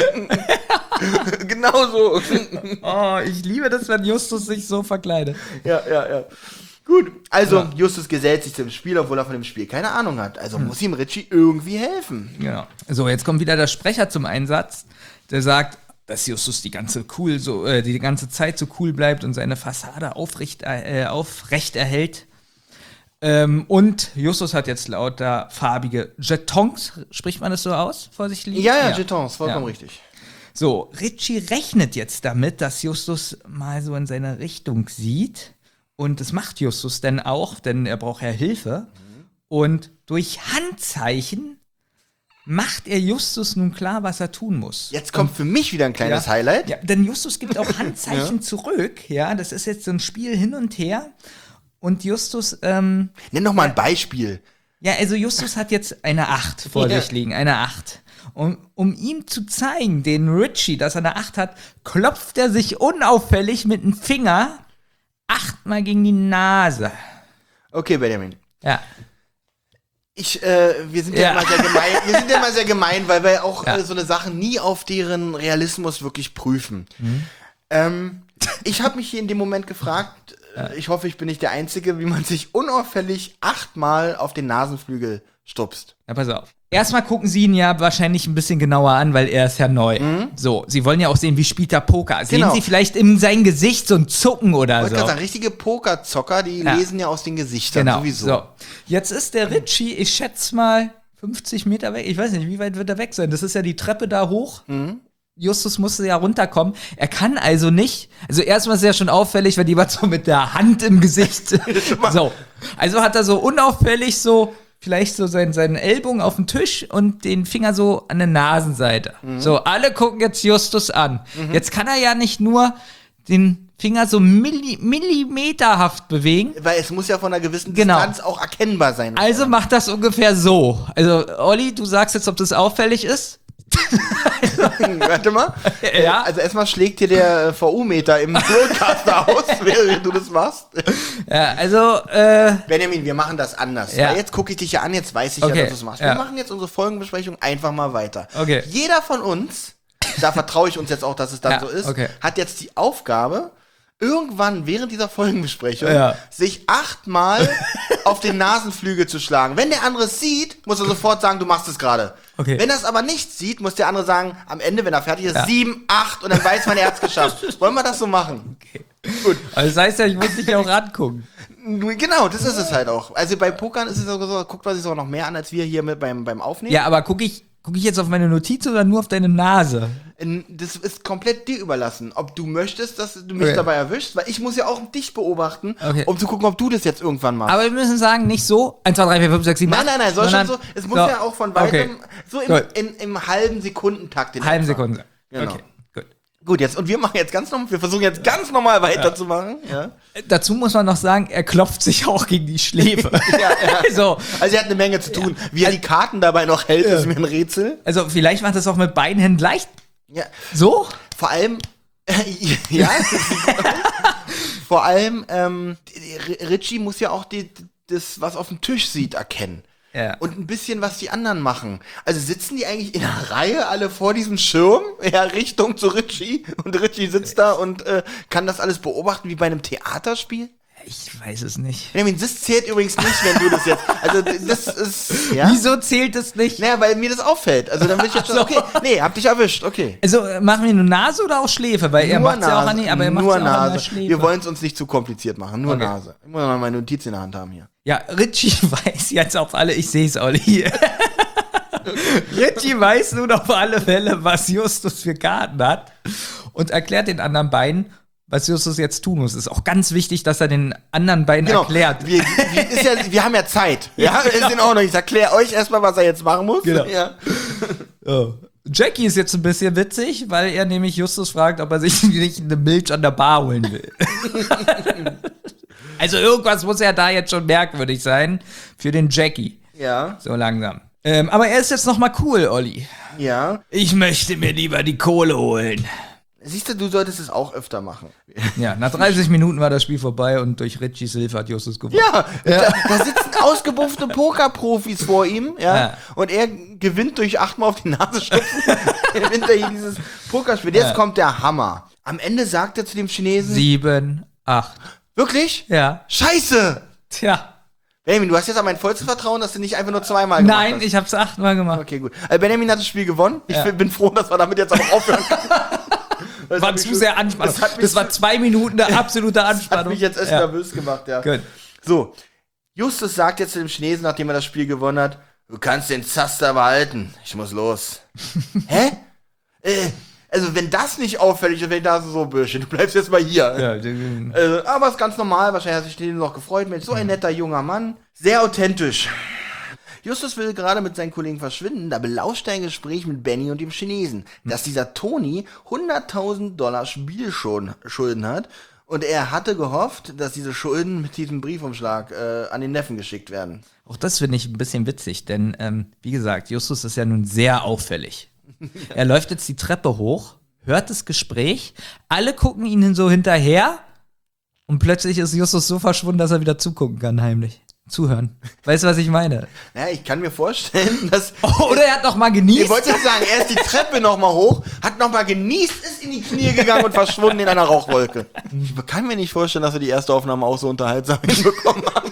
Genau so. Oh, ich liebe das, wenn Justus sich so verkleidet. Ja, ja, ja. Gut, also Ja. Justus gesellt sich zum Spiel, obwohl er von dem Spiel keine Ahnung hat. Also muss ihm Richie irgendwie helfen. Genau. So, jetzt kommt wieder der Sprecher zum Einsatz, der sagt, dass Justus die ganze cool so äh, die ganze Zeit so cool bleibt und seine Fassade aufrecht, äh, aufrecht erhält. Ähm, und Justus hat jetzt lauter farbige Jetons, spricht man das so aus, vorsichtig? Ja, ja, Jetons, vollkommen Ja. richtig. So, Richie rechnet jetzt damit, dass Justus mal so in seine Richtung sieht. Und das macht Justus denn auch, denn er braucht ja Hilfe. Und durch Handzeichen macht er Justus nun klar, was er tun muss. Jetzt kommt für mich wieder ein kleines Ja. Highlight. Ja, denn Justus gibt auch Handzeichen zurück. Ja, das ist jetzt so ein Spiel hin und her. Und Justus, ähm, Nenn doch mal ein Beispiel. ja, also Justus hat jetzt eine acht vor Ja. sich liegen, eine acht. Und um ihm zu zeigen, den Richie, dass er eine acht hat, klopft er sich unauffällig mit dem Finger achtmal gegen die Nase. Okay, Benjamin. Ja. Ich, äh, wir sind ja, Ja. immer sehr gemein, wir sind ja immer sehr gemein, weil wir auch Ja. äh, so eine Sachen nie auf deren Realismus wirklich prüfen. Mhm. Ähm, ich habe mich hier in dem Moment gefragt, äh, ich hoffe, ich bin nicht der Einzige, wie man sich unauffällig achtmal auf den Nasenflügel stupst. Ja, pass auf. Erstmal gucken sie ihn ja wahrscheinlich ein bisschen genauer an, weil er ist ja neu. So, sie wollen ja auch sehen, wie spielt er Poker. Sehen Genau. sie vielleicht in sein Gesicht so ein Zucken oder Ich wollte so. gerade sagen, richtige Pokerzocker, die Ja. lesen ja aus den Gesichtern Genau. sowieso. So. Jetzt ist der Richie, ich schätze mal fünfzig Meter weg. Ich weiß nicht, wie weit wird er weg sein? Das ist ja die Treppe da hoch. Justus musste ja runterkommen. Er kann also nicht. Also erstmal ist ja schon auffällig, wenn jemand so mit der Hand im Gesicht. So. Also hat er so unauffällig so vielleicht so seinen, seinen Ellbogen auf den Tisch und den Finger so an der Nasenseite. So, alle gucken jetzt Justus an. Jetzt kann er ja nicht nur den Finger so milli millimeterhaft bewegen. Weil es muss ja von einer gewissen Genau. Distanz auch erkennbar sein. Also macht das ungefähr so. Also, Olli, du sagst jetzt, ob das auffällig ist? Warte mal. Ja. Also erstmal schlägt dir der V U-Meter im Broadcaster aus, während du das machst. Ja, also, äh, Benjamin, wir machen das anders. Ja. Weil jetzt gucke ich dich ja an, jetzt weiß ich Okay, ja, dass du es machst. Wir ja. machen jetzt unsere Folgenbesprechung einfach mal weiter. Okay. Jeder von uns, da vertraue ich uns jetzt auch, dass es dann Ja, so ist, okay. hat jetzt die Aufgabe, irgendwann während dieser Folgenbesprechung Ja. sich achtmal auf den Nasenflügel zu schlagen. Wenn der andere es sieht, muss er sofort sagen, du machst es gerade. Okay. Wenn er es aber nicht sieht, muss der andere sagen, am Ende, wenn er fertig ist, Ja. sieben, acht und dann weiß man, er hat es geschafft. Wollen wir das so machen? Gut. also das heißt ja, ich muss dich ja auch angucken. Genau, das ist es halt auch. Also bei Pokern ist es auch so, guckt man sich auch noch mehr an, als wir hier mit beim, beim Aufnehmen. Ja, aber gucke ich, guck ich jetzt auf meine Notiz oder nur auf deine Nase? In- Das ist komplett dir überlassen, ob du möchtest, dass du mich Okay. dabei erwischst, weil ich muss ja auch dich beobachten, Okay. um zu gucken, ob du das jetzt irgendwann machst. Aber wir müssen sagen, nicht so, eins, zwei, drei, vier, fünf, sechs, sieben, nein, acht, nein, nein, soll schon sondern- so, es muss so. ja auch von weitem, Okay. so im, Gut. in, im halben Sekundentakt. in Halben etwa. Sekunde. Genau. Okay, gut. Gut, jetzt, und wir machen jetzt ganz normal, wir versuchen jetzt ganz normal weiterzumachen. Ja. Dazu muss man noch sagen, er klopft sich auch gegen die Schläfe. Ja, ja. So, Also er hat eine Menge zu tun. Wie er die Karten dabei noch hält, ist mir ein Rätsel. also vielleicht macht das auch mit beiden Händen leicht. Ja. So? Vor allem, ja, vor allem, ähm, Richie muss ja auch die, das, was auf dem Tisch sieht, erkennen. Ja. Und ein bisschen, was die anderen machen. Also sitzen die eigentlich in einer Reihe alle vor diesem Schirm, ja, Richtung zu Richie, und Richie sitzt da und äh, kann das alles beobachten wie bei einem Theaterspiel? Ich weiß es nicht. Benjamin, das zählt übrigens nicht, wenn du das jetzt, also das ist, ja. Wieso zählt es nicht? Naja, weil mir das auffällt. Also dann bin ich jetzt schon, Ach so. okay, nee, hab dich erwischt, okay. Also äh, machen wir nur Nase oder auch Schläfe? Weil er macht ja auch an die, aber er macht nur ja auch an der Nase. Schläfe. Wir wollen es uns nicht zu kompliziert machen, nur Okay. Nase. Ich muss noch meine Notiz in der Hand haben hier. Ja, Richie weiß jetzt auf alle, ich sehe es, Olli. Richie weiß nun auf alle Fälle, was Justus für Karten hat und erklärt den anderen beiden, was Justus jetzt tun muss. Ist auch ganz wichtig, dass er den anderen beiden Genau. erklärt. Wir, wir, ist ja, wir haben ja Zeit. Ja, Ja, genau. ist in Ordnung. Ich erkläre euch erstmal, was er jetzt machen muss. Genau. Ja. Oh. Jackie ist jetzt ein bisschen witzig, weil er nämlich Justus fragt, ob er sich nicht eine Milch an der Bar holen will. Also irgendwas muss ja da jetzt schon merkwürdig sein für den Jackie. Ja. So langsam. Ähm, aber er ist jetzt noch mal cool, Olli. Ja. Ich möchte mir lieber die Kohle holen. Siehst du, du solltest es auch öfter machen. Ja, nach dreißig Minuten war das Spiel vorbei und durch Richie's Hilfe hat Justus gewonnen. Ja, Da, da sitzen ausgebuffte Pokerprofis vor ihm, ja, Ja. und er gewinnt durch achtmal auf die Nase stupfen, gewinnt er hier dieses Pokerspiel. Jetzt Ja. kommt der Hammer. Am Ende sagt er zu dem Chinesen, Sieben, acht. wirklich? Ja. Scheiße! Tja. Benjamin, du hast jetzt aber mein vollstes Vertrauen, dass du nicht einfach nur zweimal gemacht Nein, hast. ich hab's achtmal gemacht. Okay, gut. Also Benjamin hat das Spiel gewonnen. Ich Ja. bin froh, dass wir damit jetzt auch aufhören können. Das War hat mich zu schon- sehr Anspannung. Das, Das, hat mich, war zwei Minuten der absolute Anspannung. hat mich jetzt echt ja. nervös gemacht, ja. Gut. So, Justus sagt jetzt zu dem Chinesen, nachdem er das Spiel gewonnen hat, du kannst den Zaster behalten, ich muss los. Hä? Äh, also wenn das nicht auffällig ist, wenn ich da so Bürschchen, du bleibst jetzt mal hier. Ja, den- Äh, aber ist ganz normal, wahrscheinlich hat sich Chinesen noch gefreut, Mensch, so ein netter junger Mann, sehr authentisch. Justus will gerade mit seinen Kollegen verschwinden, da belauscht er ein Gespräch mit Benny und dem Chinesen, dass dieser Tony hunderttausend Dollar Spielschulden hat und er hatte gehofft, dass diese Schulden mit diesem Briefumschlag äh, an den Neffen geschickt werden. Auch das finde ich ein bisschen witzig, denn ähm, wie gesagt, Justus ist ja nun sehr auffällig. Er läuft jetzt die Treppe hoch, hört das Gespräch, alle gucken ihnen so hinterher und plötzlich ist Justus so verschwunden, dass er wieder zugucken kann, heimlich. Zuhören. Weißt du, was ich meine? Ja, ich kann mir vorstellen, dass... Oder er hat noch mal Ich genießt. wollte jetzt sagen, er ist die Treppe nochmal hoch, hat nochmal genießt, ist in die Knie gegangen und verschwunden in einer Rauchwolke. Ich kann mir nicht vorstellen, dass wir die erste Aufnahme auch so unterhaltsam hinbekommen haben.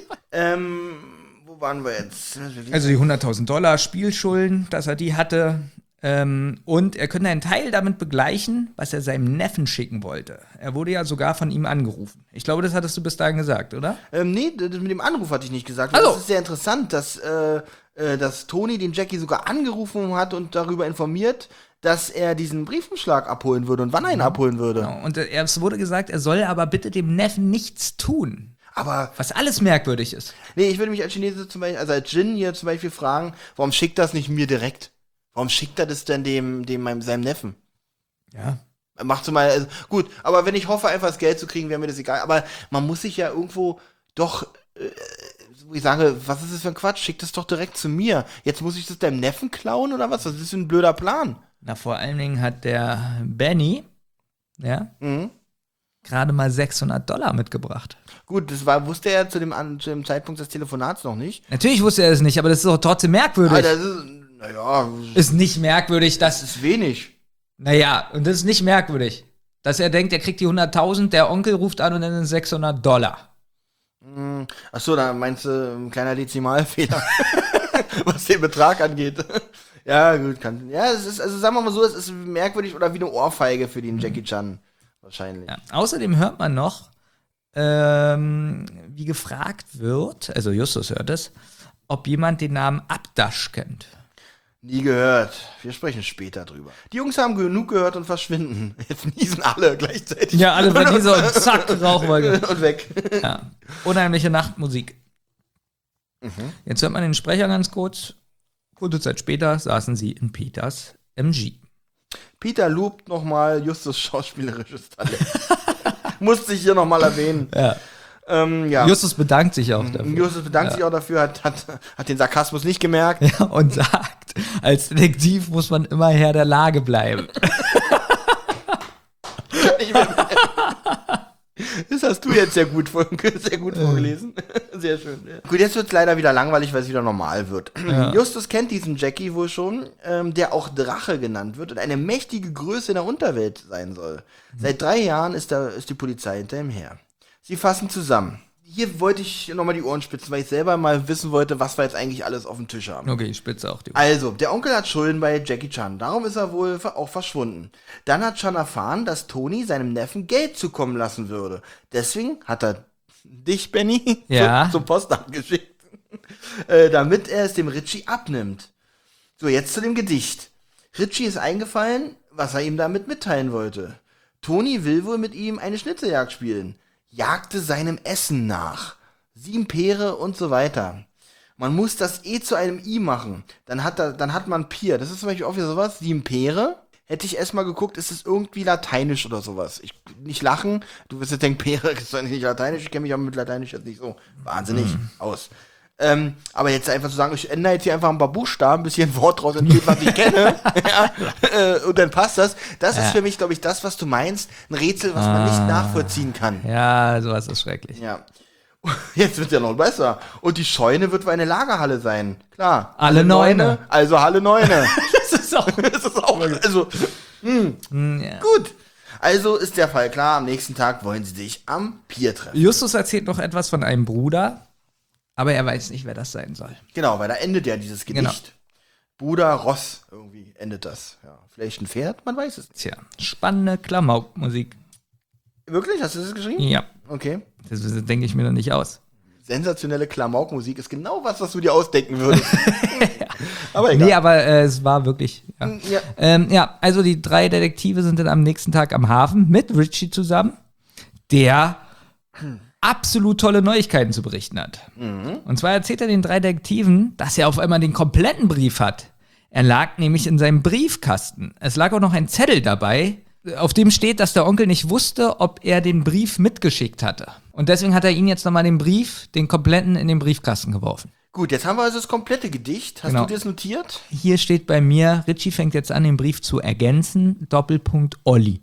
ähm, wo waren wir jetzt? Also die hunderttausend Dollar Spielschulden, dass er die hatte. Ähm, und er könnte einen Teil damit begleichen, was er seinem Neffen schicken wollte. Er wurde ja sogar von ihm angerufen. Ich glaube, das hattest du bis dahin gesagt, oder? Ähm, nee, das mit dem Anruf hatte ich nicht gesagt. Also. Das ist sehr interessant, dass, äh, äh, dass Tony den Jackie sogar angerufen hat und darüber informiert, dass er diesen Briefumschlag abholen würde und wann er ihn abholen würde. Genau. Und äh, es wurde gesagt, er soll aber bitte dem Neffen nichts tun. Aber, Was alles merkwürdig ist. nee, ich würde mich als Chinese zum Beispiel, also als Jin hier zum Beispiel fragen, warum schickt das nicht mir direkt? Warum schickt er das denn dem, dem meinem, seinem Neffen? Ja. Macht so mal, also, gut, aber wenn ich hoffe, einfach das Geld zu kriegen, wäre mir das egal. Aber man muss sich ja irgendwo doch, äh, wo ich sage, was ist das für ein Quatsch? Schick das doch direkt zu mir. Jetzt muss ich das deinem Neffen klauen oder was? Was ist das für ein blöder Plan? Na, vor allen Dingen hat der Benny, ja, Mhm. gerade mal sechshundert Dollar mitgebracht. Gut, das war, wusste er zu dem, an, zu dem Zeitpunkt des Telefonats noch nicht. Natürlich wusste er es nicht, aber das ist doch trotzdem merkwürdig. Ah, das ist, naja, Ist nicht merkwürdig, dass das ist wenig. Naja, und das ist nicht merkwürdig. Dass er denkt, er kriegt die hunderttausend, der Onkel ruft an und dann sind sechshundert Dollar. Hm, Achso, da meinst du ein kleiner Dezimalfehler, was den Betrag angeht. Ja, gut, kann. Ja, es ist, also sagen wir mal so, es ist merkwürdig oder wie eine Ohrfeige für den Jackie Chan. Wahrscheinlich. Ja. Außerdem hört man noch, ähm, wie gefragt wird, also Justus hört es, ob jemand den Namen Abdash kennt. Nie gehört. Wir sprechen später drüber. Die Jungs haben genug gehört und verschwinden. Jetzt niesen alle gleichzeitig. Ja, alle bei dieser und zack, Rauchwolke. Und weg. Ja. Unheimliche Nachtmusik. Jetzt hört man den Sprecher ganz kurz. Kurze Zeit später saßen sie in Peters M G. Peter lobt nochmal Justus schauspielerisches Talent. Musste ich hier nochmal erwähnen. Ja. Ähm, ja. Justus bedankt sich auch dafür. Justus bedankt sich auch dafür, hat, hat, hat den Sarkasmus nicht gemerkt. Ja, und sagt, als Detektiv muss man immer Herr der Lage bleiben. Ich bin- Das hast du jetzt sehr gut, vor, sehr gut vorgelesen. Sehr schön. Ja. Gut, jetzt wird es leider wieder langweilig, weil es wieder normal wird. Ja. Justus kennt diesen Jackie wohl schon, ähm, der auch Drache genannt wird und eine mächtige Größe in der Unterwelt sein soll. Seit drei Jahren ist, da, ist die Polizei hinter ihm her. Sie fassen zusammen. Hier wollte ich nochmal die Ohren spitzen, weil ich selber mal wissen wollte, was wir jetzt eigentlich alles auf dem Tisch haben. Okay, ich spitze auch die Ohren. Also, der Onkel hat Schulden bei Jackie Chan, darum ist er wohl auch verschwunden. Dann hat Chan erfahren, dass Tony seinem Neffen Geld zukommen lassen würde. Deswegen hat er dich, Benny, Ja. zum, zum Postamt geschickt, äh, damit er es dem Richie abnimmt. So, jetzt zu dem Gedicht. Richie ist eingefallen, was er ihm damit mitteilen wollte. Tony will wohl mit ihm eine Schnitzeljagd spielen. Jagte seinem Essen nach. Sieben Peere und so weiter. Man muss das E zu einem I machen. Dann hat, er, dann hat man Pier. Das ist zum Beispiel auch wieder sowas. Sieben Peere. hätte ich erstmal geguckt, ist es irgendwie lateinisch oder sowas. Ich nicht lachen, du wirst jetzt denken, Pere ist doch nicht lateinisch, ich kenne mich auch mit lateinisch jetzt nicht so wahnsinnig mhm. aus. Ähm, aber jetzt einfach zu sagen, ich ändere jetzt hier einfach ein paar Buchstaben, bis hier ein Wort draus entsteht, was ich kenne, ja, äh, und dann passt das. Das ja. ist für mich, glaube ich, das, was du meinst, ein Rätsel, was ah. man nicht nachvollziehen kann. Ja, sowas ist schrecklich. Ja. Jetzt wird es ja noch besser. Und die Scheune wird wohl eine Lagerhalle sein. Klar. Alle Neune. Also Halle Neune. das ist auch. das ist auch. Also, mh. Ja. Gut. Also ist der Fall klar. Am nächsten Tag wollen sie sich am Pier treffen. Justus erzählt noch etwas von einem Bruder, aber er weiß nicht, wer das sein soll. Genau, weil da endet ja dieses Gedicht. Genau. Bruder Ross, irgendwie endet das. Ja, vielleicht ein Pferd, man weiß es nicht. Tja, spannende Klamaukmusik. Wirklich? Hast du das geschrieben? Ja. Okay. Das denke ich mir noch nicht aus. Sensationelle Klamaukmusik ist genau was, was du dir ausdenken würdest. ja. Aber egal. Nee, aber äh, es war wirklich. Ja. Ja. Ähm, ja, also die drei Detektive sind dann am nächsten Tag am Hafen mit Richie zusammen, der hm. absolut tolle Neuigkeiten zu berichten hat. Mhm. Und zwar erzählt er den drei Detektiven, dass er auf einmal den kompletten Brief hat. Er lag nämlich in seinem Briefkasten. Es lag auch noch ein Zettel dabei, auf dem steht, dass der Onkel nicht wusste, ob er den Brief mitgeschickt hatte. Und deswegen hat er ihn jetzt nochmal den Brief, den kompletten, in den Briefkasten geworfen. Gut, jetzt haben wir also das komplette Gedicht. Hast genau. du das notiert? Hier steht bei mir, Richie fängt jetzt an, den Brief zu ergänzen, Doppelpunkt Olli.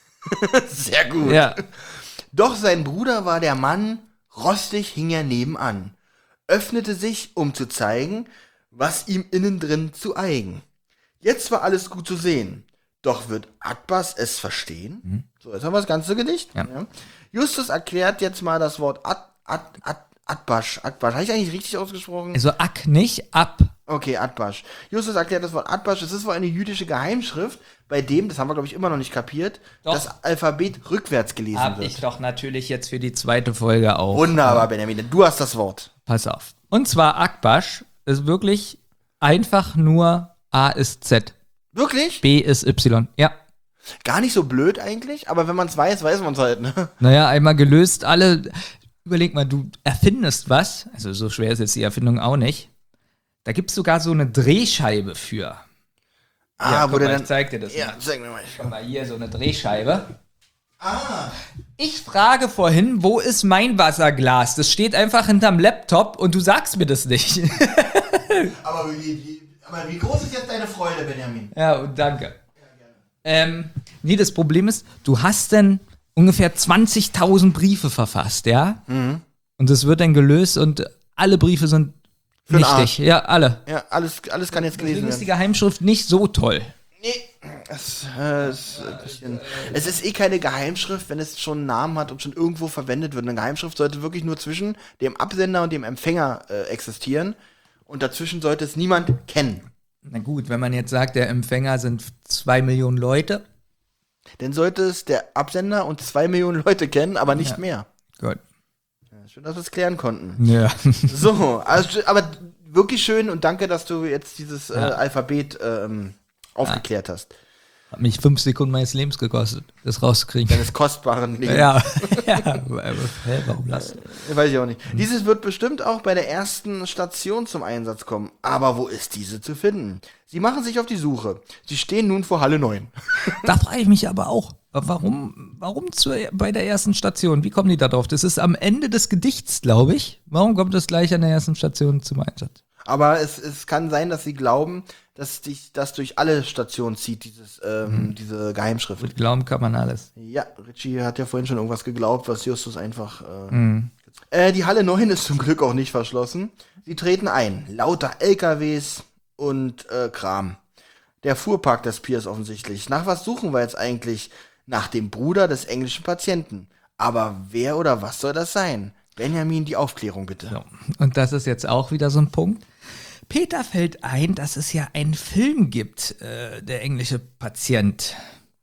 Sehr gut. Ja. Doch sein Bruder war der Mann, rostig hing er nebenan, öffnete sich, um zu zeigen, was ihm innen drin zu eigen. Jetzt war alles gut zu sehen. Doch wird Akbas es verstehen? Mhm. So, jetzt haben wir das ganze Gedicht. Ja. Ja. Justus erklärt jetzt mal das Wort Ad, Ad, Ad, Adbasch. Adbasch. Habe ich eigentlich richtig ausgesprochen? Also Ak nicht, ab. Okay, Adbasch. Justus erklärt das Wort Adbasch. Das ist wohl eine jüdische Geheimschrift, bei dem, das haben wir glaube ich immer noch nicht kapiert, doch. Das Alphabet rückwärts gelesen Hab wird. Hab ich doch natürlich jetzt für die zweite Folge auch. Wunderbar, Benjamin. Du hast das Wort. Pass auf. Und zwar Akbasch ist wirklich einfach nur A ist Z. Wirklich? B ist Y, ja. Gar nicht so blöd eigentlich, aber wenn man es weiß, weiß man es halt, ne? Naja, einmal gelöst, alle, überleg mal, du erfindest was, also so schwer ist jetzt die Erfindung auch nicht. Da gibt es sogar so eine Drehscheibe für. Ah, ja, wo der dann... Ich zeig dir das ja, mal. zeig mir mal. Guck mal, hier so eine Drehscheibe. Ah. Ich frage vorhin, wo ist mein Wasserglas? Das steht einfach hinterm Laptop und du sagst mir das nicht. aber wie... wie Aber wie groß ist jetzt deine Freude, Benjamin? Ja, und danke. Ja, gerne. Ähm, nee, das Problem ist, du hast dann ungefähr zwanzigtausend Briefe verfasst, ja? Mhm. Und das wird dann gelöst und alle Briefe sind Für nichtig. Ja, alle. Ja, alles, alles kann jetzt gelesen Deswegen werden. ist die Geheimschrift nicht so toll. Nee, es, äh, es, ein bisschen, es ist eh keine Geheimschrift, wenn es schon einen Namen hat und schon irgendwo verwendet wird. Eine Geheimschrift sollte wirklich nur zwischen dem Absender und dem Empfänger äh, existieren. Und dazwischen sollte es niemand kennen. Na gut, wenn man jetzt sagt, der Empfänger sind zwei Millionen Leute. Dann sollte es der Absender und zwei Millionen Leute kennen, aber nicht ja. mehr. Gut. Ja, schön, dass wir es klären konnten. Ja. So, also, aber wirklich schön und danke, dass du jetzt dieses ja. äh, Alphabet ähm, aufgeklärt ja. hast. Hat mich fünf Sekunden meines Lebens gekostet, das rauszukriegen. Deines kostbaren Lebens. Ja. ja. Hä, warum das? Weiß ich auch nicht. Hm. Dieses wird bestimmt auch bei der ersten Station zum Einsatz kommen. Aber wo ist diese zu finden? Sie machen sich auf die Suche. Sie stehen nun vor Halle neun. Da frage ich mich aber auch, warum, warum zur, bei der ersten Station? Wie kommen die da drauf? Das ist am Ende des Gedichts, glaube ich. Warum kommt das gleich an der ersten Station zum Einsatz? Aber es, es kann sein, dass sie glauben, dass dich das durch alle Stationen zieht, dieses, ähm, mhm. diese Geheimschrift. Mit Glauben kann man alles. Ja, Richie hat ja vorhin schon irgendwas geglaubt, was Justus einfach... Äh, mhm. äh, die Halle neun ist zum Glück auch nicht verschlossen. Sie treten ein. Lauter L K Ws und äh, Kram. Der Fuhrpark des Piers offensichtlich. Nach was suchen wir jetzt eigentlich? Nach dem Bruder des englischen Patienten. Aber wer oder was soll das sein? Benjamin, die Aufklärung bitte. So. Und das ist jetzt auch wieder so ein Punkt. Peter fällt ein, dass es ja einen Film gibt, äh, der englische Patient.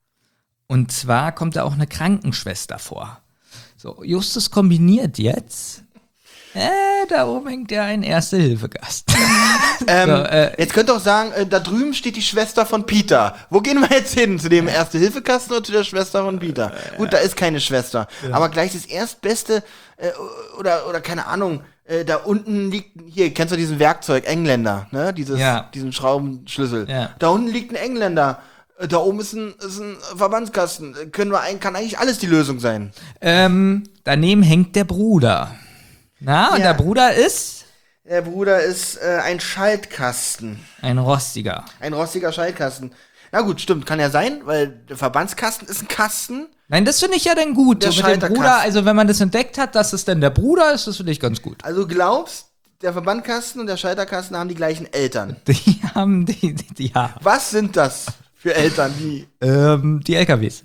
Und zwar kommt da auch eine Krankenschwester vor. So, Justus kombiniert jetzt. Äh, da oben hängt ja ein Erste-Hilfe-Gast. ähm, so, äh, jetzt könnt ihr auch sagen, äh, da drüben steht die Schwester von Peter. Wo gehen wir jetzt hin? Zu dem Erste-Hilfe-Kasten oder zu der Schwester von Peter? Äh, Gut, da ist keine Schwester. Ja. Aber gleich das Erstbeste, äh, oder, oder keine Ahnung, äh, da unten liegt, hier, kennst du diesen Werkzeug, Engländer, ne? Dieses, ja. diesen Schraubenschlüssel. Ja. Da unten liegt ein Engländer. Äh, Da oben ist ein, ist ein Verbandskasten. Können wir ein, kann eigentlich alles die Lösung sein. Ähm, daneben hängt der Bruder. Na, und Ja. der Bruder ist Der Bruder ist äh, ein Schaltkasten. ein rostiger. Ein rostiger Schaltkasten. Na gut, stimmt, kann ja sein, weil der Verbandskasten ist ein Kasten. Nein, das finde ich ja dann gut. Der So mit dem Schalterkasten. Bruder, also wenn man das entdeckt hat, dass es denn der Bruder ist, das finde ich ganz gut. Also glaubst, der Verbandkasten und der Schalterkasten haben die gleichen Eltern. Die haben die, die, die ja. Was sind das für Eltern, die... Ähm, die L K Ws.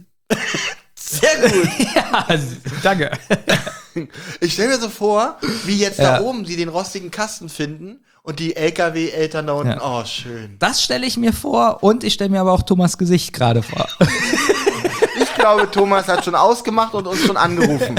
Sehr gut. Ja, danke. Ich stelle mir so vor, wie jetzt Ja. da oben sie den rostigen Kasten finden und die L K W-Eltern da unten. Ja. Oh, schön. Das stelle ich mir vor und ich stelle mir aber auch Thomas Gesicht gerade vor. Ich glaube, Thomas hat schon ausgemacht und uns schon angerufen.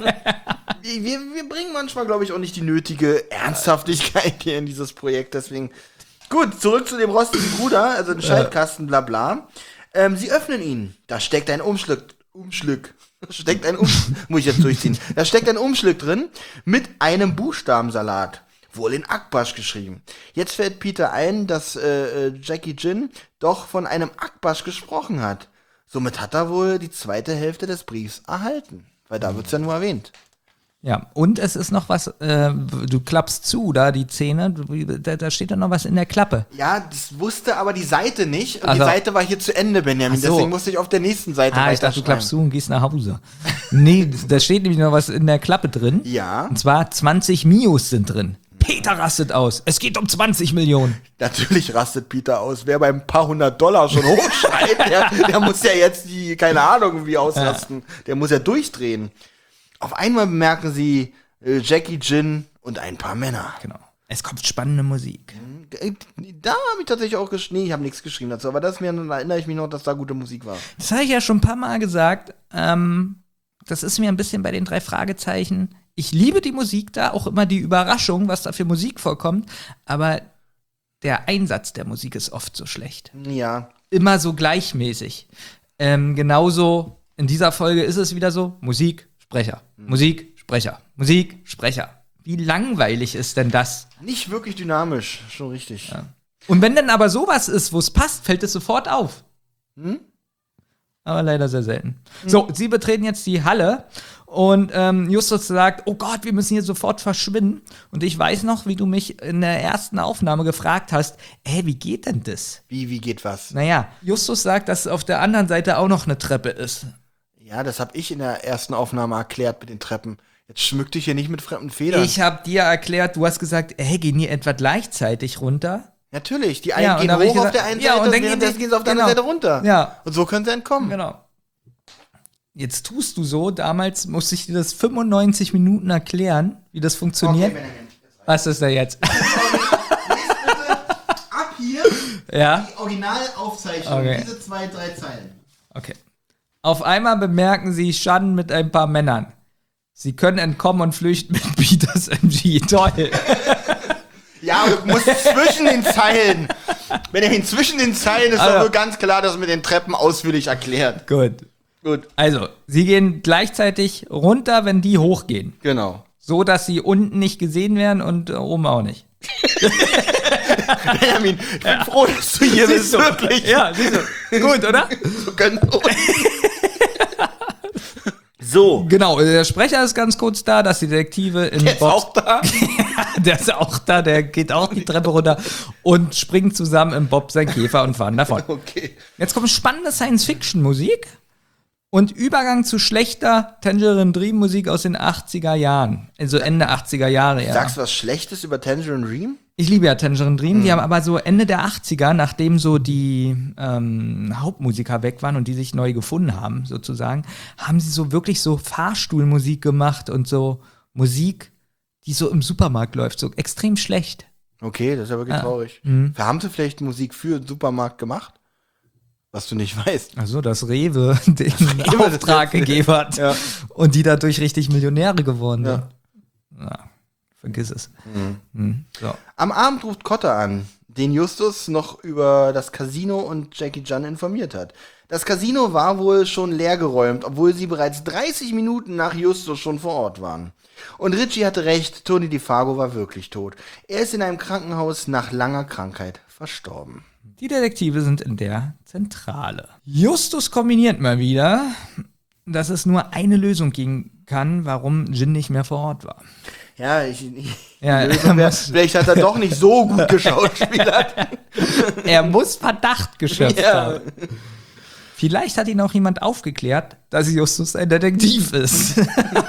Wir, wir bringen manchmal, glaube ich, auch nicht die nötige Ernsthaftigkeit hier in dieses Projekt. Deswegen, gut, zurück zu dem rostigen Bruder, also den Schaltkasten, bla bla. Ähm, sie öffnen ihn. Da steckt ein Umschlag. Umschlag. Da steckt ein Umschlag. Muss ich jetzt durchziehen. Da steckt ein Umschlag drin mit einem Buchstabensalat. Wohl in Akbasch geschrieben. Jetzt fällt Peter ein, dass äh, Jackie Jin doch von einem Akbasch gesprochen hat. Somit hat er wohl die zweite Hälfte des Briefs erhalten. Weil da wird's ja nur erwähnt. Ja, und es ist noch was, äh, du klappst zu, da die Zähne, du, da, da steht dann noch was in der Klappe. Ja, das wusste aber die Seite nicht. Und Also- die Seite war hier zu Ende, Benjamin. Ach so. Deswegen musste ich auf der nächsten Seite Ah, ich dachte, du weiterschreiben. klappst zu und gehst nach Hause. Nee, da steht nämlich noch was in der Klappe drin. Ja. Und zwar zwanzig Mios sind drin. Peter rastet aus. Es geht um zwanzig Millionen. Natürlich rastet Peter aus. Wer beim paar hundert Dollar schon hochschreit, der, der muss ja jetzt die, keine Ahnung, wie ausrasten. Der muss ja durchdrehen. Auf einmal bemerken sie äh, Jackie Jin und ein paar Männer. Genau. Es kommt spannende Musik. Äh, Da habe ich tatsächlich auch geschrieben. Nee, ich habe nichts geschrieben dazu, aber das mir, dann erinnere ich mich noch, dass da gute Musik war. Das habe ich ja schon ein paar Mal gesagt. Ähm, das ist mir ein bisschen bei den drei Fragezeichen. Ich liebe die Musik da, auch immer die Überraschung, was da für Musik vorkommt. Aber der Einsatz der Musik ist oft so schlecht. Ja. Immer so gleichmäßig. Ähm, genauso in dieser Folge ist es wieder so: Musik, Sprecher, Musik, Sprecher, Musik, Sprecher. Wie langweilig ist denn das? Nicht wirklich dynamisch, schon richtig. Und wenn dann aber sowas ist, wo es passt, fällt es sofort auf. Hm? Aber leider sehr selten. So, sie betreten jetzt die Halle und ähm, Justus sagt, oh Gott, wir müssen hier sofort verschwinden. Und ich weiß noch, wie du mich in der ersten Aufnahme gefragt hast, ey, wie geht denn das? Wie, wie geht was? Naja, Justus sagt, dass auf der anderen Seite auch noch eine Treppe ist. Ja, das habe ich in der ersten Aufnahme erklärt mit den Treppen. Jetzt schmück dich hier nicht mit fremden Federn. Ich habe dir erklärt, du hast gesagt, hey, gehen die etwa gleichzeitig runter? Natürlich, die einen Ja, und gehen da hab ich hoch auf gesagt, der einen ja, Seite und und, dann gehen währenddessen die- gehen sie auf der genau. anderen Seite runter. Ja. Und so können sie entkommen. Genau. Jetzt tust du so, damals musste ich dir das fünfundneunzig Minuten erklären, wie das funktioniert. Okay, Benjamin. Was ist da jetzt? Ab hier Ja, die Originalaufzeichnung, Okay. diese zwei, drei Zeilen. okay. Auf einmal bemerken sie Shan mit ein paar Männern. Sie können entkommen und flüchten mit Peters M G. Toll. Ja, aber du musst zwischen den Zeilen. Benjamin, zwischen den Zeilen ist Also- doch nur ganz klar, dass mit den Treppen ausführlich erklärt. Gut. Gut, Also, sie gehen gleichzeitig runter, wenn die hochgehen. genau. So, dass sie unten nicht gesehen werden und äh, oben auch nicht. Benjamin, ich bin froh, dass du hier bist, wirklich. Ja, siehst du. Gut, oder? So können So, Genau, der Sprecher ist ganz kurz da, dass die Detektive in der ist Bobs- auch da. der ist auch da, der geht auch die Treppe runter und springen zusammen im Bob sein Käfer und fahren davon. Okay. Jetzt kommt spannende Science-Fiction-Musik und Übergang zu schlechter Tangerine Dream-Musik aus den achtziger Jahren. Also Ende achtziger Jahre, ja. Sagst du was Schlechtes über Tangerine Dream? Ich liebe ja Tangerine Dream, die haben aber so Ende der achtziger, nachdem so die ähm, Hauptmusiker weg waren und die sich neu gefunden haben, sozusagen, haben sie so wirklich so Fahrstuhlmusik gemacht und so Musik, die so im Supermarkt läuft, so extrem schlecht. Okay, das ist ja wirklich Ja. traurig. Mhm. Haben sie vielleicht Musik für den Supermarkt gemacht? Was du nicht weißt. Also, dass Rewe den Rewe Auftrag das- gegeben hat Ja. und die dadurch richtig Millionäre geworden Ja. sind. Ja, vergiss es. Mhm. So. Am Abend ruft Cotter an, den Justus noch über das Casino und Jackie Chan informiert hat. Das Casino war wohl schon leergeräumt, obwohl sie bereits dreißig Minuten nach Justus schon vor Ort waren. Und Richie hatte recht, Tony DeFago war wirklich tot. Er ist in einem Krankenhaus nach langer Krankheit verstorben. Die Detektive sind in der Zentrale. Justus kombiniert mal wieder, dass es nur eine Lösung geben kann, warum Jin nicht mehr vor Ort war. Ja, ich, ich Ja, Lösung wär, vielleicht hat er doch nicht so gut geschauspielert. Er muss Verdacht geschöpft Ja. haben. Vielleicht hat ihn auch jemand aufgeklärt, dass Justus ein Detektiv ist.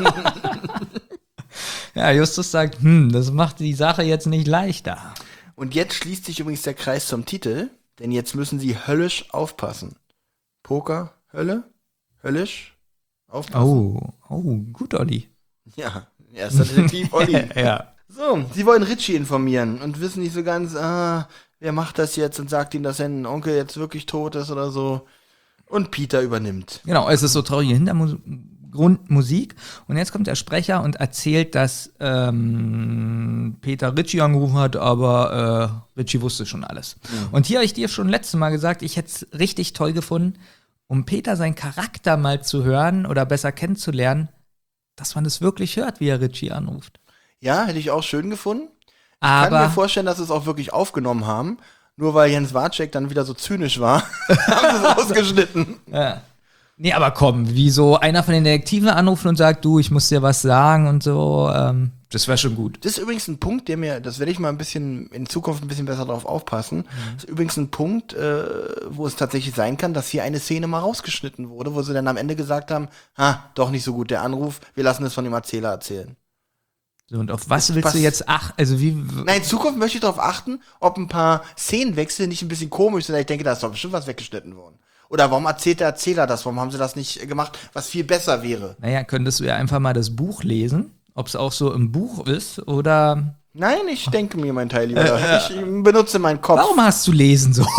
Ja, Justus sagt, hm, das macht die Sache jetzt nicht leichter. Und jetzt schließt sich übrigens der Kreis zum Titel, denn jetzt müssen sie höllisch aufpassen. Poker, Hölle, höllisch, aufpassen. Oh, oh, gut, Olli. Ja, erster Detektiv Olli. Ja. So, sie wollen Richie informieren und wissen nicht so ganz, ah, wer macht das jetzt und sagt ihm, dass sein Onkel jetzt wirklich tot ist oder so. Und Peter übernimmt. Genau, es ist so traurige Hintergrundmusik. Und jetzt kommt der Sprecher und erzählt, dass ähm, Peter Richie angerufen hat, aber äh, Richie wusste schon alles. Mhm. Und hier habe ich dir schon letztes Mal gesagt, ich hätte es richtig toll gefunden, um Peter seinen Charakter mal zu hören oder besser kennenzulernen, dass man es wirklich hört, wie er Richie anruft. Ja, hätte ich auch schön gefunden. Aber Ich kann mir vorstellen, dass sie es auch wirklich aufgenommen haben. Nur weil Jens Wacek dann wieder so zynisch war, haben sie es ausgeschnitten. Ja. Nee, aber komm, wie so einer von den Detektiven anrufen und sagt, du, ich muss dir was sagen und so, ähm, das wäre schon gut. Das ist übrigens ein Punkt, der mir, das werde ich mal ein bisschen in Zukunft ein bisschen besser drauf aufpassen. Mhm. Das ist übrigens ein Punkt, äh, wo es tatsächlich sein kann, dass hier eine Szene mal rausgeschnitten wurde, wo sie dann am Ende gesagt haben, ha, doch nicht so gut der Anruf, wir lassen es von dem Erzähler erzählen. So, und auf was Das willst passt. du jetzt ach, also wie Nein, in Zukunft möchte ich darauf achten, ob ein paar Szenenwechsel nicht ein bisschen komisch sind. Ich denke, da ist doch bestimmt was weggeschnitten worden. Oder warum erzählt der Erzähler das? Warum haben sie das nicht gemacht, was viel besser wäre? Naja, könntest du ja einfach mal das Buch lesen, ob es auch so im Buch ist oder. Nein, ich denke mir mein Teil lieber. Äh, ich benutze meinen Kopf. Warum hast du lesen so?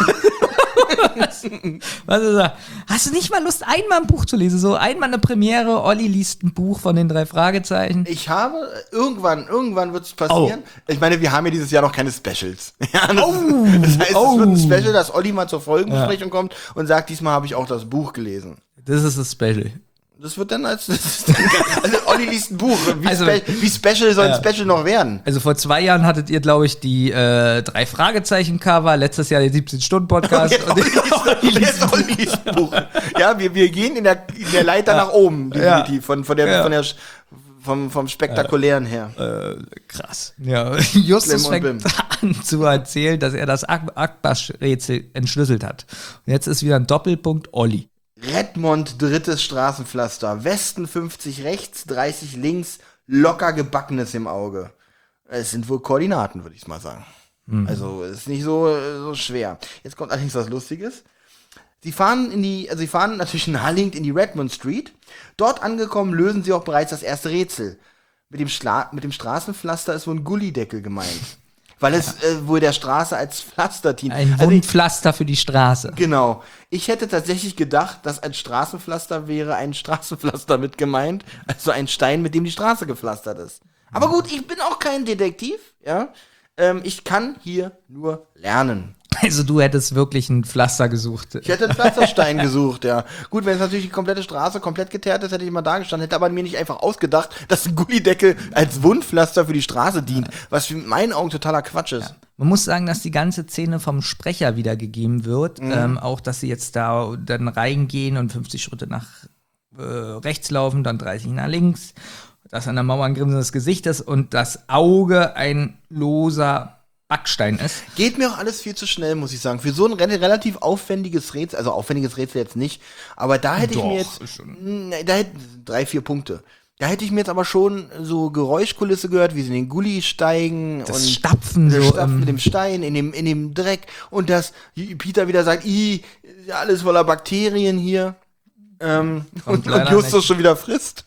Was ist das? Hast du nicht mal Lust, einmal ein Buch zu lesen? So einmal eine Premiere, Olli liest ein Buch von den drei Fragezeichen. Ich habe, irgendwann, irgendwann wird es passieren. Oh. Ich meine, wir haben ja dieses Jahr noch keine Specials. Ja, das, oh, das heißt, oh. es wird ein Special, dass Olli mal zur Folgenbesprechung ja. kommt und sagt, diesmal habe ich auch das Buch gelesen. Das ist das Special. Das wird dann als, das ist dann, also Olli liest ein Buch. Wie, also, spe wie special soll ja. ein Special noch werden? Also vor zwei Jahren hattet ihr, glaube ich, die äh, drei Fragezeichen-Cover, letztes Jahr den siebzehn-Stunden-Podcast. Und jetzt Olli liest, Olli liest ein Buch. Ja, wir, wir gehen in der, in der Leiter ja. nach oben, definitiv, ja. von, von der, ja. von der vom, vom Spektakulären her. Äh, krass. Ja, Justus fängt an zu erzählen, dass er das Akbasch-Rätsel entschlüsselt hat. Und jetzt ist wieder ein Doppelpunkt Olli. Redmond, drittes Straßenpflaster. Westen fünfzig rechts, dreißig links, locker Gebackenes im Auge. Es sind wohl Koordinaten, würde ich mal sagen. Mhm. Also, es ist nicht so, so schwer. Jetzt kommt allerdings was Lustiges. Sie fahren in die, also sie fahren natürlich naheliegend in die Redmond Street. Dort angekommen lösen sie auch bereits das erste Rätsel. Mit dem, Schla- mit dem Straßenpflaster ist wohl ein Gullideckel gemeint. Weil es äh, wohl der Straße als Pflaster dient. Ein also Wundpflaster für die Straße. Genau. Ich hätte tatsächlich gedacht, dass ein Straßenpflaster wäre ein Straßenpflaster mit gemeint. Also ein Stein, mit dem die Straße gepflastert ist. Aber gut, ich bin auch kein Detektiv. Ja, ähm, ich kann hier nur lernen. Also du hättest wirklich ein Pflaster gesucht. Ich hätte einen Pflasterstein gesucht, ja. Gut, wenn es natürlich die komplette Straße komplett geteert ist, hätte ich mal da gestanden, hätte aber mir nicht einfach ausgedacht, dass ein Gullideckel als Wundpflaster für die Straße dient, was in meinen Augen totaler Quatsch ist. Ja. Man muss sagen, dass die ganze Szene vom Sprecher wiedergegeben wird. Mhm. Ähm, auch, dass sie jetzt da dann reingehen und fünfzig Schritte nach äh, rechts laufen, dann dreißig nach links, dass an der Mauer ein grinsendes Gesicht ist und das Auge ein loser Backstein ist. Geht mir auch alles viel zu schnell, muss ich sagen. Für so ein re- relativ aufwendiges Rätsel, also aufwendiges Rätsel jetzt nicht, aber da hätte Doch, ich mir jetzt, ne, da hätte, drei, vier Punkte. Da hätte ich mir jetzt aber schon so Geräuschkulisse gehört, wie sie in den Gully steigen. Das und Stapfen das so. Stapfen Ähm, mit dem Stein, in dem, in dem Dreck. Und dass Peter wieder sagt, ih, alles voller Bakterien hier. Ähm, und, und Justus nicht. Schon wieder frisst.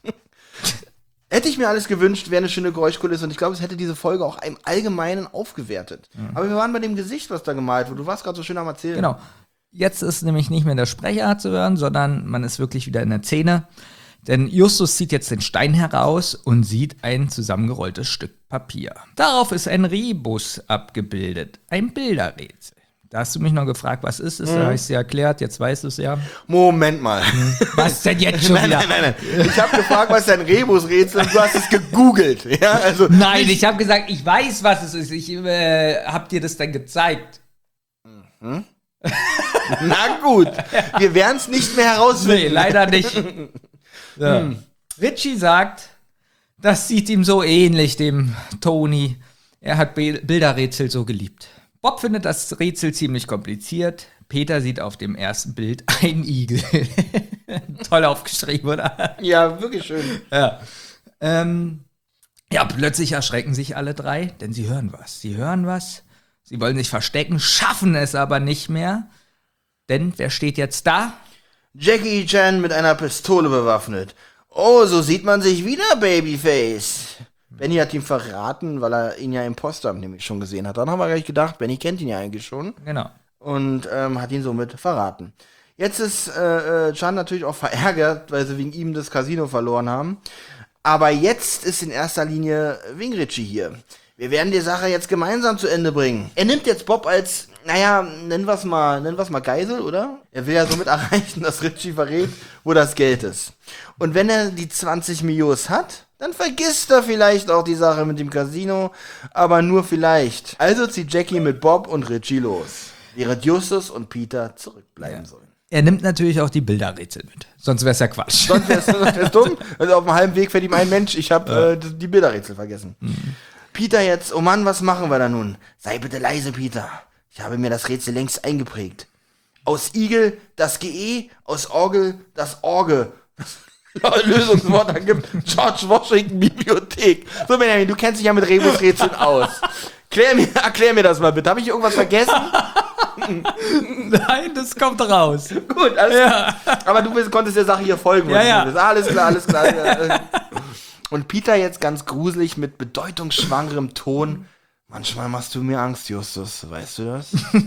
Hätte ich mir alles gewünscht, wäre eine schöne Geräuschkulisse und ich glaube, es hätte diese Folge auch im Allgemeinen aufgewertet. Mhm. Aber wir waren bei dem Gesicht, was da gemalt wurde. Du warst gerade so schön am Erzählen. Genau. Jetzt ist nämlich nicht mehr der Sprecher zu hören, sondern man ist wirklich wieder in der Szene. Denn Justus zieht jetzt den Stein heraus und sieht ein zusammengerolltes Stück Papier. Darauf ist ein Rebus abgebildet, ein Bilderrätsel. Da hast du mich noch gefragt, was ist es? Mhm. Da habe ich es dir erklärt, jetzt weißt du es ja. Moment mal. Was denn jetzt schon nein, wieder? Nein, nein, nein. Ich habe gefragt, was ist ein Rebusrätsel und du hast es gegoogelt. Ja, also nein, ich habe gesagt, ich weiß, was es ist. Ich äh, habe dir das dann gezeigt. Hm? Na gut, wir werden es nicht mehr herausfinden. Nee, leider nicht. So. Hm. Richie sagt, das sieht ihm so ähnlich, dem Tony. Er hat Be- Bilderrätsel so geliebt. Bob findet das Rätsel ziemlich kompliziert. Peter sieht auf dem ersten Bild einen Igel. Toll aufgeschrieben, oder? Ja, wirklich schön. Ja. Ähm, ja, plötzlich erschrecken sich alle drei, denn sie hören was. Sie hören was, sie wollen sich verstecken, schaffen es aber nicht mehr. Denn wer steht jetzt da? Jackie Chan mit einer Pistole bewaffnet. Oh, so sieht man sich wieder, Babyface. Benny hat ihn verraten, weil er ihn ja im Postamt nämlich schon gesehen hat. Dann haben wir gleich gedacht, Benny kennt ihn ja eigentlich schon. Genau. Und ähm, hat ihn somit verraten. Jetzt ist äh, äh, Chan natürlich auch verärgert, weil sie wegen ihm das Casino verloren haben. Aber jetzt ist in erster Linie wegen Richie hier. Wir werden die Sache jetzt gemeinsam zu Ende bringen. Er nimmt jetzt Bob als, naja, nennen wir es mal, nennen wir es mal Geisel, oder? Er will ja somit erreichen, dass Richie verrät, wo das Geld ist. Und wenn er die zwanzig Millios hat, dann vergisst er vielleicht auch die Sache mit dem Casino, aber nur vielleicht. Also zieht Jackie mit Bob und Richie los, während Justus und Peter zurückbleiben Ja. sollen. Er nimmt natürlich auch die Bilderrätsel mit. Sonst wäre es ja Quatsch. Sonst wäre es dumm. Also auf dem halben Weg fährt ihm ein Mensch, ich habe ja. äh, die Bilderrätsel vergessen. Mhm. Peter jetzt, oh Mann, was machen wir da nun? Sei bitte leise, Peter. Ich habe mir das Rätsel längst eingeprägt. Aus Igel das G E, aus Orgel das Orge. Lösungswort ergibt George Washington Bibliothek. So, Benjamin, du kennst dich ja mit Rebusrätseln aus. Klär mir, erklär mir das mal bitte. Habe ich irgendwas vergessen? Nein, das kommt raus. Gut, alles ja. klar. Aber du bist, konntest der Sache hier folgen. Ja, ja. Alles klar, alles klar. Und Peter jetzt ganz gruselig mit bedeutungsschwangerem Ton. Manchmal machst du mir Angst, Justus. Weißt du das?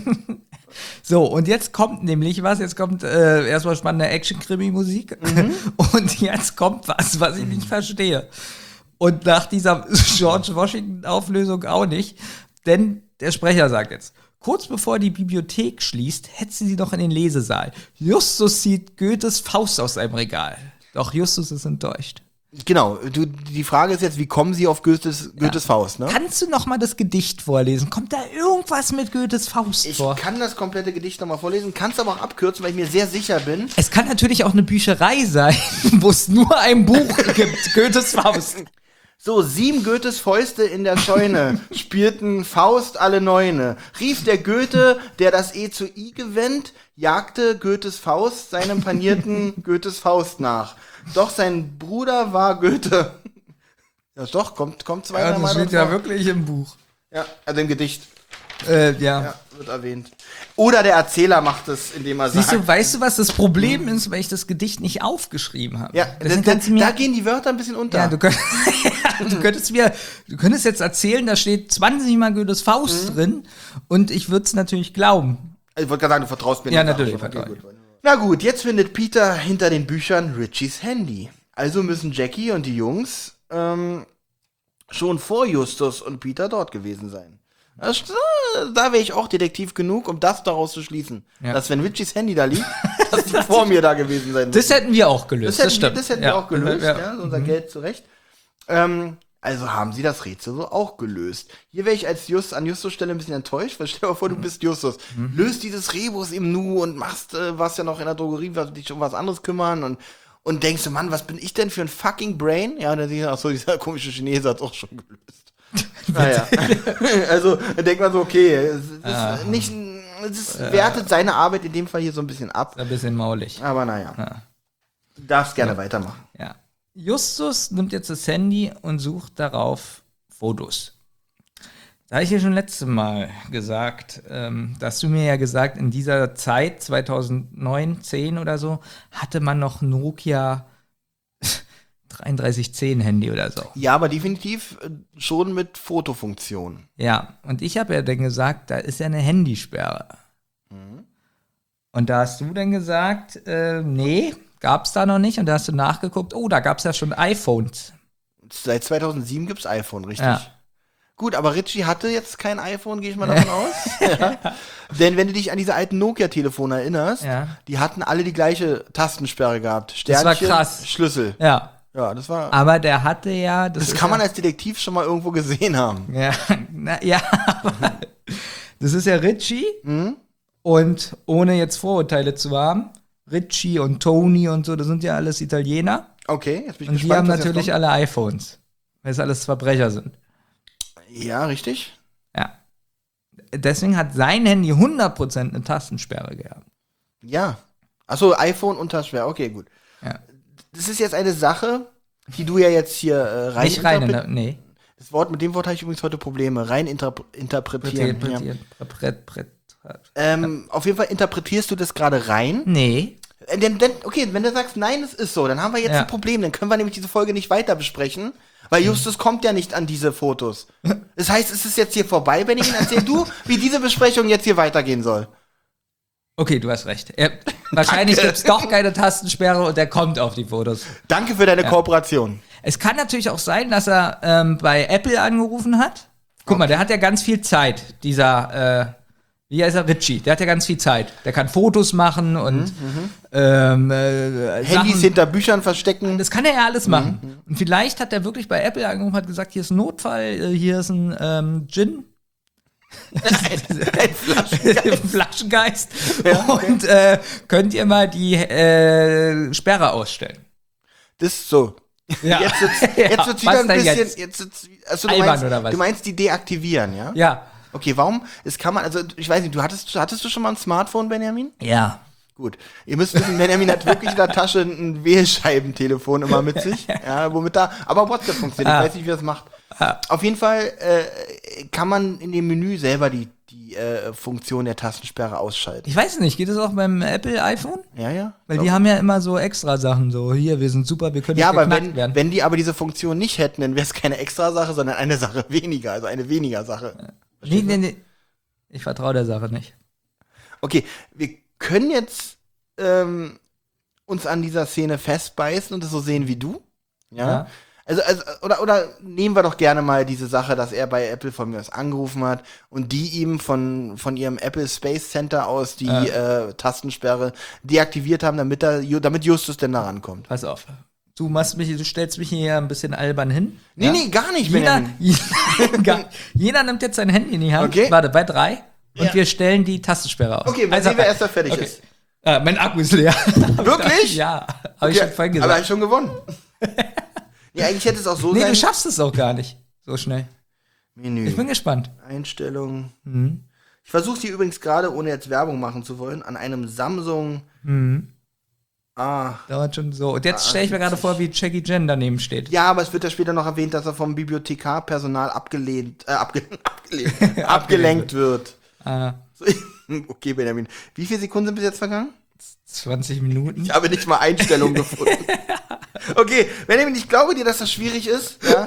So, und jetzt kommt nämlich was. Jetzt kommt äh, erstmal spannende Action-Krimi-Musik. Mhm. Und jetzt kommt was, was ich nicht verstehe. Und nach dieser George Washington-Auflösung auch nicht. Denn der Sprecher sagt jetzt, kurz bevor die Bibliothek schließt, hetzen sie noch in den Lesesaal. Justus sieht Goethes Faust aus seinem Regal. Doch Justus ist enttäuscht. Genau, du, die Frage ist jetzt, wie kommen sie auf Goethes, Goethes ja. Faust, ne? Kannst du noch mal das Gedicht vorlesen? Kommt da irgendwas mit Goethes Faust ich vor? Ich kann das komplette Gedicht noch mal vorlesen, kannst aber auch abkürzen, weil ich mir sehr sicher bin. Es kann natürlich auch eine Bücherei sein, wo es nur ein Buch gibt, Goethes Faust. So, sieben Goethes Fäuste in der Scheune spielten Faust alle Neune. Rief der Goethe, der das E zu I gewendet, jagte Goethes Faust seinem panierten Goethes Faust nach. Doch sein Bruder war Goethe. Ja, doch, kommt, kommt zweimal. Ja, das steht ja wirklich im Buch. Ja, also im Gedicht. Äh, ja. Ja, wird erwähnt. Oder der Erzähler macht es, indem er Siehst sagt. Du, weißt du, was das Problem ist, weil ich das Gedicht nicht aufgeschrieben habe? Ja, da, da, da gehen die Wörter ein bisschen unter. Ja, du, könnt, du könntest mir, du könntest jetzt erzählen, da steht zwanzig Mal Goethes Faust mhm. drin und ich würde es natürlich glauben. Ich wollte gerade sagen, du vertraust mir nicht. Ja, natürlich. Okay, gut. Na gut, jetzt findet Peter hinter den Büchern Richies Handy. Also müssen Jackie und die Jungs ähm, schon vor Justus und Peter dort gewesen sein. Das, da wäre ich auch Detektiv genug, um das daraus zu schließen. Ja. Dass wenn Richies Handy da liegt, dass die vor mir da gewesen sein müssen. Das hätten wir auch gelöst, das, das hätten, stimmt. Das hätten ja. wir auch gelöst, ja. ja, unser mhm. Geld zurecht. Ähm, also haben sie das Rätsel so auch gelöst. Hier wäre ich als Just, an Justus Stelle ein bisschen enttäuscht, weil stell dir vor, du bist Justus. Mhm. Löst dieses Rebus im Nu und machst, äh, was ja noch in der Drogerie, was dich um was anderes kümmern und und denkst du, Mann, was bin ich denn für ein fucking Brain? Ja, und dann siehst du, ach so, dieser komische Chinese hat auch schon gelöst. Naja. Also, dann denkt man so, okay, es ist ah. nicht, es ja. wertet seine Arbeit in dem Fall hier so ein bisschen ab. Ein bisschen maulig. Aber naja. Ja. Du darfst gerne ja. weitermachen. Ja. Justus nimmt jetzt das Handy und sucht darauf Fotos. Da habe ich ja schon letztes Mal gesagt, ähm, da hast du mir ja gesagt, in dieser Zeit, zweitausendneun, zehn oder so, hatte man noch Nokia dreiunddreißig zehn Handy oder so. Ja, aber definitiv schon mit Fotofunktion. Ja, und ich habe ja dann gesagt, da ist ja eine Handysperre. Mhm. Und da hast du dann gesagt, äh, nee, gab es da noch nicht. Und da hast du nachgeguckt, oh, da gab es ja schon iPhones. Seit zweitausendsieben gibt es iPhone, richtig? Ja. Gut, aber Richie hatte jetzt kein iPhone, gehe ich mal davon aus. Ja. Denn wenn du dich an diese alten Nokia-Telefone erinnerst, ja. die hatten alle die gleiche Tastensperre gehabt. Sternchen, das war krass. Schlüssel. Ja. Ja, das war. Aber der hatte ja. Das, das kann man ja als Detektiv schon mal irgendwo gesehen haben. Ja, na, ja. Das ist ja Richie. Mhm. Und ohne jetzt Vorurteile zu haben, Richie und Tony und so, das sind ja alles Italiener. Okay, jetzt bin ich Und gespannt. die haben was jetzt natürlich kommt. alle iPhones, weil es alles Verbrecher sind. Ja, richtig. Ja. Deswegen hat sein Handy hundert Prozent eine Tastensperre gehabt. Ja. Achso, iPhone und Taschenschwer. Okay, gut. Ja. Das ist jetzt eine Sache, die du ja jetzt hier äh, rein Nicht rein, in interpre- der, nee. Das Wort, mit dem Wort habe ich übrigens heute Probleme. Rein interp- interpretieren. Ja. Interpretieren. Brett, Brett, Brett. Ähm, auf jeden Fall interpretierst du das gerade rein. Nee. Äh, Denn, denn, okay, wenn du sagst, nein, es ist so, dann haben wir jetzt Ja. ein Problem. Dann können wir nämlich diese Folge nicht weiter besprechen, weil Justus kommt ja nicht an diese Fotos. Das heißt, es ist jetzt hier vorbei, Benjamin. Erzähl du, wie diese Besprechung jetzt hier weitergehen soll. Okay, du hast recht. Er, wahrscheinlich gibt es doch keine Tastensperre und er kommt auf die Fotos. Danke für deine Kooperation. Es kann natürlich auch sein, dass er ähm, bei Apple angerufen hat. Guck mal, der hat ja ganz viel Zeit, dieser, äh, wie heißt er, Richie, der hat ja ganz viel Zeit. Der kann Fotos machen und ähm, äh, Handys Sachen. hinter Büchern verstecken. Das kann er ja alles machen. Und vielleicht hat er wirklich bei Apple angerufen und hat gesagt, hier ist ein Notfall, äh, hier ist ein ähm, Gin. Ein Flaschengeist. Flaschengeist. Ja, okay. Und äh, könnt ihr mal die äh, Sperre ausstellen? Das ist so. Ja. Jetzt wird's, Ja, jetzt wird's wieder was ein denn bisschen. jetzt? Jetzt wird's, also du, Albern meinst, oder was? du meinst die deaktivieren, ja? Ja. Okay, warum? Das kann man, also ich weiß nicht, du hattest, hattest du schon mal ein Smartphone, Benjamin? Ja. Gut. Ihr müsst wissen, Benjamin hat wirklich in der Tasche ein Wählscheibentelefon immer mit sich. Ja, womit da, aber WhatsApp funktioniert. Ah. Ich weiß nicht, wie das macht. Ah. Auf jeden Fall äh, kann man in dem Menü selber die, die äh, Funktion der Tastensperre ausschalten. Ich weiß nicht, geht das auch beim Apple iPhone? Ja, ja. Weil die haben ja immer so extra Sachen, so hier, wir sind super, wir können Ja, nicht aber geknackt wenn, werden. wenn die aber diese Funktion nicht hätten, dann wäre es keine extra Sache, sondern eine Sache weniger, also eine weniger Sache. Nee, nee, nee. Ich vertraue der Sache nicht. Okay, wir können jetzt ähm, uns an dieser Szene festbeißen und es so sehen wie du. Ja. Ja. Also, also oder, oder nehmen wir doch gerne mal diese Sache, dass er bei Apple von mir aus angerufen hat und die ihm von, von ihrem Apple Space Center aus die Ja. äh, Tastensperre deaktiviert haben, damit, er, damit Justus denn da rankommt. Pass auf. Du machst mich, du stellst mich hier ein bisschen albern hin. Nee, ja? nee, gar nicht, Jeder, Benjamin. jeder, jeder nimmt jetzt sein Handy in die Hand. Okay. Warte, bei drei. Und Ja. wir stellen die Tastensperre aus. Okay, mal Also, sehen wir erst, wer fertig okay. ist. Äh, mein Akku ist leer. Wirklich? Ja, habe ich Okay, schon vorhin aber gesagt. hab ich schon gewonnen. Nee, eigentlich hätte es auch so Nee, sein. du schaffst es auch gar nicht. So schnell. Menü. Ich bin gespannt. Einstellungen. Mhm. Ich versuche sie übrigens gerade, ohne jetzt Werbung machen zu wollen, an einem Samsung. Mhm. Ah. Dauert schon so. Und jetzt Ah, stelle ich mir gerade vor, wie Jackie Jen daneben steht. Ja, aber es wird ja später noch erwähnt, dass er vom Bibliothekarpersonal abgelehnt, äh, abge abgelehnt, abgelenkt wird. Ah, So, okay, Benjamin. Wie viele Sekunden sind bis jetzt vergangen? zwanzig Minuten. Ich habe nicht mal Einstellungen gefunden. Okay, Benjamin, ich glaube dir, dass das schwierig ist. Ja?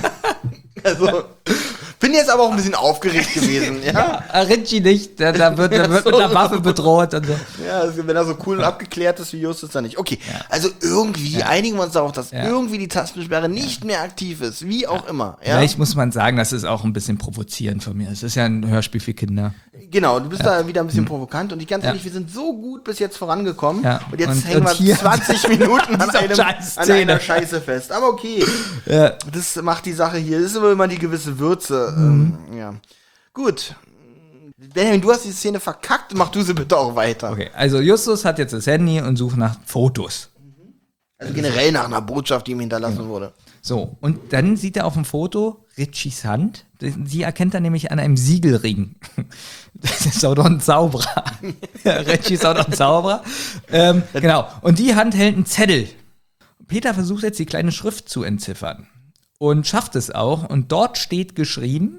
Also, bin jetzt aber auch ein bisschen aufgeregt gewesen. Ja, Ja, Richie nicht. Da, da wird, da wird mit einer Waffe bedroht und so. ja also, wenn er so cool und abgeklärt ist wie Justus, dann nicht. Okay, also irgendwie einigen wir uns darauf, dass Ja. irgendwie die Tastensperre nicht mehr aktiv ist. Wie auch immer. Ja? Vielleicht muss man sagen, das ist auch ein bisschen provozierend von mir. Es ist ja ein Hörspiel für Kinder. Genau, du bist da wieder ein bisschen provokant und ich ganz Ja. ehrlich, wir sind so gut bis jetzt vorangekommen Ja. und jetzt Und- hängen und wir hier- zwanzig Minuten an, Dieser einem, scheiß an Szene. einer Scheiße fest. Aber okay, Ja. das macht die Sache hier, das ist aber immer die gewisse Würze. Ähm, ja. Gut. Benjamin, du hast die Szene verkackt, mach du sie bitte auch weiter. Okay, also Justus hat jetzt das Handy und sucht nach Fotos. Also generell nach einer Botschaft, die ihm hinterlassen wurde. So, und dann sieht er auf dem Foto Richies Hand. Sie erkennt er nämlich an einem Siegelring. Das ist auch doch ein Zauberer. Richie ist auch doch ein Zauberer. Ähm, genau, und die Hand hält einen Zettel. Peter versucht jetzt die kleine Schrift zu entziffern. Und schafft es auch. Und dort steht geschrieben,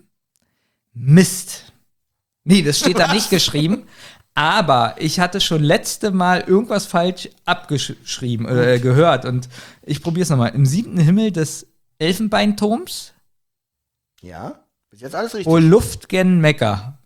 Mist. Nee, das steht da nicht geschrieben. Aber ich hatte schon letzte Mal irgendwas falsch abgeschrieben, äh, gehört. Und ich probiere es nochmal. Im siebten Himmel des Elfenbeinturms, Ja, bis jetzt alles richtig. wo Luft gen Mekka.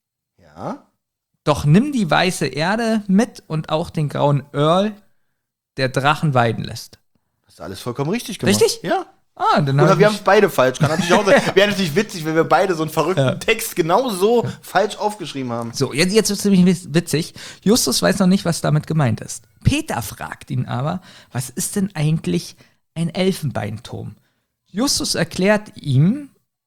Ja. Doch nimm die weiße Erde mit und auch den grauen Earl, der Drachen weiden lässt. Hast du alles vollkommen richtig gemacht. Richtig? Ja. Ah, dann Oder hab wir ich haben es beide falsch. Kann natürlich auch sein. Wäre natürlich witzig, wenn wir beide so einen verrückten Ja. Text genau so falsch aufgeschrieben haben. So, jetzt, jetzt wird es nämlich witzig. Justus weiß noch nicht, was damit gemeint ist. Peter fragt ihn aber, was ist denn eigentlich ein Elfenbeinturm? Justus erklärt ihm,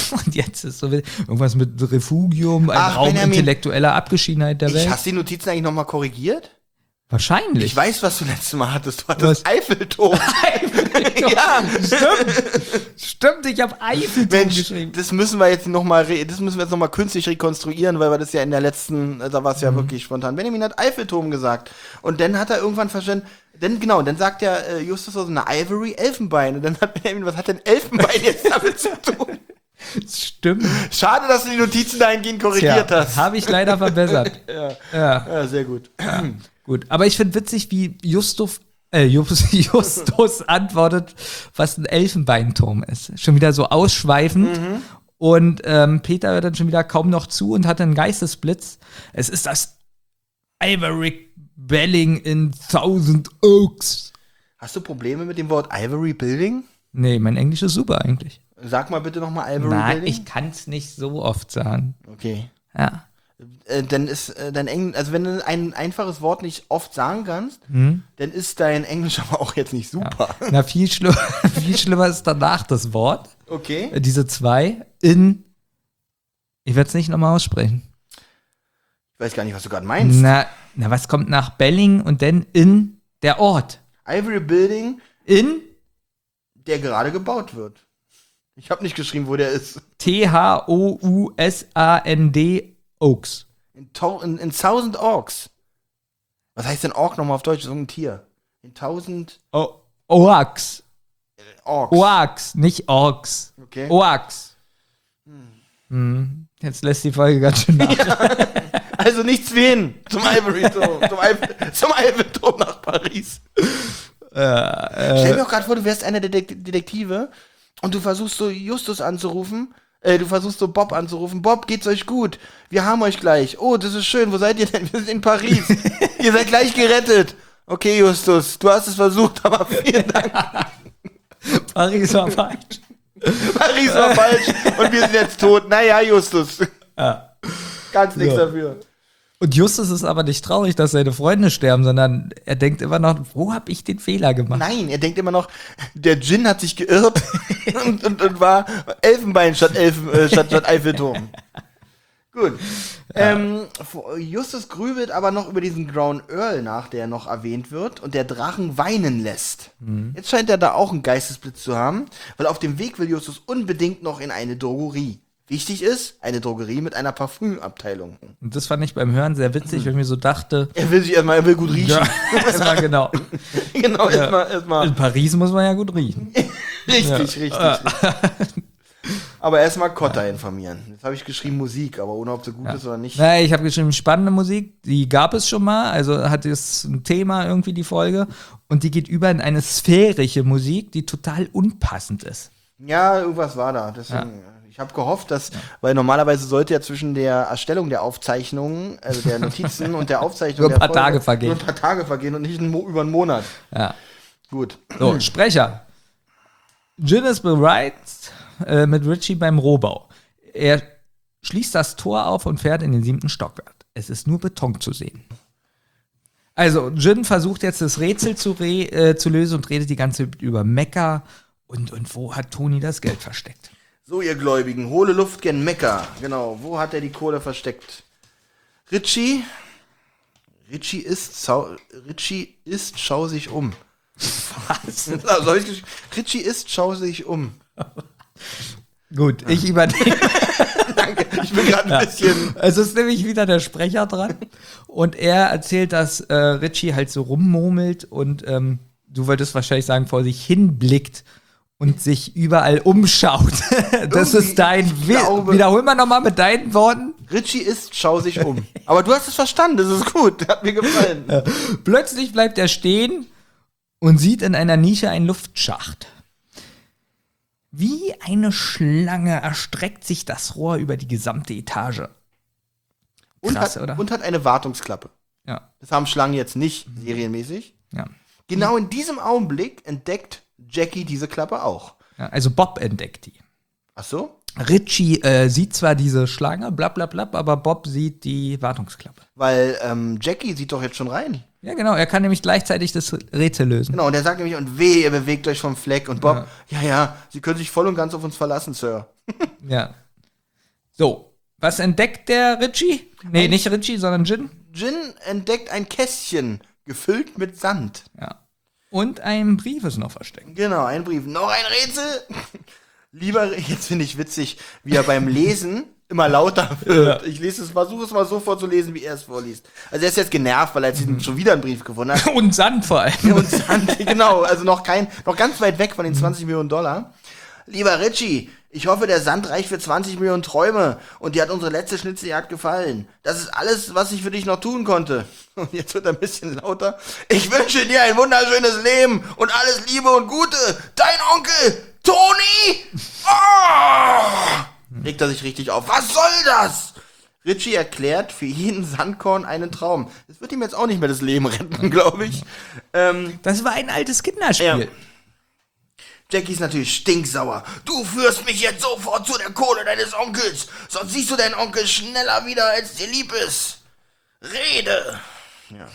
Und jetzt ist so irgendwas mit Refugium, ein Ach, Raum Benjamin. intellektueller Abgeschiedenheit der Ich, Welt. hast du die Notizen eigentlich nochmal korrigiert? Wahrscheinlich. Ich weiß, was du letztes Mal hattest. Du hattest Was? Eiffelturm. ja, stimmt. Stimmt, ich habe Eiffelturm Mensch, geschrieben. das müssen wir jetzt noch mal, re- das müssen wir jetzt noch mal künstlich rekonstruieren, weil wir das ja in der letzten, da war es ja Mhm. wirklich spontan. Benjamin hat Eiffelturm gesagt und dann hat er irgendwann verstanden, dann genau, dann sagt ja äh, Justus so eine Ivory Elfenbein und dann hat Benjamin, was hat denn Elfenbein jetzt damit zu tun? Stimmt. Schade, dass du die Notizen dahingehend korrigiert Tja, hast. habe ich leider verbessert. Ja. Ja, Ja, sehr gut. gut. Aber ich finde witzig, wie Justus, äh, Justus, Justus antwortet, was ein Elfenbeinturm ist. Schon wieder so ausschweifend. Mhm. Und ähm, Peter hört dann schon wieder kaum noch zu und hat einen Geistesblitz. Es ist das Ivory Belling in Thousand Oaks. Hast du Probleme mit dem Wort Ivory Building? Nee, mein Englisch ist super eigentlich. Sag mal bitte nochmal Ivory Nein, Building. ich kann es nicht so oft sagen. Okay. Ja. Äh, dann ist äh, dein Englisch, also wenn du ein einfaches Wort nicht oft sagen kannst, Hm? dann ist dein Englisch aber auch jetzt nicht super. Na, viel, schlimm, viel schlimmer ist danach das Wort. Okay. Äh, Diese zwei in. Ich werde es nicht nochmal aussprechen. Ich weiß gar nicht, was du gerade meinst. Na, na, was kommt nach Belling und dann in der Ort? Ivory Building, In der gerade gebaut wird. Ich habe nicht geschrieben, wo der ist. T H O U S A N D Oaks. In, Tau- in, in Thousand Orks. Was heißt denn Ork nochmal auf Deutsch? So ein Tier. In Tausend O Oaks. Orks. Oaks, nicht Orks. Okay. Oaks. Hm. Jetzt lässt die Folge ganz schön nach. Also nichts wie hin zum Ivory-Turm. zum, Eif- zum Eiffelturm nach Paris. Stell mir auch gerade vor, du wärst einer der Detek- Detektive und du versuchst so Justus anzurufen. Äh, du versuchst so Bob anzurufen. Bob, geht's euch gut? Wir haben euch gleich. Oh, das ist schön. Wo seid ihr denn? Wir sind in Paris. Ihr seid gleich gerettet. Okay, Justus, du hast es versucht, aber vielen Dank. Paris war falsch. Paris war falsch und wir sind jetzt tot. Naja, Justus. Ja. Ganz nichts Ja. dafür. Und Justus ist aber nicht traurig, dass seine Freunde sterben, sondern er denkt immer noch, wo habe ich den Fehler gemacht? Nein, er denkt immer noch, der Djinn hat sich geirrt und, und, und war Elfenbein statt, Elfen, äh, statt, statt Eiffelturm. Gut. Ähm, Justus grübelt aber noch über diesen Grauen Earl nach, der noch erwähnt wird und der Drachen weinen lässt. Jetzt scheint er da auch einen Geistesblitz zu haben, weil auf dem Weg will Justus unbedingt noch in eine Drogerie. Wichtig ist, eine Drogerie mit einer Parfümabteilung. Und das fand ich beim Hören sehr witzig, weil ich mir so dachte, Er will sich erstmal, er will gut riechen. ja, erstmal genau. Genau, erstmal, erstmal. In Paris muss man ja gut riechen. Richtig, richtig, richtig. Aber erstmal Kotta informieren. Jetzt habe ich geschrieben Musik, aber ohne ob sie gut ist oder nicht. Naja, ich habe geschrieben, spannende Musik, die gab es schon mal, also hat es ein Thema irgendwie, die Folge, und die geht über in eine sphärische Musik, die total unpassend ist. Ja, irgendwas war da. Deswegen, ich habe gehofft, dass, weil normalerweise sollte ja zwischen der Erstellung der Aufzeichnungen, also der Notizen und der Aufzeichnung Nur ein der paar Tage vergehen. Nur ein paar Tage vergehen und nicht ein Mo- über einen Monat. Ja. Gut. So, Sprecher. Jin ist bereit äh, mit Richie beim Rohbau. Er schließt das Tor auf und fährt in den siebten Stockwerk. Es ist nur Beton zu sehen. Also, Jin versucht jetzt das Rätsel zu, re äh, zu lösen und redet die ganze Zeit über Mekka. Und, und wo hat Toni das Geld versteckt? So, ihr Gläubigen, hohle Luft gen Mekka. Genau, wo hat er die Kohle versteckt? Richie? Richie ist, zau Richie ist, schau sich um. Was? So hab ich's geschrieben. Richie ist, schau sich um. Gut, ich übernehme. Danke, ich bin gerade ein bisschen... Es ist nämlich wieder der Sprecher dran. Und er erzählt, dass äh, Richie halt so rummurmelt und ähm, du wolltest wahrscheinlich sagen, vor sich hinblickt und sich überall umschaut. Das Irgendwie, ist dein ich Wi- glaube- Wiederhol mal nochmal mit deinen Worten. Richie ist, schau sich um. Aber du hast es verstanden, das ist gut, hat mir gefallen. Plötzlich bleibt er stehen und sieht in einer Nische einen Luftschacht. Wie eine Schlange erstreckt sich das Rohr über die gesamte Etage. Und, Krass, hat, oder? und hat eine Wartungsklappe. Ja, Das haben Schlangen jetzt nicht serienmäßig. ja. Genau in diesem Augenblick entdeckt Jackie diese Klappe auch. ja also Bob entdeckt die. Ach so? Richie äh, sieht zwar diese Schlange, bla bla bla, aber Bob sieht die Wartungsklappe. Weil ähm, Jackie sieht doch jetzt schon rein. Ja, genau, er kann nämlich gleichzeitig das Rätsel lösen. Genau, und er sagt nämlich, und weh, ihr bewegt euch vom Fleck. Und Bob, ja, ja, ja Sie können sich voll und ganz auf uns verlassen, Sir. Ja. So, was entdeckt der Richie? Nee, Ein- nicht Richie, sondern Jin. Jin entdeckt ein Kästchen, gefüllt mit Sand. Ja. Und ein Brief ist noch versteckt. Genau, ein Brief. Noch ein Rätsel? Lieber, jetzt finde ich witzig, wie er beim Lesen immer lauter wird. Ja. Ich lese es, versuche es mal so vorzulesen, wie er es vorliest. Also er ist jetzt genervt, weil er jetzt schon wieder einen Brief gefunden hat. Und Sand vor allem. Und Sand, genau, also noch kein, noch ganz weit weg von den zwanzig Millionen Dollar. Lieber Richie, ich hoffe, der Sand reicht für zwanzig Millionen Träume und dir hat unsere letzte Schnitzeljagd gefallen. Das ist alles, was ich für dich noch tun konnte. Und jetzt wird er ein bisschen lauter. Ich wünsche dir ein wunderschönes Leben und alles Liebe und Gute. Dein Onkel, Toni! Oh! Regt er sich richtig auf. Was soll das? Richie erklärt für jeden Sandkorn einen Traum. Das wird ihm jetzt auch nicht mehr das Leben retten, glaube ich. Ähm, Das war ein altes Kinderspiel. Ja. Jackie ist natürlich stinksauer. Du führst mich jetzt sofort zu der Kohle deines Onkels, sonst siehst du deinen Onkel schneller wieder, als dir lieb ist. Rede. Ja.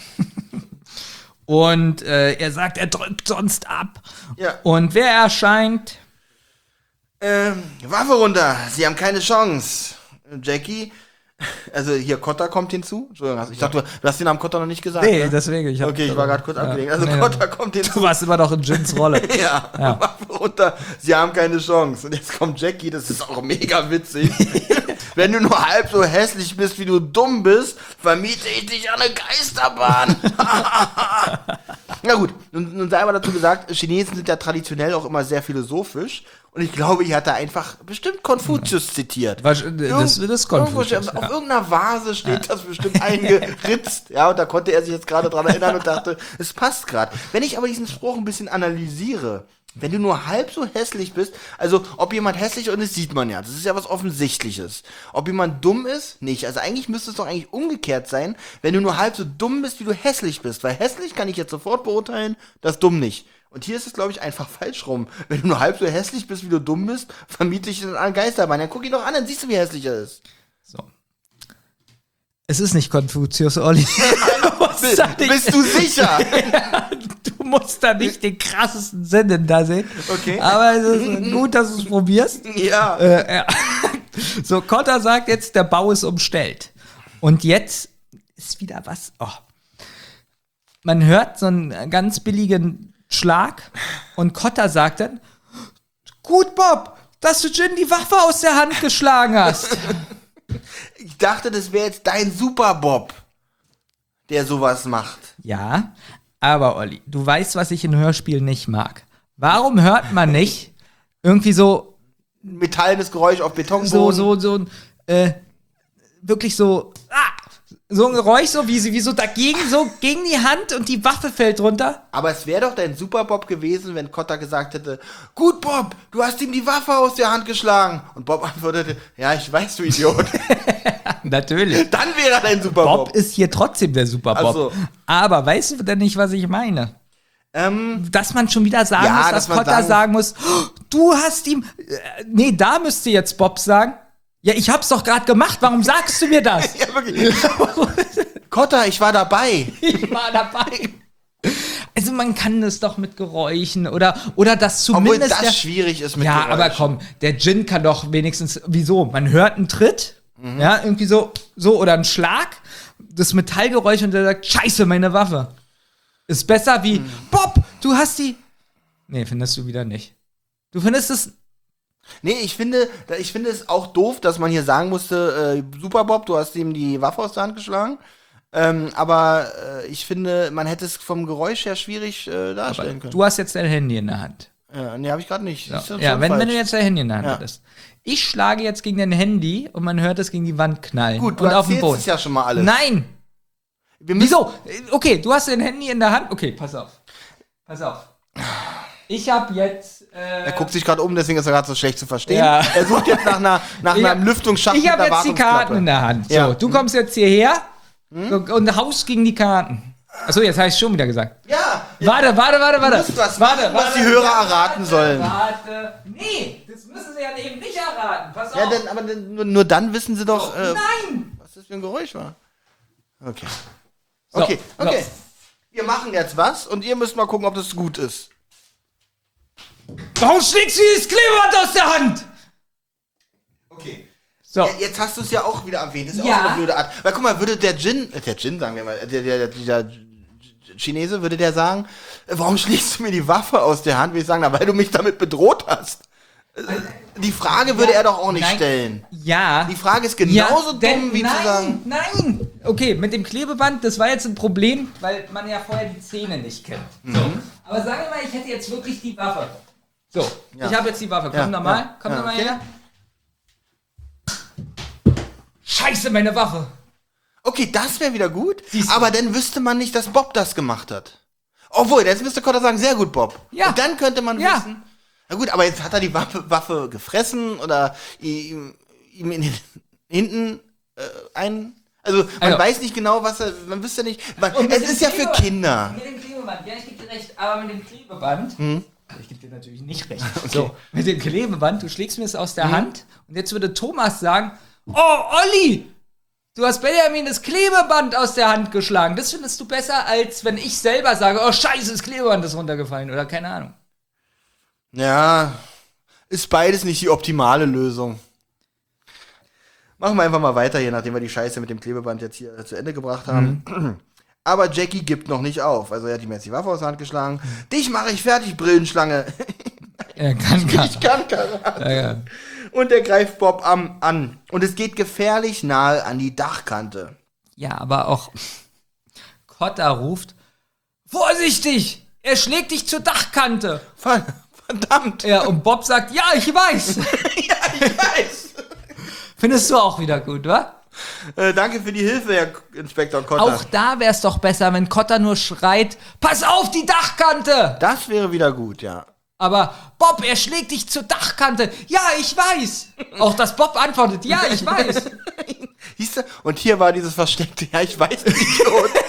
Und äh, er sagt, er drückt sonst ab. Ja. Und wer erscheint? Ähm, Waffe runter, sie haben keine Chance. Jackie, also hier, Kotter kommt hinzu. Entschuldigung, ich dachte, du, du hast den Namen Kotter noch nicht gesagt. Nee, ne? deswegen. Ich hab, Okay, ich war gerade kurz ja. abgelenkt. Also Nee, Kotter kommt hinzu. Du warst immer noch in Jins Rolle. Ja, Ja. Waffe runter, sie haben keine Chance. Und jetzt kommt Jackie, das ist auch mega witzig. Wenn du nur halb so hässlich bist, wie du dumm bist, vermiete ich dich an eine Geisterbahn. Na gut, nun, nun sei aber dazu gesagt, Chinesen sind ja traditionell auch immer sehr philosophisch. Und ich glaube, hier hat er einfach bestimmt Konfuzius zitiert. Was, das, das ist Konfuzius. Irgendwo, auf Ja. irgendeiner Vase steht das bestimmt eingeritzt. Ja, und da konnte er sich jetzt gerade dran erinnern und dachte, es passt gerade. Wenn ich aber diesen Spruch ein bisschen analysiere, wenn du nur halb so hässlich bist, also ob jemand hässlich ist, das sieht man ja, das ist ja was Offensichtliches. Ob jemand dumm ist, nicht. Also eigentlich müsste es doch eigentlich umgekehrt sein, wenn du nur halb so dumm bist, wie du hässlich bist. Weil hässlich kann ich jetzt sofort beurteilen, das dumm nicht. Und hier ist es, glaube ich, einfach falsch rum. Wenn du nur halb so hässlich bist, wie du dumm bist, vermiete ich den an Geisterbahn. Dann guck ihn doch an, dann siehst du, wie hässlich er ist. So. Es ist nicht Konfuzius, Olli. B- bist du sicher? Du musst da nicht den krassesten Sinn da sehen. Okay. Aber es ist gut, dass du es probierst. Ja. Äh, ja. So, Kotter sagt jetzt, der Bau ist umstellt. Und jetzt ist wieder was. Oh. Man hört so einen ganz billigen Schlag und Kotter sagt dann: Gut, Bob, dass du Jin die Waffe aus der Hand geschlagen hast. Ich dachte, das wäre jetzt dein Super-Bob, der sowas macht. Ja, aber Olli, du weißt, was ich in Hörspielen nicht mag. Warum hört man nicht irgendwie so Metallenes Geräusch auf Betonboden. so, so, so, äh, wirklich so, ah, so ein Geräusch, so wie, sie- wie so dagegen, so gegen die Hand und die Waffe fällt runter. Aber es wäre doch dein Super-Bob gewesen, wenn Kotter gesagt hätte, gut, Bob, du hast ihm die Waffe aus der Hand geschlagen. Und Bob antwortete, ja, ich weiß, du Idiot. Natürlich. Dann wäre er dein Super-Bob. Bob ist hier trotzdem der Super Bob. Ach so. Aber weißt du denn nicht, was ich meine? Ähm, Dass man schon wieder sagen Ja, muss, dass dass man Kotter sagen- sagen muss, "Oh, du hast ihm, äh, nee, da müsste jetzt Bob sagen, ja, ich hab's doch gerade gemacht, warum sagst du mir das? ja, wirklich. Kotter, ich war dabei. Ich war dabei. Also man kann das doch mit Geräuschen oder, oder das Obwohl zumindest das der, schwierig ist mit ja, Geräuschen. aber komm, der Djinn kann doch wenigstens, wieso? Man hört einen Tritt, Mhm. ja, irgendwie so, so, oder einen Schlag, das Metallgeräusch und der sagt, scheiße, meine Waffe. Ist besser wie, Mhm. Bob, du hast die. Nee, findest du wieder nicht. Du findest es, Nee, ich finde, da- ich finde es auch doof, dass man hier sagen musste, äh, Super Bob, du hast ihm die Waffe aus der Hand geschlagen. Ähm, aber äh, ich finde, man hätte es vom Geräusch her schwierig äh, darstellen können. du hast jetzt dein Handy in der Hand. Ja, nee, habe ich gerade nicht. Ist Ja, schon ja wenn, falsch. wenn du jetzt dein Handy in der Hand Ja. hättest. Ich schlage jetzt gegen dein Handy und man hört es gegen die Wand knallen. Gut, du und auf dem erzählst Boden. es ja schon mal alles. Nein! Wir müssen, Wieso? Okay, du hast dein Handy in der Hand. Okay, pass auf. Pass auf. Ich habe jetzt. Äh, Er guckt sich gerade um, deswegen ist er gerade so schlecht zu verstehen. Ja. Er sucht jetzt nach, einer, nach ich einem hab- Lüftungsschacht Ich mit habe einer jetzt die Karten in der Hand. So, Ja. du kommst jetzt hierher so, und haust gegen die Karten. Achso, jetzt habe ich schon wieder gesagt. Ja, Warte, warte, warte, warte. Du musst was warte, machen, was warte, die Hörer ja, erraten warte, sollen. Warte. Nee, das müssen sie ja eben nicht erraten. Pass auf. Ja, denn, aber denn, nur, nur dann wissen sie doch, äh, Nein! was das für ein Geräusch war. Okay. So, Okay, okay. so. Wir machen jetzt was und ihr müsst mal gucken, ob das gut ist. Warum schlägst du dieses Klebeband aus der Hand? Okay. So. Ja, jetzt hast du es ja auch wieder erwähnt. Das ist Ja. auch so eine blöde Art. Weil guck mal, würde der Djinn, äh, der Djinn sagen wir mal, der, der, der, der Chinese, würde der sagen, äh, warum schlägst du mir die Waffe aus der Hand? Würde ich sagen, na, weil du mich damit bedroht hast. Äh, Die Frage würde er doch auch nicht Nein. stellen. Ja. Die Frage ist genauso denn- dumm, wie nein, zu sagen. Nein! Okay, mit dem Klebeband, das war jetzt ein Problem, weil man ja vorher die Zähne nicht kennt. So. Aber sagen wir mal, ich hätte jetzt wirklich die Waffe. So, Ja. ich habe jetzt die Waffe. Komm Ja, nochmal, ja, komm ja, nochmal okay. her. Scheiße, meine Waffe. Okay, das wäre wieder gut, Siehst du. aber dann wüsste man nicht, dass Bob das gemacht hat. Obwohl, jetzt müsste Kotter sagen, sehr gut, Bob. Ja. Und dann könnte man Ja. wissen. Na gut, aber jetzt hat er die Waffe, Waffe gefressen oder ihm, ihm in den, hinten äh, ein. Also man Also. weiß nicht genau, was er. Man wüsste nicht. Man, Und mit es dem ist ja für Klebeband- Kinder. Mit dem Klebeband, ja, ich gebe dir recht, aber mit dem Klebeband. Hm? Ich gebe dir natürlich nicht recht. So, mit dem Klebeband, du schlägst mir es aus der Hm? Hand und jetzt würde Thomas sagen: Oh, Olli! Du hast Benjamin das Klebeband aus der Hand geschlagen. Das findest du besser, als wenn ich selber sage: Oh, scheiße, das Klebeband ist runtergefallen oder keine Ahnung. Ja, ist beides nicht die optimale Lösung. Machen wir einfach mal weiter hier, nachdem wir die Scheiße mit dem Klebeband jetzt hier zu Ende gebracht haben. Aber Jackie gibt noch nicht auf. Also er hat ihm jetzt die Waffe aus der Hand geschlagen. Dich mache ich fertig, Brillenschlange. Er kann gar Ich kann Karate. ja, ja. Und er greift Bob am, an. Und es geht gefährlich nahe an die Dachkante. ja, aber auch Kotta ruft: Vorsichtig! Er schlägt dich zur Dachkante. Ver- Verdammt. Ja, und Bob sagt: Ja, ich weiß. Ja, ich weiß. Findest du auch wieder gut, wa? Äh, danke für die Hilfe, Herr Inspektor Kotter. Auch da wär's doch besser, wenn Kotta nur schreit: Pass auf die Dachkante! Das wäre wieder gut, ja. Aber Bob, er schlägt dich zur Dachkante. Ja, ich weiß. Auch dass Bob antwortet: Ja, ich weiß. Siehst du? Und hier war dieses versteckte, ja, ich weiß nicht.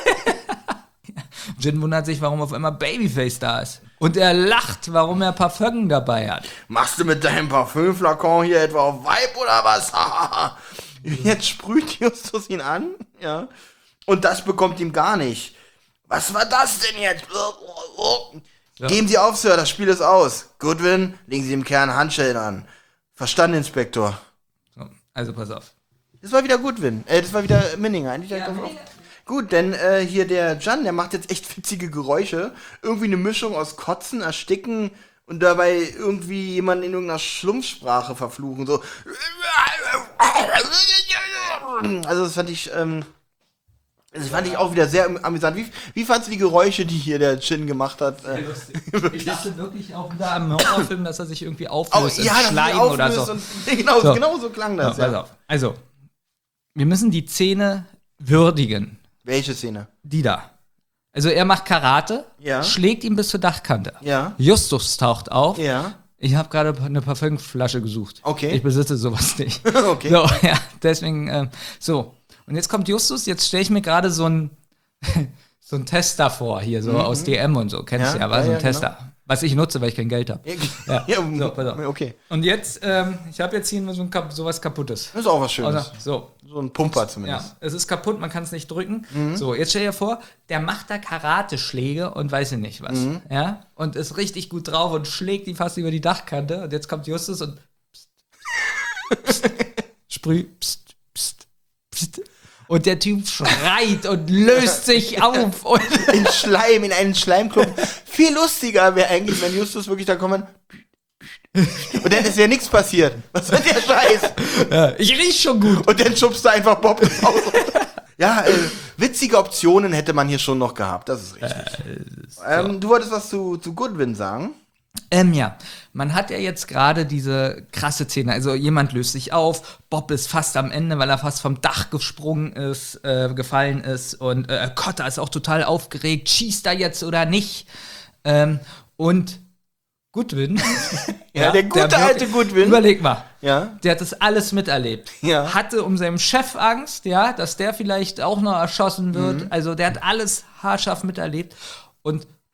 Jin wundert sich, warum auf einmal Babyface da ist. Und er lacht, warum er Parfüm dabei hat. Machst du mit deinem Parfümflakon hier etwa auf Vibe oder was? Jetzt sprüht Justus ihn an, ja. Und das bekommt ihm gar nicht. Was war das denn jetzt? Ja. Geben Sie auf, Sir, das Spiel ist aus. Goodwin, legen Sie dem Kern Handschellen an. Verstanden, Inspektor. So, also pass auf. Das war wieder Goodwin. Äh, das war wieder Minninger. Eigentlich direkt auf- Gut, denn äh, hier der Jan, der macht jetzt echt witzige Geräusche. Irgendwie eine Mischung aus Kotzen, Ersticken und dabei irgendwie jemanden in irgendeiner Schlumpfsprache verfluchen. So. Also das fand ich, ähm, das fand ich auch wieder sehr amüsant. Wie, wie fandst du die Geräusche, die hier der Chin gemacht hat? Äh, Ich dachte wirklich auch wieder am Horrorfilm, dass er sich irgendwie oh, auflöst in ja, das Schleim Schleim oder so. Und, genau, So. genau so klang das. Ja, pass Ja. auf. Also, wir müssen die Szene würdigen. Welche Szene? Die da. Also er macht Karate, Ja. schlägt ihn bis zur Dachkante. Ja. Justus taucht auf. Ja. Ich habe gerade eine Parfümflasche gesucht. Okay. Ich besitze sowas nicht. Okay. So, ja, deswegen, ähm, so. Und jetzt kommt Justus, jetzt stelle ich mir gerade so ein so ein Tester vor, hier so aus D M und so. Kennst du Ja, ja, war ja, so ein ja, Tester. Was ich nutze, weil ich kein Geld habe. Ja, Ja, so, pass auf. okay. Und jetzt, ähm, ich habe jetzt hier nur so ein Kap sowas Kaputtes. Das ist auch was Schönes. Also, so, So ein Pumper ja, zumindest. es ist kaputt, man kann es nicht drücken. Mhm. So, jetzt stell dir vor, der macht da Karateschläge und weiß ich nicht was. Mhm. Ja? Und ist richtig gut drauf und schlägt die fast über die Dachkante. Und jetzt kommt Justus und pst, pst, sprüh, pst, pst, pst. Und der Typ schreit und löst sich auf. Und In Schleim, in einen Schleimklump. Viel lustiger wäre eigentlich, wenn Justus wirklich da kommt. Und dann ist ja nichts passiert. Was ist der Scheiß? ja, ich riech schon gut. Und dann schubst du einfach Bob ins Haus. Ja, äh, witzige Optionen hätte man hier schon noch gehabt. Das ist richtig. ähm, du wolltest was zu, zu Goodwin sagen? Ähm, ja, man hat ja jetzt gerade diese krasse Szene, also jemand löst sich auf, Bob ist fast am Ende, weil er fast vom Dach gesprungen ist, äh, gefallen ist und äh, Kotta ist auch total aufgeregt, schießt er jetzt oder nicht? Ähm, und Goodwin, Ja, der gute der alte wirklich- Goodwin. Überleg mal, Ja. der hat das alles miterlebt. Ja. Hatte um seinem Chef Angst, ja, dass der vielleicht auch noch erschossen wird. Mhm. Also der hat alles haarscharf miterlebt. Und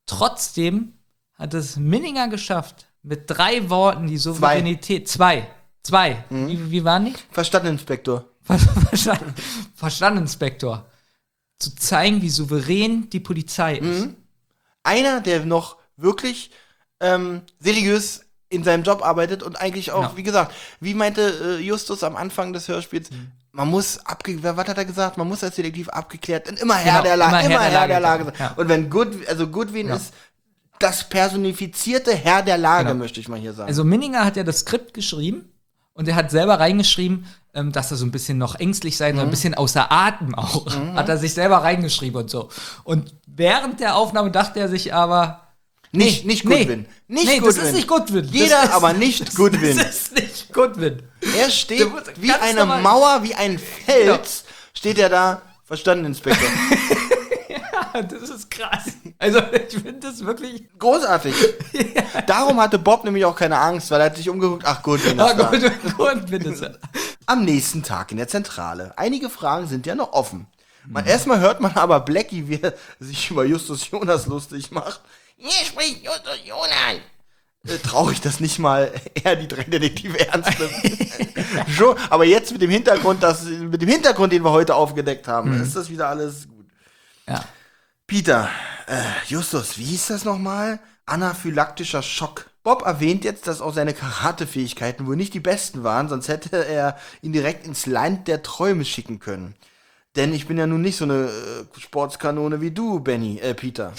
Trotzdem hat es Minninger geschafft, mit drei Worten die Souveränität. Zwei. Zwei. Mhm. Wie, wie waren die? Verstanden-Inspektor. Verstanden, Verstanden-Inspektor. Zu zeigen, wie souverän die Polizei ist. Mhm. Einer, der noch wirklich ähm, seriös in seinem Job arbeitet und eigentlich auch, genau. wie gesagt, wie meinte äh, Justus am Anfang des Hörspiels, mhm. man muss, abge was hat er gesagt, man muss als Detektiv abgeklärt und immer Herr genau, der Lage, immer, immer Herr, Herr der Lage sein. Ja. Und wenn Good, also Goodwin ja. ist das personifizierte Herr der Lage, genau. möchte ich mal hier sagen. Also Minninger hat ja das Skript geschrieben und er hat selber reingeschrieben, ähm, dass er so ein bisschen noch ängstlich sei, mhm. so ein bisschen außer Atem auch. Mhm. Hat er sich selber reingeschrieben und so. Und während der Aufnahme dachte er sich aber, Nicht, nee, nicht Goodwin. Nee, nicht nee Goodwin. das ist nicht Goodwin. Jeder, ist, aber nicht Goodwin. Das ist nicht Goodwin. Er steht wie eine normal. Mauer, wie ein Fels, ja. steht er da, verstanden, Inspektor. Ja, das ist krass. Also, ich finde das wirklich großartig. Ja. Darum hatte Bob nämlich auch keine Angst, weil er hat sich umgeguckt, ach Goodwin ist da. Goodwin ist da. Am nächsten Tag in der Zentrale. Einige Fragen sind ja noch offen. Man, mhm. Erstmal hört man aber Blackie, wie er sich über Justus Jonas lustig macht. Hier spricht Justus Jonas. Äh, traurig, dass nicht mal er die drei Detektive ernst nimmt. Schon, aber jetzt mit dem Hintergrund, das, mit dem Hintergrund, den wir heute aufgedeckt haben, mhm. ist das wieder alles gut. Ja. Peter, äh, Justus, wie hieß das nochmal? Anaphylaktischer Schock. Bob erwähnt jetzt, dass auch seine Karatefähigkeiten wohl nicht die besten waren, sonst hätte er ihn direkt ins Land der Träume schicken können. Denn ich bin ja nun nicht so eine äh, Sportskanone wie du, Benny, äh, Peter.